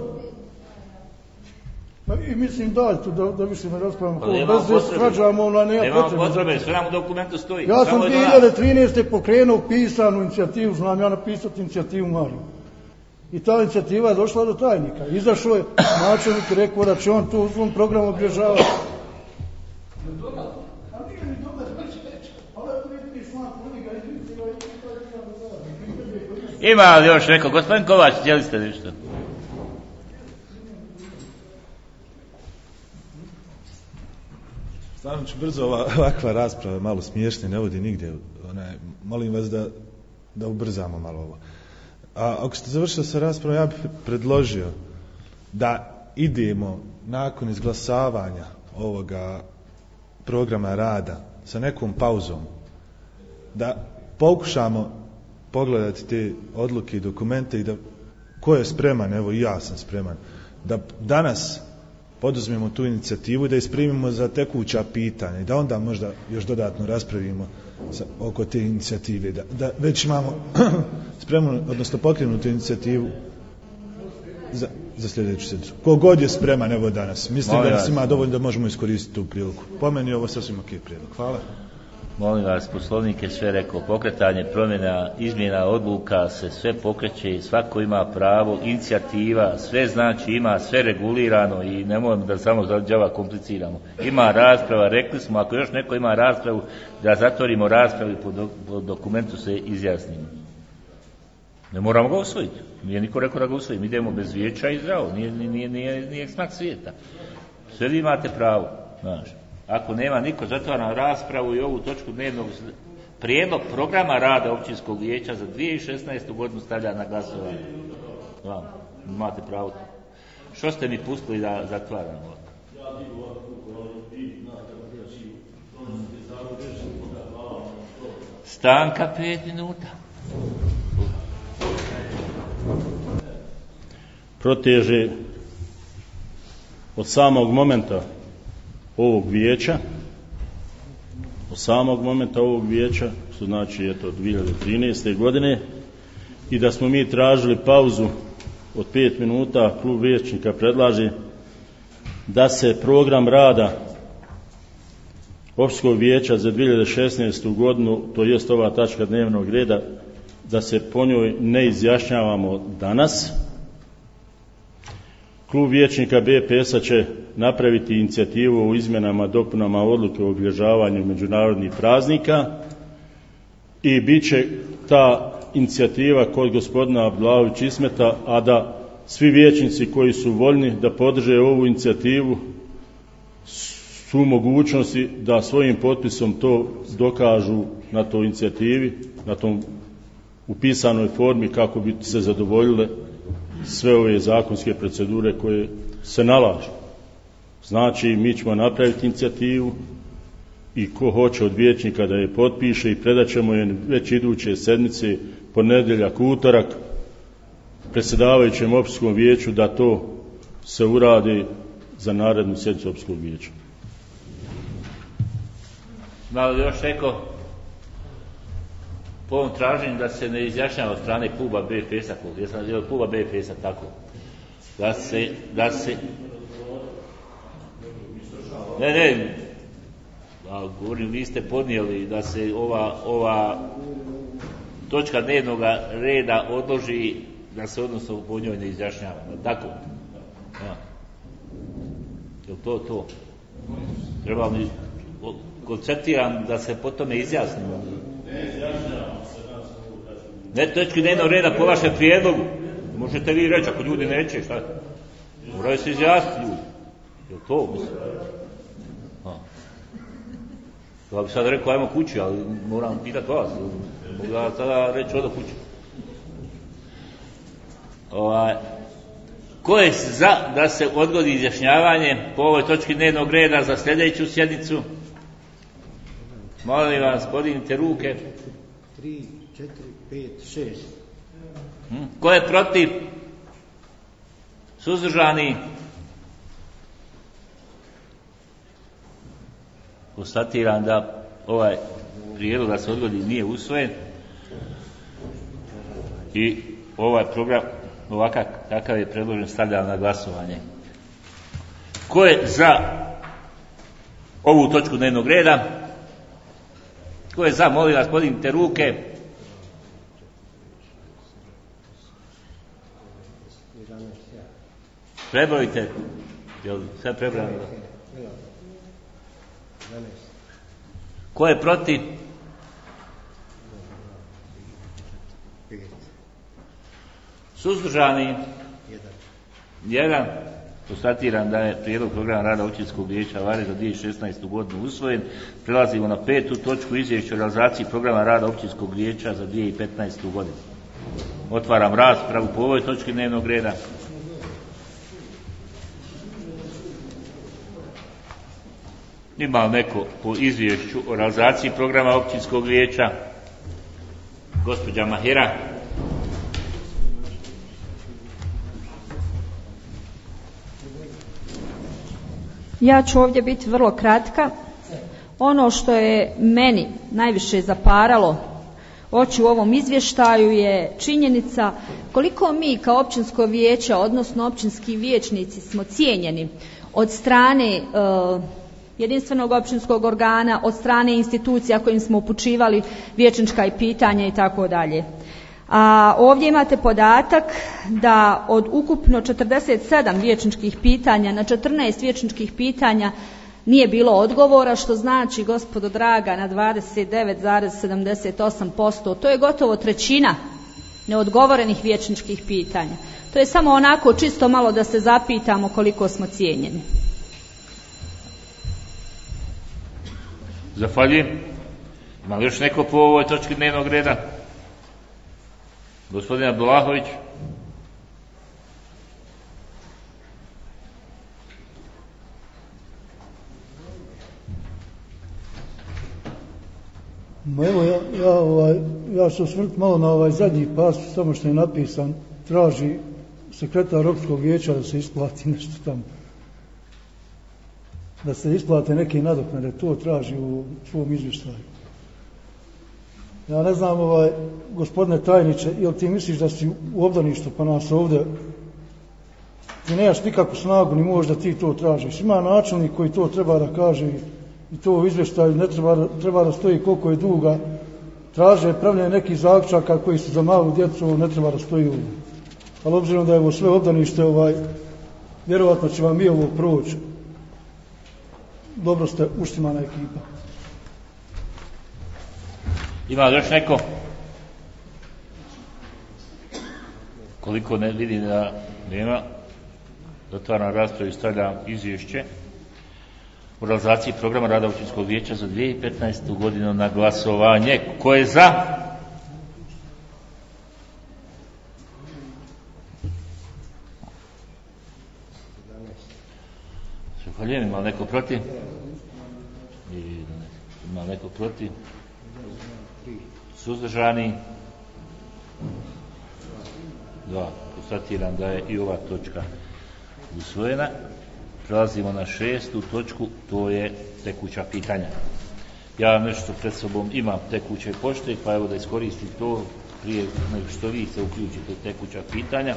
I mislim da, da, da više ne raspravamo. Pa nema potrebe, nema potrebe, sve nam u dokumentu stoji. Ja sam dvije hiljade trinaeste. pokrenuo pisanu inicijativu, znam ja napisati inicijativu Mariju. I ta inicijativa je došla do tajnika. Izašao je načelnik i rekao da će on tu u svom programu obilježavati. Ima li još neko? Gospodin Kovač, htjeli ste nešto? Stvarno ću brzo, ovakva rasprava malo smiješna, ne vodi nigdje. Onaj, molim vas da, da ubrzamo malo ovo. A ako ste završili sa raspravom, ja bih predložio da idemo nakon izglasavanja ovoga programa rada sa nekom pauzom, da pokušamo pogledati te odluke i dokumente i da ko je spreman, evo i ja sam spreman, da danas poduzmemo tu inicijativu i da isprimimo za tekuća pitanja i da onda možda još dodatno raspravimo sa, oko te inicijative, da, da već imamo spremnu, odnosno pokrenutu inicijativu za, za sljedeću sjednicu. Kogod je spreman, evo danas. Mislim Moja, da nas ima dovoljno da možemo iskoristiti tu priliku. Po meni je ovo sasvim ok prijedlog. Hvala. Molim vas, Poslovnik je sve rekao, pokretanje promjena, izmjena odluka se sve pokreće, svako ima pravo, inicijativa, sve znači ima sve regulirano i nemojmo da samo za džava kompliciramo. Ima rasprava, rekli smo, ako još neko ima raspravu, da zatvorimo raspravu i po, do, po dokumentu se izjasnimo. Ne moramo ga usvojiti. Nije niko rekao da ga usvojimo, idemo bez vijeća i zdravo, nije, nije, nije, nije smak svijeta. Sve vi imate pravo, znaš. Ako nema niko, zatvaram raspravu i ovu točku dnevnog prijedlog programa rada općinskog vijeća za dvije tisuće šesnaestu godinu stavlja na glasovanje. Vam, imate pravo. Što ste mi pustili da zatvaram ovako? Stanka pet minuta. Proteže od samog momenta ovog vijeća, od samog momenta ovog vijeća, što znači eto dvije hiljade trinaeste. godine, i da smo mi tražili pauzu od pet minuta, klub vijećnika predlaže da se program rada općinskog vijeća za dvije hiljade šesnaestu. godinu, to jest ova tačka dnevnog reda, da se po njoj ne izjašnjavamo danas. Klub vijećnika B P S-a će napraviti inicijativu o izmjenama, dopunama odluke o obilježavanju međunarodnih praznika i bit će ta inicijativa kod gospodina Abdullahovića Ismeta, a da svi vijećnici koji su voljni da podrže ovu inicijativu su u mogućnosti da svojim potpisom to dokažu na toj inicijativi, na tom upisanoj formi, kako bi se zadovoljile sve ove zakonske procedure koje se nalažu. Znači, mi ćemo napraviti inicijativu i ko hoće od vijećnika da je potpiše i predat ćemo je već iduće sedmice, ponedjeljak, utorak, predsjedavajućem općinskom vijeću da to se uradi za narednu sjednicu općinskog vijeća. Malo još rekao, po ovom traženju da se ne izjašnjava od strane kluba B P S-a, jesam od kluba B P S-a tako, da se, da se, ne, ne, da, govorim, vi ste podnijeli da se ova, ova točka dnevnog reda odloži, da se odnosno po njoj ne izjašnjava, tako, ja. Je li to to? Treba mi, konceptiram da se po tome izjasnimo. Ne izjašnjavamo se. Ne točki dnevnog reda po vašem prijedlogu. Možete vi reći ako ljudi neće, šta? Moraju se izjasniti ljudi. Je li to, mislim? Ja bih sad rekao, ajmo kući, ali moram pitati vas. Mogu da sada reći odo kući. Ovaj, ko je za da se odgodi izjašnjavanje po ovoj točki dnevnog reda za sljedeću sjednicu? Molim vas, podignite ruke. tri, četiri, pet, šest. Hmm? Ko je protiv? Suzdržani? Konstatiram da ovaj prijedlog da se odgodi nije usvojen i ovaj program ovakav takav je predložen stavljan na glasovanje. Ko je za ovu točku dnevnog reda? Ko je za, molim vas, podignite ruke. Prebrojite. Jel sve prebrojano? Ko je protiv? Suzdržani? Jedan. Konstatiram da je prijedlog programa rada općinskog vijeća Varež za dvije tisuće šesnaestu. godinu usvojen. Prelazimo na petu točku, izvješće o realizaciji programa rada općinskog vijeća za dvije tisuće petnaestu. godinu. Otvaram raspravu po ovoj točki dnevnog reda. Ima neko po izvješću o realizaciji programa općinskog vijeća? Gospođa Mahira. Ja ću ovdje biti vrlo kratka. Ono što je meni najviše zaparalo oči u ovom izvještaju je činjenica koliko mi kao općinsko vijeće, odnosno općinski vijećnici smo cijenjeni od strane e, jedinstvenog općinskog organa, od strane institucija kojim smo upućivali vijećnička i pitanja i tako dalje. A ovdje imate podatak da od ukupno četrdeset sedam vijećničkih pitanja na četrnaest vijećničkih pitanja nije bilo odgovora, što znači, gospodo draga, na dvadeset devet zarez sedamdeset osam posto, to je gotovo trećina neodgovorenih vijećničkih pitanja. To je samo onako čisto malo da se zapitamo koliko smo cijenjeni. Zahvaljujem. Ima li još neko po ovoj točki dnevnog reda? Gospodin Abdullahović. Ma evo, ja, ja, ovaj, ja ću osvrnuti malo na ovaj zadnji pasus, samo što je napisan, traži sekretar općinskog vijeća da se isplati nešto tamo. Da se isplate neke nadoknade, to traži u svom izvještaju. Ja ne znam, ovaj, gospodine tajniče, jel ti misliš da si u obdaništu pa nas ovdje, ti nemaš nikakvu snagu ni možda ti to tražiš. Ima načelnik koji to treba da kaže i to u izvještaju ne treba, treba da stoji koliko je duga, traže pravljanje nekih zaključaka koji su za malu djecu, ne treba da stoji ovdje. Ali obzirom da je ovo sve obdanište, ovaj, vjerovatno će vam i ovo proći. Dobro ste uštimana ekipa. Ima li još neko? Koliko ne vidim da nema, zatvaram raspravu i stavljam izvješće o realizaciji programa rada općinskog vijeća za dvije tisuće petnaestu godinu na glasovanje. Ko je za? Zahvaljujem. Ima li neko protiv? Ima li neko protiv? Suzdržani? Dva. Konstatiram da je i ova točka usvojena. Prelazimo na šestu točku, to je tekuća pitanja. Ja nešto pred sobom imam tekuće pošte, pa evo da iskoristim to prije nego što vi se uključite u tekuća pitanja.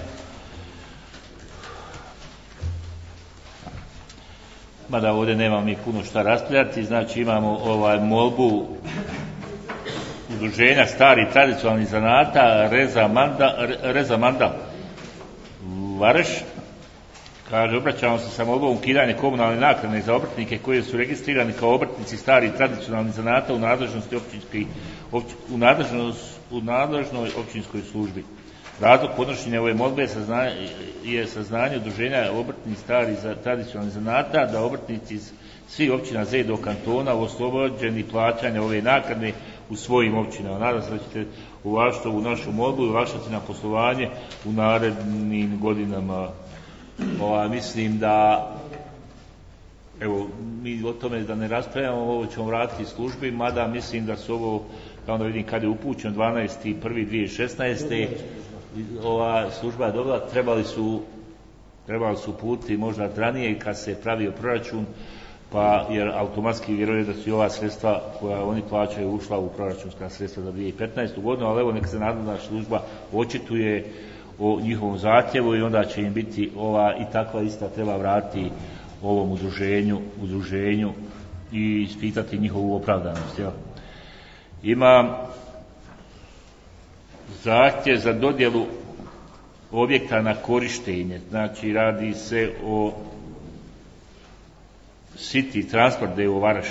Mada ovdje nemam mi puno šta raspravljati, znači imamo ovaj molbu udruženja starih tradicionalnih zanata Reza Manda, Reza Manda Vareš. Kaže, obraćamo se sa molbom ukidanje komunalne naknade za obrtnike koji su registrirani kao obrtnici starih tradicionalnih zanata u nadležnosti općinskih, opć, u, nadležnost, u nadležnoj općinskoj službi. Razlog podnošenja ove molbe je saznanje, je saznanje udruženja obrtnih starih za, tradicionalnih zanata da obrtnici iz svih općina Z do kantona oslobođeni plaćanja ove naknade u svojim općinama. Nadam se da ćete uvažiti ovu našu molbu i olakšati na poslovanje u narednim godinama. Ova, mislim da evo, mi o tome da ne raspravljamo, ovo ćemo vratiti službi, mada mislim da su ovo, kao da vidim kad je upućeno, dvanaesti prvog dvije tisuće šesnaeste. Ova služba je dobila, trebali su trebali su uputiti možda ranije kad se pravio proračun, pa jer automatski vjerujem da su i ova sredstva koja oni plaćaju ušla u proračunska sredstva za dvije tisuće petnaestu godinu, ali evo neka se nadležna služba očituje o njihovom zahtjevu i onda će im biti ova i takva ista treba vratiti ovom udruženju, udruženju i ispitati njihovu opravdanost. Jel? Ima zahtjev za dodjelu objekta na korištenje, znači radi se o City Transport D O Varaš.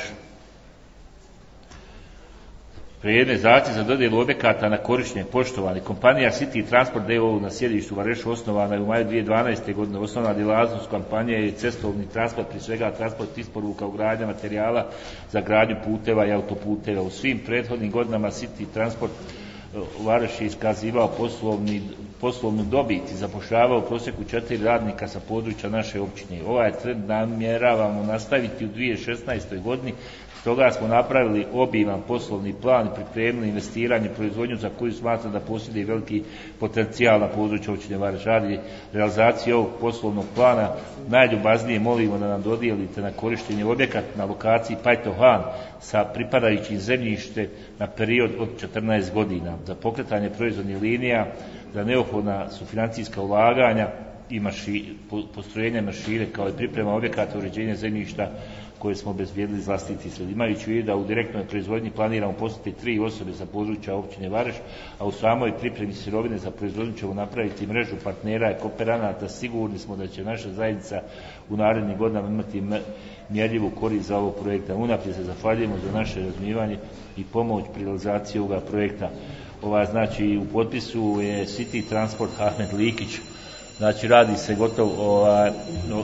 Predmet zahtjev za dodjelu objekata na korištenje. Poštovani, kompanija City Transport D O O na sjedištu u Varešu osnovana je u maju dvije tisuće dvanaeste. godine. Osnovna djelatnost kompanije je cestovni transport, prije svega transport isporuka, ugradnja materijala za gradnju puteva i autoputeva. U svim prethodnim godinama City Transport Vareš je iskazivao poslovni, poslovnu dobit i zapošljavao u prosjeku četiri radnika sa područja naše općine. Ovaj trend namjeravamo nastaviti u dvije tisuće šesnaestoj. godini, stoga smo napravili obiman poslovni plan i pripremili investiranje i proizvodnju za koju smatram da posjeduje veliki potencijal na području općine Vareš. Radi realizacije ovog poslovnog plana najljubaznije molimo da nam dodijelite na korištenje objekat na lokaciji Pajtohan sa pripadajućim zemljište na period od četrnaest godina. Za pokretanje proizvodnih linija, za neophodna su financijska ulaganja i maši, postrojenja mašine kao i priprema objekata uređenja zemljišta koje smo obezbijedili iz vlastitih sredina. Imajući u vidu da u direktnoj proizvodnji planiramo poslati tri osobe sa područja općine Vareš, a u samoj pripremi sirovine za proizvodnju ćemo napraviti mrežu partnera i kooperanata, sigurni smo da će naša zajednica u narednim godinama imati mjerljivu korist za ovog projekta. Unaprijed se zahvaljujemo za naše razumijevanje i pomoć pri realizaciji ovoga projekta. Ova, znači, u potpisu je City Transport Ahmed Likić. Znači, radi se gotovo ovaj, no,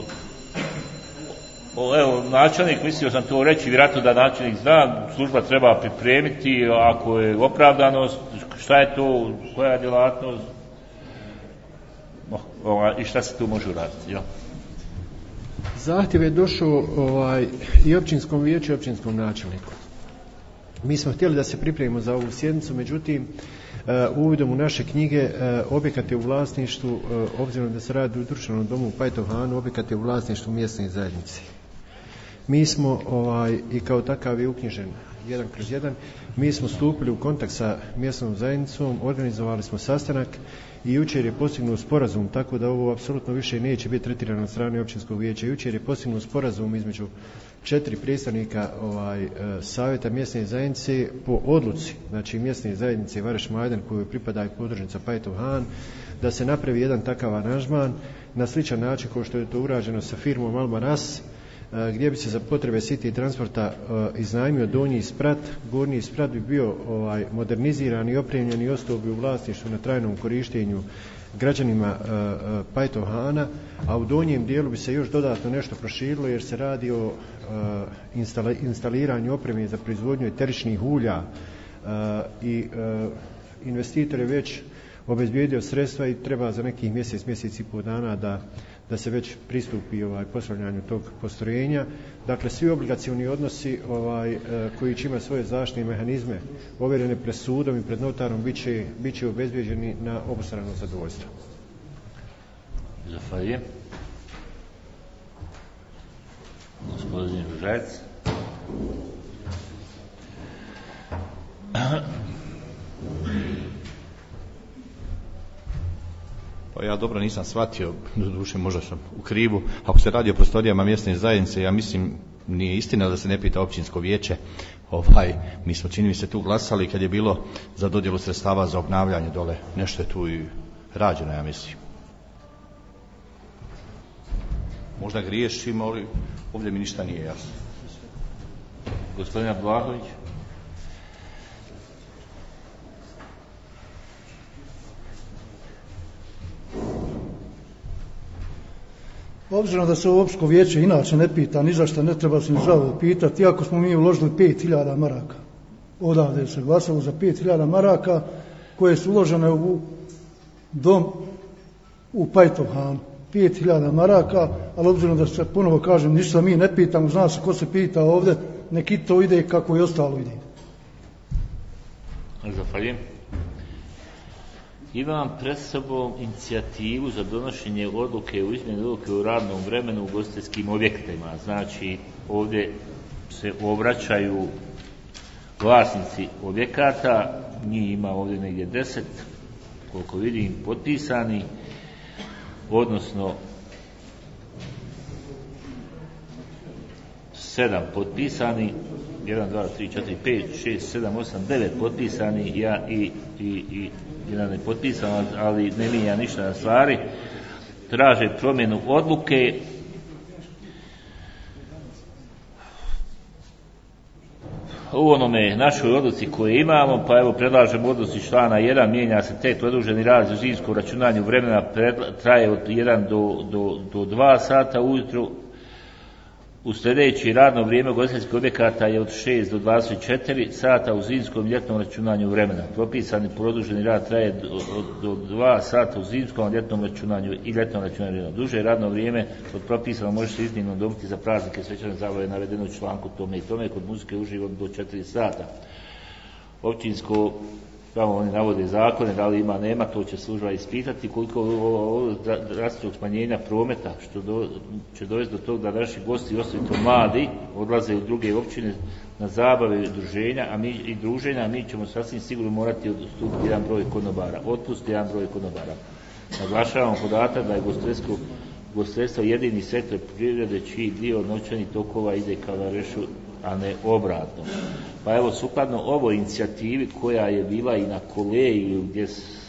o, evo, načelnik, mislio sam to reći, vjerojatno da načelnik zna, služba treba pripremiti, ako je opravdanost, šta je to, koja je djelatnost, no, ovaj, i šta se tu može uraditi, jel? Zahtjev je došao ovaj, i općinskom vijeću i općinskom načelniku. Mi smo htjeli da se pripremimo za ovu sjednicu, međutim, Uh, uvidom u naše knjige uh, objekat je u vlasništvu, uh, obzirom da se radi u društvenom domu u Pajtovhanu, objekat je u vlasništvu mjesne zajednice. Mi smo ovaj, i kao takav je uknjižen jedan kroz jedan, mi smo stupili u kontakt sa mjesnom zajednicom, organizovali smo sastanak i jučer je postignut sporazum, tako da ovo apsolutno više neće biti tretirano od strane općinskog vijeća. Jučer je postignut sporazum između četiri predstavnika ovaj, savjeta mjesne zajednice po odluci, znači mjesne zajednice Vareš Majdan koju pripada i podružnica Pajtovhan, da se napravi jedan takav aranžman na sličan način kao što je to urađeno sa firmom Almaras, gdje bi se za potrebe City Transporta uh, iznajmio donji sprat, gornji sprat bi bio ovaj, moderniziran i opremljen i ostao bi u vlasništvu na trajnom korištenju građanima uh, uh, Pajtovhana, a u donjem dijelu bi se još dodatno nešto proširilo jer se radi o uh, instala, instaliranju opreme za proizvodnju eteričnih ulja uh, i uh, investitor je već obezbijedio sredstva i treba za nekih mjesec, mjesec i pol dana da da se već pristupi ovaj postavljanju tog postrojenja. Dakle, svi obligacioni odnosi ovaj, koji će imati svoje zaštitne mehanizme ovjerene pred sudom i pred notarom bit će, bit će obezbijeđeni na obostrano zadovoljstvo. Zahvaljujem. Gospodin Žajac. Pa ja dobro nisam shvatio, doduše možda sam u krivu. Ako se radi o prostorijama mjesne zajednice, ja mislim nije istina da se ne pita općinsko vijeće. Ovaj, mi smo čini mi se tu glasali kad je bilo za dodjelu sredstava za obnavljanje dole. Nešto je tu i rađeno, ja mislim. Možda griješimo, ali ovdje mi ništa nije jasno. Gospodin Abdulahović. Obzirom da se ovo općinsko vijeće inače ne pita, ni zašto ne treba se ni za ovo pitati, iako smo mi uložili pet hiljada maraka. Odavde se glasalo za pet hiljada maraka koje su uložene u dom u Pajtovhanu. pet hiljada maraka, ali obzirom da se ponovo kažem, ništa mi ne pitamo, zna se ko se pita ovdje, neki to ide kako i ostalo ide. Zahvaljujem. Imam pred sobom inicijativu za donošenje odluke u izmjeni odluke u radnom vremenu u ugostiteljskim objektima. Znači, ovdje se obraćaju vlasnici objekata, njih ima ovdje negdje deset, koliko vidim, potpisani, odnosno sedam potpisani, jedan, dva, tri, četiri, pet, šest, sedam, osam, devet potpisani, ja i, i, i jedan ne potpisan, ali ne mijenja ništa na stvari, traže promjenu odluke. U onome našoj odluci koje imamo, pa evo predlažemo odluci člana jedan, mijenja se tek produženi rad za zimsko računanje vremena, traje od jedan do, do, do dva sata ujutru. U sljedeći radno vrijeme ugostiteljskih objekata je od šest do dvadeset četiri sata, u zimskom ljetnom računanju vremena. Propisani produženi rad traje do, do dva sata u zimskom ljetnom računanju i ljetnom računanju vremena. Duže radno vrijeme od propisano može se iznimno dobiti za praznike, svečane zabave navedeno u članku tome i tome, kod muzike uživo do četiri sata. Općinsko, tamo oni navode zakone, da li ima, nema, to će služba ispitati, koliko ovo drastičnog smanjenja prometa, što do, će dovesti do toga da naši gosti, osobito mladi, odlaze u druge općine na zabave i druženja, a mi, i druženja, a mi ćemo sasvim sigurno morati odstupiti jedan broj konobara, otpustiti jedan broj konobara. Naglašavamo podatak da je ugostiteljstvo jedini sektor privrede čiji dio novčanih tokova ide ka Varešu, a ne obratno. Pa evo, sukladno ovoj inicijativi koja je bila i na kolegiju gdje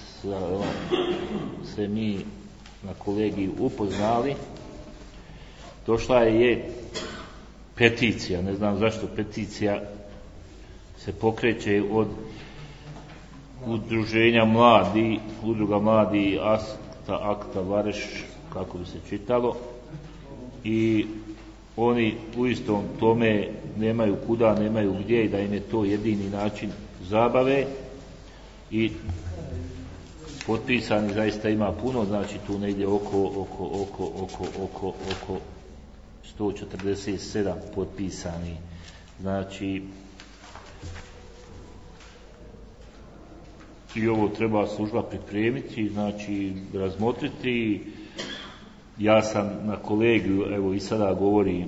se mi na kolegiju upoznali, došla je peticija, ne znam zašto peticija se pokreće od udruženja mladi, udruga mladi Akta, Akta Vareš, kako bi se čitalo, i oni u istom tome nemaju kuda, nemaju gdje i da im je to jedini način zabave i potpisani zaista ima puno, znači tu negdje oko, oko, oko, oko, oko, oko sto četrdeset sedam potpisani. Znači i ovo treba služba pripremiti, znači razmotriti. Ja sam na kolegiju, evo i sada govorim,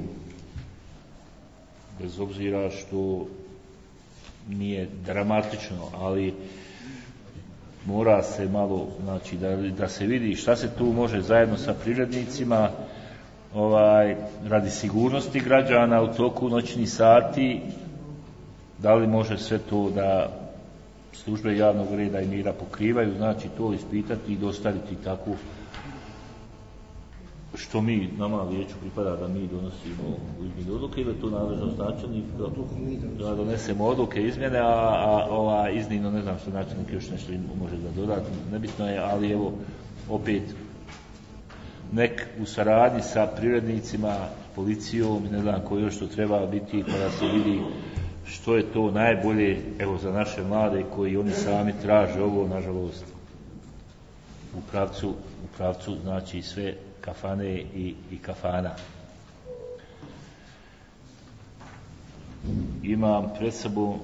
bez obzira što nije dramatično, ali mora se malo, znači da, da se vidi šta se tu može zajedno sa privrednicima, ovaj, radi sigurnosti građana u toku noćnih sati, da li može sve to da službe javnog reda i mira pokrivaju, znači to ispitati i dostaviti takvu, što mi, nama vijeću pripada da mi donosimo izmjene odluke ili to nadležnost načelnik da donesemo odluke, izmjene, a, a ova iznimno ne znam što načelnik još nešto može da dodati, nebitno je, ali evo opet nek u saradnji sa privrednicima, policijom, ne znam ko još to treba biti, pa da se vidi što je to najbolje, evo za naše mlade koji oni sami traže ovo, nažalost u pravcu, u pravcu znači sve kafane i, i kafana. Imam pred sobom,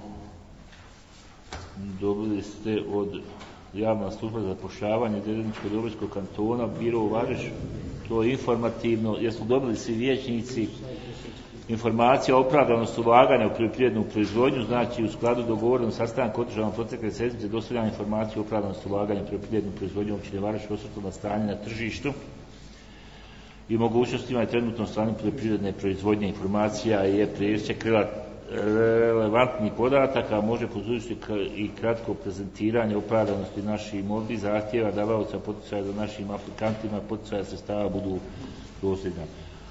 dobili ste od javna služba za zapošljavanje Dedinčko-Dobojskog kantona, biro u Vareš, to je informativno, jer su dobili svi vijećnici informacija o opravdanosti ulaganja u poljoprivrednu proizvodnju, znači u skladu dogovorenom sastanku održanom protekle sedmice dostavljena informacija o opravdanosti ulaganja u poljoprivrednu proizvodnju općine Vareš osvrtom na stanje na tržištu i mogućnostima i trenutnom stanju poljoprivredne proizvodnje. Informacija je previše relevantnih podataka, može poslužiti i kratko prezentiranje opravdanosti naših molbi, zahtjeva davaoca poticaja da našim aplikantima poticaja sredstava budu dosljedna.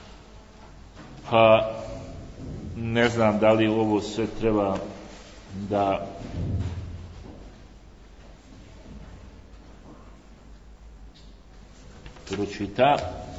Pa ne znam da li ovo sve treba da pročita,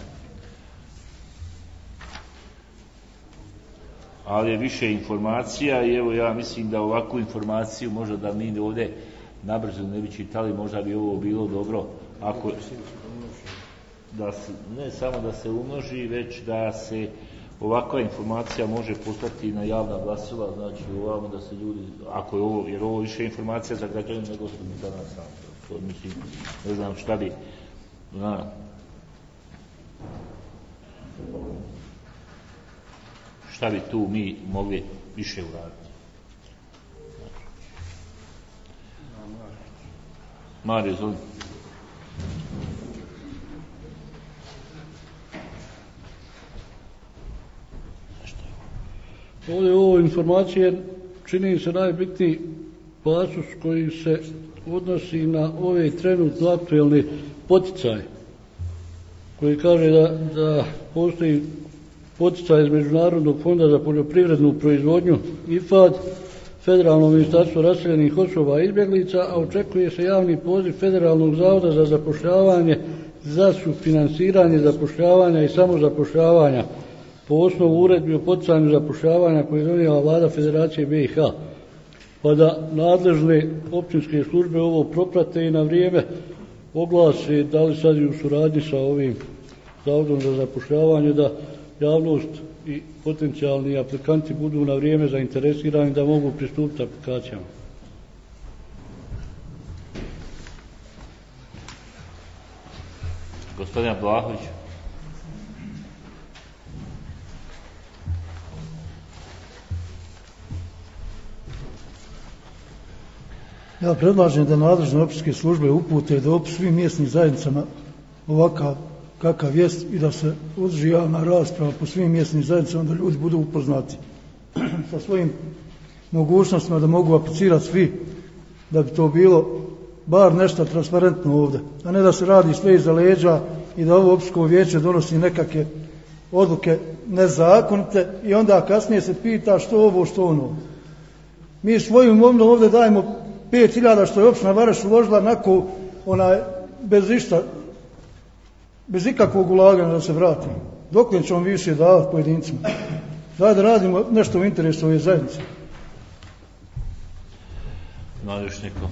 ali je više informacija i evo ja mislim da ovakvu informaciju možda da mi ovdje nabrzo ne bi čitali, možda bi ovo bilo dobro ako da se, ne samo da se umnoži, već da se ovakva informacija može poslati na javna glasila, znači ovamo da se ljudi, ako je ovo, jer ovo više informacija za građane nego što mi danas sam, to mislim, ne znam šta bi, na, šta bi tu mi mogli više uraditi. Mario, izvoli. Ovdje ovo informacije čini se najbitniji pasus koji se odnosi na ove trenutno aktuelne poticaje, koji kaže da, da postoji poticaj iz Međunarodnog fonda za poljoprivrednu proizvodnju I F A D, Federalno ministarstvo raseljenih osoba i izbjeglica, a očekuje se javni poziv Federalnog zavoda za zapošljavanje za sufinansiranje zapošljavanja i samozapošljavanja po osnovu uredbi o poticanju zapošljavanja koje je donijela vlada Federacije B I H. Pa da nadležne općinske službe ovo proprate i na vrijeme oglase, da li sad i u suradnji sa ovim zavodom za zapošljavanje, da javnost i potencijalni aplikanti budu na vrijeme zainteresirani da mogu pristupiti aplikacijama. Gospodin Blahović. Ja predlažem da nadležne općinske službe upute dopis svim mjesnim zajednicama ovakav kakav jest i da se održi javna rasprava po svim mjesnim zajednicama, da ljudi budu upoznati sa svojim mogućnostima, da mogu aplicirati svi, da bi to bilo bar nešto transparentno ovdje, a ne da se radi sve iza leđa i da ovo općinsko vijeće donosi nekakve odluke nezakonite i onda kasnije se pita što ovo, što ono. Mi svojim imovinom ovdje dajemo pet hiljada što je općina Vareš uložila onako onaj, bez išta, bez ikakvog ulaganja da se vrati. Dok ćemo više davati pojedincima? Daj da radimo nešto u interesu ove zajednice. No, još neko.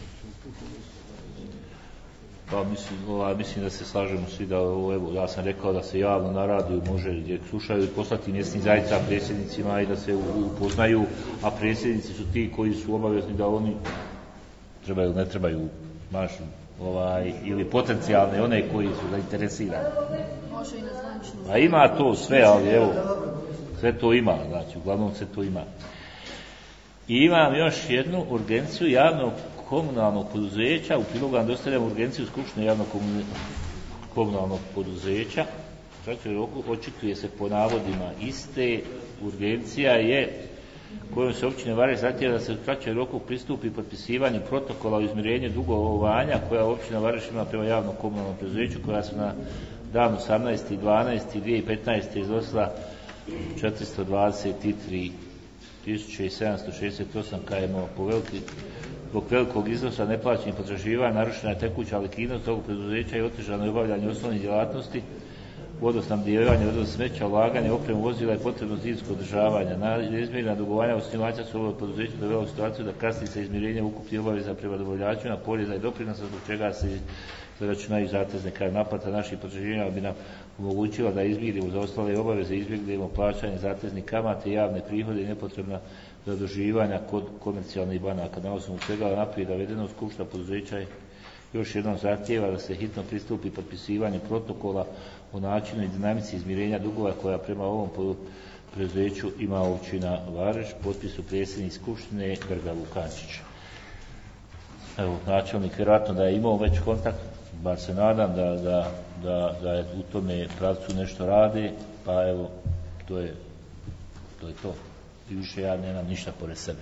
Pa mislim, ova, mislim da se slažemo svi da ovo, evo, ja sam rekao da se javno na radiju može gdje slušaju i poslati mjesnim zajednica predsjednicima i da se upoznaju, a predsjednici su ti koji su obavezni da oni trebaju, ne trebaju, maš, ovaj, ili potencijalne, one koji su zainteresirani. A ima to sve, ali evo, sve to ima, znači, uglavnom sve to ima. I imam još jednu urgenciju javnog komunalnog poduzeća, u prilog vam dostavljam urgenciju Skupštine javnog komunalnog poduzeća. Znači, očituje se po navodima iste, urgencija je kojom se općine Vareš zahtijeva da se u kraćem roku pristupi potpisivanju protokola o izmirenju dugovanja koja općina Vareš ima prema javnom komunalnom poduzeću, koja su na dan osamnaesti dvanaesti dvije tisuće petnaeste iznosila četiristo dvadeset tri tisuće sedamsto šezdeset osam km po veliki, zbog velikog iznosa neplaćenih potraživanja narušena je tekuća likvidnost tog preduzeća i otežano je obavljanje osnovnih djelatnosti, vodosnabdijevanje, odvoz smeća, ulaganje, opremu vozila i potrebno zimsko održavanje. Neizmirena dugovanja osnivača su ovog poduzeća dovela u situaciju da kasni sa izmirenjem ukupnih obaveza prema dobavljačima, poreza i doprinosa, zbog čega se zaračunaju zatezne kazne. Naplata naših potraživanja bi nam omogućila da izmirimo zaostale obaveze, izbjegnemo plaćanje zateznih kamata i javne prihode i nepotrebna zaduživanja kod komercijalnih banaka. Na osnovu svega naprijed navedeno, skupština poduzeća je još jednom zahtijeva da se hitno pristupi potpisivanju protokola o načinu i dinamici izmirenja dugova koja prema ovom preduzeću ima općina Vareš. Potpisu predsjednik skupštine Grga Vukančić. Evo, načelnik vjerojatno da je imao već kontakt, bar se nadam da, da, da, da je u tome pravcu nešto radi, pa evo, to je to. Je to. I više ja nemam ništa pored sebe.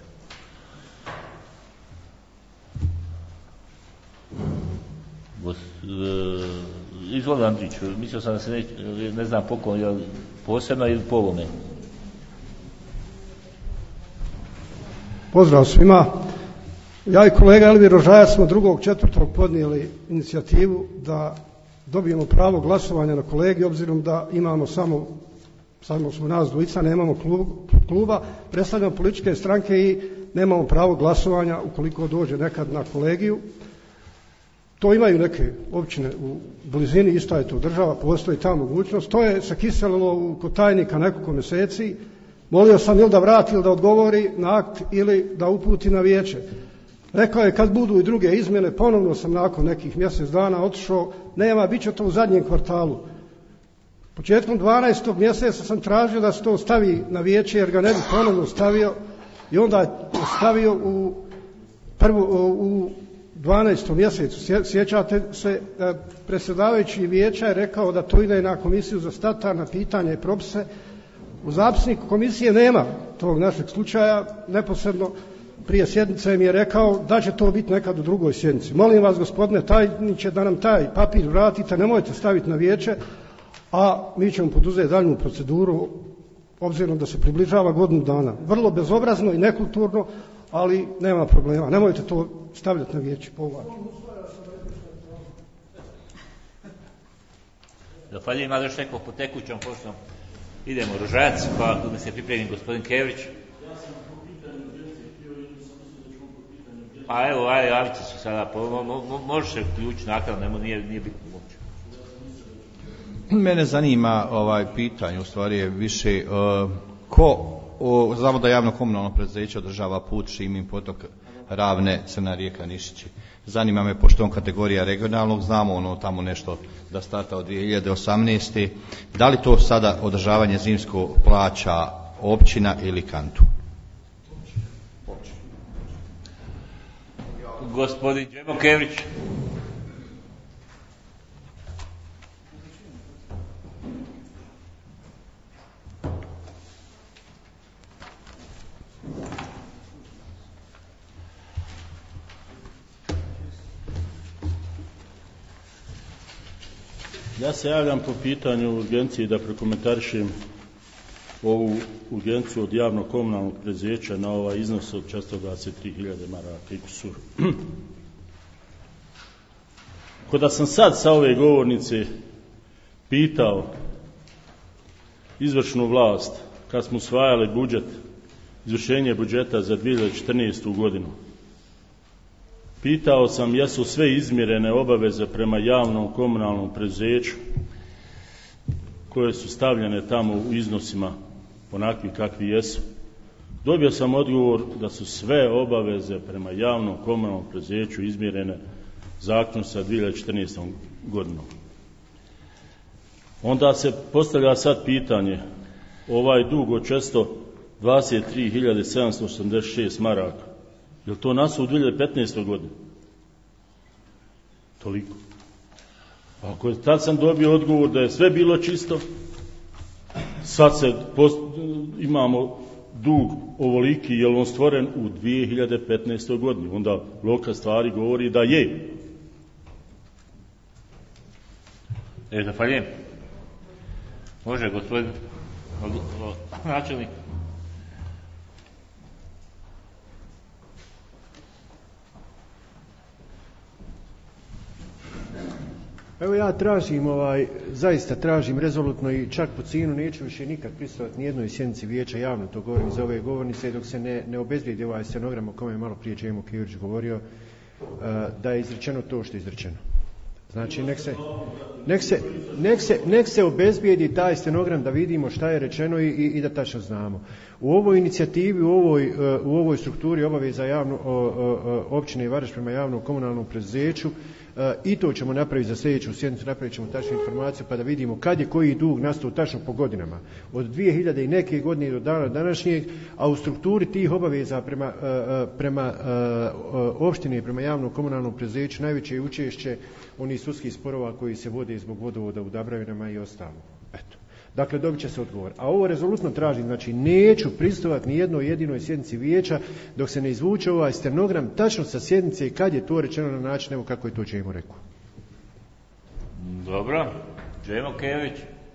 Izvoli Andriću, mislio sam da se ne, ne znam poklon, jel posebno ili po ovome. Pozdrav svima. Ja i kolega Elvir Rožajac smo drugog četvrtog podnijeli inicijativu da dobijemo pravo glasovanja na kolegi, obzirom da imamo samo, samo smo nas dvojica, nemamo kluba, predstavljamo političke stranke i nemamo pravo glasovanja ukoliko dođe nekad na kolegiju. To imaju neke općine u blizini, isto je to država, postoji ta mogućnost. To je se kiselilo kod tajnika nekoliko mjeseci. Molio sam ili da vrati ili da odgovori na akt ili da uputi na vijeće. Rekao je kad budu i druge izmjene, ponovno sam nakon nekih mjesec dana otišao, nema, bit će to u zadnjem kvartalu. Početkom dvanaestog mjeseca sam tražio da se to stavi na vijeće jer ga ne bi ponovno stavio i onda je stavio u, prvo, u dvanaestom mjesecu. Sjećate se, predsjedavajući vijeća je rekao da to ide na komisiju za statutarna pitanja i propise. U zapisniku komisije nema tog našeg slučaja, neposredno prije sjednice mi je rekao da će to biti nekad u drugoj sjednici. Molim vas, gospodine tajniče, da nam taj papir vratite, nemojte staviti na vijeće, a mi ćemo poduzeti daljnju proceduru, obzirom da se približava godinu dana. Vrlo bezobrazno i nekulturno, ali nema problema. Nemojte to stavljati na vijeće. Povlačim. Zahvaljujem, ali još neko po tekućom pošto idemo Rožajac, pa ako mi se pripremi gospodin Kevrić. Pa evo, aj, javite se sada, mo, mo, možeš se ključ nakon, nemo, nije, nije bitno uopće. Mene zanima ovaj pitanje, u stvari je više uh, ko, uh, znamo da javno komunalno preduzeće održava put Šimin potok Ravne, Crna rijeka, Nišići. Zanima me, pošto on kategorija regionalnog, znamo ono tamo nešto da starta od dvije hiljade osamnaeste. Da li to sada održavanje zimsko plaća općina ili kantu? Gospodin Đemo Kevrić. Ja se javljam po pitanju urgencije da prokomentarišem ovu urgenciju od javnog komunalnog preduzeća na ovaj iznos od četiristo dvadeset tri hiljade maraka i kusur. Kada sam sad sa ove govornice pitao izvršnu vlast, kad smo usvajali budžet, izvršenje budžeta za dvije hiljade četrnaestu godinu, pitao sam jesu sve izmjerene obaveze prema javnom komunalnom preduzeću koje su stavljene tamo u iznosima onakvi kakvi jesu. Dobio sam odgovor da su sve obaveze prema javnom komunalnom preduzeću izmjerene zaključno sa dvije hiljade četrnaestom godinom. Onda se postavlja sad pitanje, ovaj dug od četiristo dvadeset tri hiljade sedamsto osamdeset šest maraka, je li to nastao u dvije hiljade petnaestoj godini? Toliko. Ako je, tad sam dobio odgovor da je sve bilo čisto, sad se post, imamo dug ovoliki, je li on stvoren u dvije hiljade petnaestoj godini? Onda logika stvari govori da je. E, zahvaljujem. Može, gospodin načelnik. Evo ja tražim, ovaj, zaista tražim rezolutno i čak po cijenu neću više nikad prisustvovati nijednoj sjednici vijeća, javno to govorim iz ove govornice, dok se ne, ne obezbijedi ovaj scenogram o kome je malo prije Džemo Kević govorio, uh, da je izrečeno to što je izrečeno. Znači nek se, nek se, nek se, nek se obezbijedi taj scenogram da vidimo šta je rečeno i, i, i da tačno znamo. U ovoj inicijativi, u ovoj, u ovoj strukturi obaveza javno, o, o, općine i Vareš prema javnom komunalnom preduzeću, i to ćemo napraviti za sljedeću sjednicu, napravit ćemo tačnu informaciju pa da vidimo kad je koji dug nastao tačno po godinama. Od dvije hiljade i neke godine do dana današnjeg, a u strukturi tih obaveza prema, prema opštine i prema javnom komunalnom preduzeću najveće je učešće onih sudskih sporova koji se vode zbog vodovoda u Dabravinama i ostalo. Eto. Dakle, dobit će se odgovor. A ovo rezolutno tražim, znači neću pristovati ni jednoj jedinoj sjednici vijeća dok se ne izvuče ovaj stenogram tačno sa sjednice i kad je to rečeno na način evo kako je to Džemo rekao. Dobro. Džemo Kević.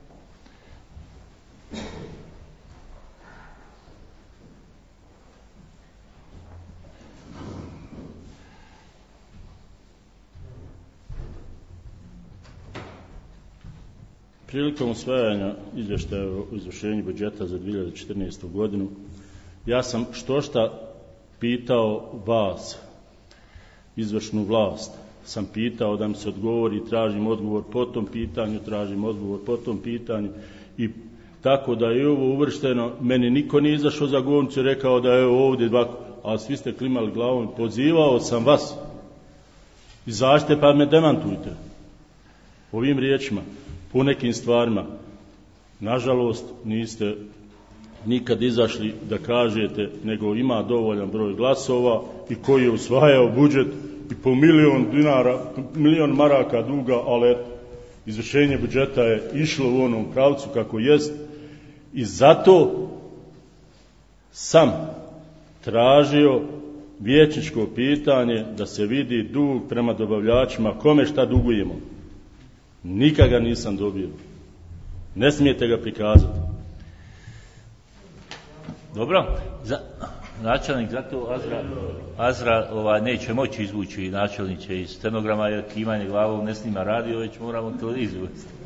Prilikom usvajanja izvještaja o izvršenju budžeta za dvije hiljade četrnaestu godinu, ja sam što šta pitao vas, izvršnu vlast, sam pitao da mi se odgovori, tražim odgovor po tom pitanju, tražim odgovor po tom pitanju i tako da je ovo uvršteno, meni niko nije izašao za govornicu i rekao da je ovdje dva, a svi ste klimali glavom, pozivao sam vas, izađite pa me demantujte ovim riječima. Po nekim stvarima, nažalost, niste nikad izašli da kažete, nego ima dovoljan broj glasova i koji je usvajao budžet i po milion dinara, milion maraka duga, ali izvršenje budžeta je išlo u onom pravcu kako jest i zato sam tražio vijećničko pitanje da se vidi dug prema dobavljačima, kome šta dugujemo. Nikad ga nisam dobio. Ne smijete ga prikazati. Dobro. Za, načelnik, zato Azra, Azra ovaj, neće moći izvući načelniče iz stenograma jer kimanje glavom ne snima radio, već moramo televiziju.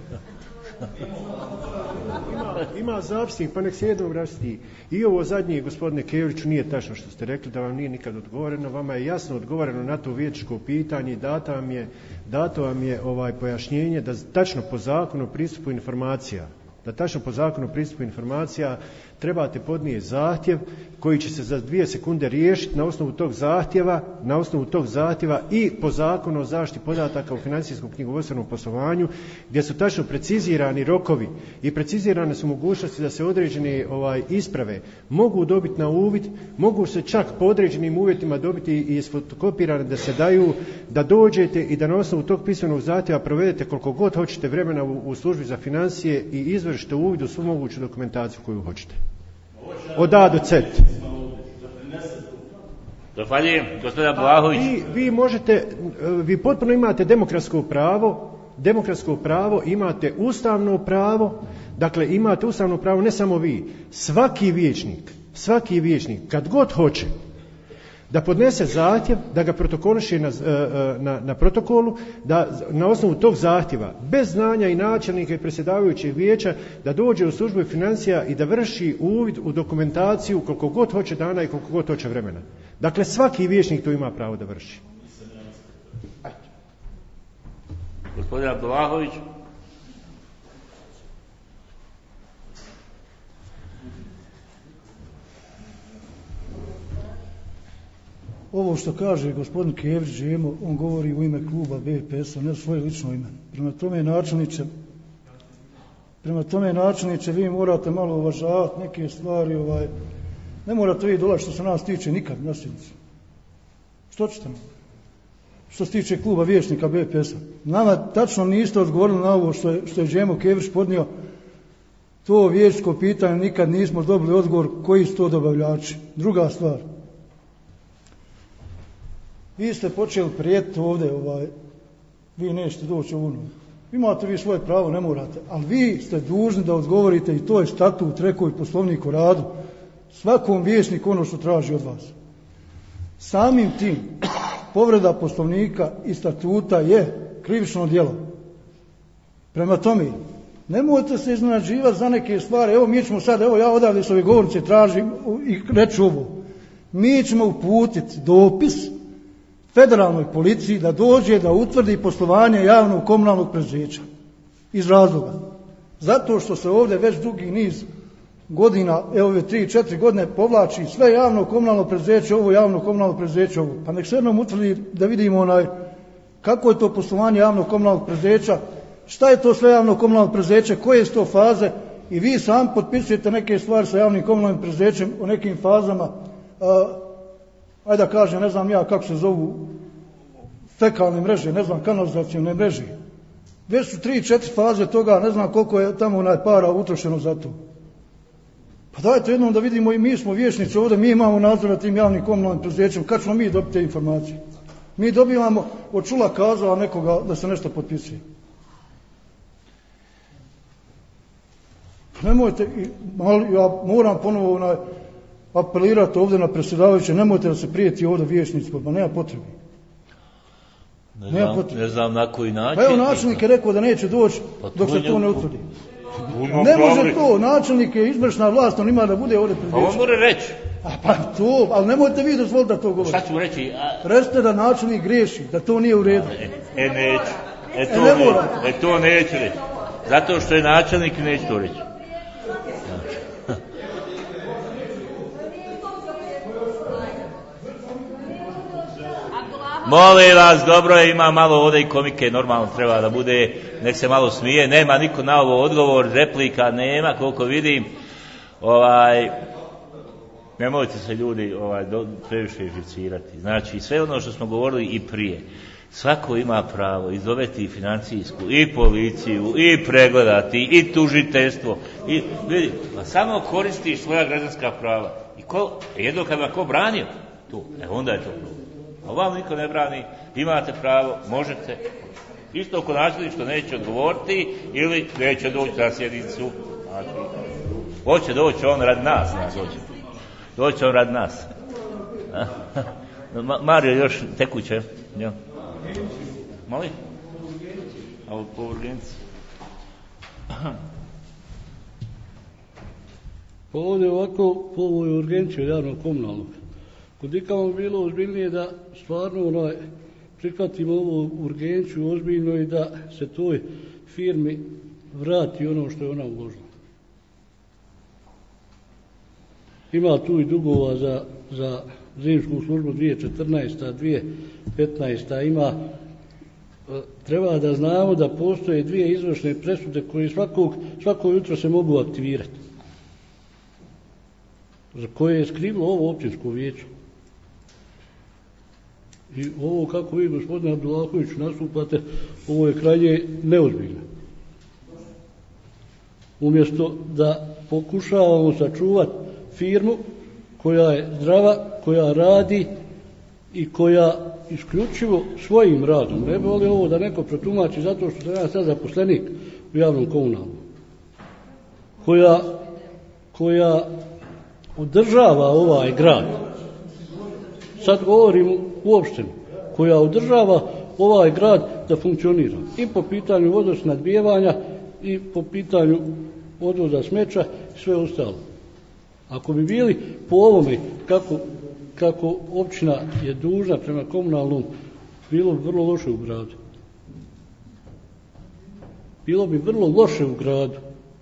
Ima, ima zapisnik, pa nek se jednom rašti. I ovo zadnje, gospodine Keviću, nije tačno što ste rekli da vam nije nikad odgovoreno. Vama je jasno odgovoreno na to vijećničko pitanje, dato vam je, dato vam je ovaj pojašnjenje da tačno po zakonu o pristupu informacija, da tačno po zakonu o pristupu informacija trebate podnijeti zahtjev koji će se za dvije sekunde riješiti na osnovu tog zahtjeva, na osnovu tog zahtjeva i po zakonu o zaštiti podataka u financijskom knjigovodstvenom poslovanju gdje su tačno precizirani rokovi i precizirane su mogućnosti da se određene ovaj, isprave mogu dobiti na uvid, mogu se čak po određenim uvjetima dobiti i isfotokopirane da se daju, da dođete i da na osnovu tog pisanog zahtjeva provedete koliko god hoćete vremena u, u službi za financije i izvršite uvid u svu moguću dokumentaciju koju hoćete. Od A do C. Zahvaljujem, gospodina Blahović. Vi, vi možete, vi potpuno imate demokratsko pravo demokratsko pravo, imate ustavno pravo, dakle imate ustavno pravo ne samo vi, svaki vijećnik, svaki vijećnik kad god hoće da podnese zahtjev, da ga protokoliše na, na, na protokolu, da na osnovu tog zahtjeva, bez znanja i načelnika i predsjedavajućeg vijeća, da dođe u službu financija i da vrši uvid u dokumentaciju koliko god hoće dana i koliko god hoće vremena. Dakle, svaki vijećnik to ima pravo da vrši. Gospodin Abdullahović. Ovo što kaže gospodin Kevrić Žemo, on govori u ime kluba B P S-a, ne svoje lično ime. Prema tome, načelniče, prema tome, načelniče, vi morate malo uvažavati neke stvari, ovaj, ne morate vi dolaziti što se nas tiče nikad na sjednicu. Što ćete nam? Što se tiče kluba vijećnika B P S-a. Nama tačno niste odgovorili na ovo što je, što je Žemo Kevrić podnio. To vijećko pitanje nikad nismo dobili odgovor koji su to dobavljači. Druga stvar. Vi ste počeli prijetiti ovdje, ovaj, vi nećete doći ovdje. Imate vi svoje pravo, ne morate, ali vi ste dužni da odgovorite i to je statut, rekao i poslovnik o radu, svakom vijećniku ono što traži od vas. Samim tim, povreda poslovnika i statuta je krivično djelo. Prema tome, nemojte se iznenađivati za neke stvari, evo mi ćemo sad, evo ja odavde s ove govornice tražim i reću ovo. Mi ćemo uputiti dopis federalnoj policiji da dođe da utvrdi poslovanje javnog komunalnog preduzeća. Iz razloga. Zato što se ovdje već dugi niz godina, evo ove tri, četiri godine povlači sve javno komunalno preduzeće, ovo javno komunalno preduzeće, ovo. Pa nek se jednom utvrdi da vidimo onaj, kako je to poslovanje javnog komunalnog preduzeća, šta je to sve javno komunalno preduzeće, koje su to faze i vi sam potpisujete neke stvari sa javnim komunalnim preduzećem o nekim fazama, a, ajde da kažem, ne znam ja kako se zovu fekalne mreže, ne znam, kanalizacijone mreže. Već su tri, četiri faze toga, ne znam koliko je tamo onaj para utrošeno za to. Pa dajte jednom da vidimo i mi smo vijećnici ovdje, mi imamo nadzor nad tim javnim komunalnim preduzećem, kad ćemo mi dobiti te informacije? Mi dobivamo od čula kazala nekoga da se nešto potpisuje. Nemojte, ja moram ponovo onaj, apelirati ovdje na predsjedavajuće, nemojte da se prijeti ovdje vijećnicima, pa nema potrebe. Ne znam, ne znam na koji način. Pa evo načelnik je rekao da neće doći pa dok se to ne utvrdi. Ne može to, načelnik je izvršna vlast, on ima da bude ovdje pred vijećem. Pa on mora reći. A pa to, ali nemojte vi dozvoliti da to govorite. Šta ću reći? A... Recite da načelnik griješi, da to nije u redu. E, e neću. E to, e, ne neću. E to neću reći. Zato što je načelnik i neću to reći. Molim vas, dobro je, ima malo ovdje i komike, normalno treba da bude, nek se malo smije, nema niko na ovo odgovor, replika nema, koliko vidim, ovaj, nemojte se ljudi ovaj, do, previše živcirati, znači sve ono što smo govorili i prije, svako ima pravo izoveti financijsku i policiju, i pregledati, i tužiteljstvo, i vidi, a samo koristiš svoja građanska prava, i ko, jedno kad vam ko branio, tu, e onda je to problem. A vam niko ne brani, imate pravo, možete, isto oko načelnik što neće odgovoriti ili neće doći na sjednicu, znači, hoće doći on rad nas, znači, doći. doći on rad nas. Mario još tekuće, ja. Moli? A u urgenciji? Pa ovdje ovako, po ovoj urgenciji javnog komunalnog. Kod ikamo bilo ozbiljnije da stvarno onaj, prihvatimo ovu urgenciju ozbiljno i da se toj firmi vrati ono što je ona uložila. Ima tu i dugova za, za zimsku službu dvije tisuće četrnaeste. dvije tisuće petnaeste. Ima, treba da znamo da postoje dvije izvršne presude koje svakog, svako jutro se mogu aktivirati. Za koje je skrivilo ovo općinsko vijeće. I ovo kako vi, gospodine Abdullahoviću, nastupate, ovo je krajnje neozbiljno. Umjesto da pokušavamo sačuvati firmu koja je zdrava, koja radi i koja isključivo svojim radom. Ne bi volio ovo da neko protumači zato što sam ja sad zaposlenik u javnom komunalnom. Koja, koja održava ovaj grad. Sad govorim uopšteno. Koja održava ovaj grad da funkcionira. I po pitanju vodosnadbijevanja i po pitanju odvoza smeća i sve ostalo. Ako bi bili po ovome kako, kako općina je dužna prema komunalnom, bilo bi vrlo loše u gradu. Bilo bi vrlo loše u gradu.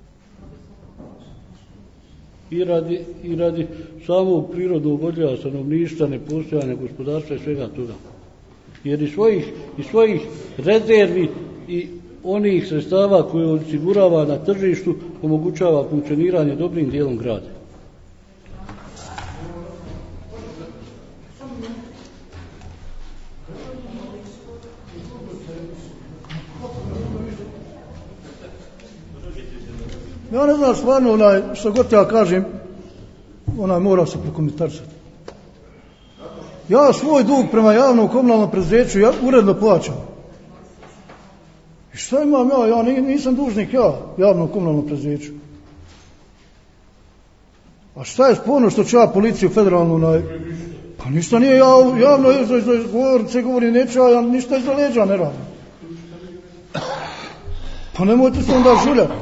I radi, i radi samog prirodnog odljeva stanovništva, nepostojanja gospodarstva i svega toga. Jer iz svojih, iz svojih rezervi i onih sredstava koje osigurava na tržištu omogućava funkcioniranje dobrim dijelom grada. Ja ne znam stvarno, onaj, što god ja kažem, onaj mora se prokomentarisati. Ja svoj dug prema javnom komunalnom preduzeću ja uredno plaćam. I šta imam ja? Ja nisam dužnik ja javnom komunalnom preduzeću. A šta je sporno što ću ja policiju federalnu naj... Pa ništa nije ja javno iz govornice govorim, neću ja ništa iza leđa ne radim. Pa nemojte se onda žuljati.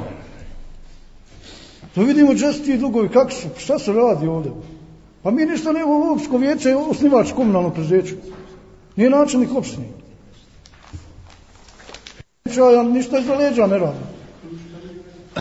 To vidimo gdje su ti dugovi, kako su, šta se radi ovdje. Pa mi ništa ne, ovo općinsko vijeće je osnivač komunalnom preduzeću. Nije načelnik opštine. Ja ništa iza leđa ne radim.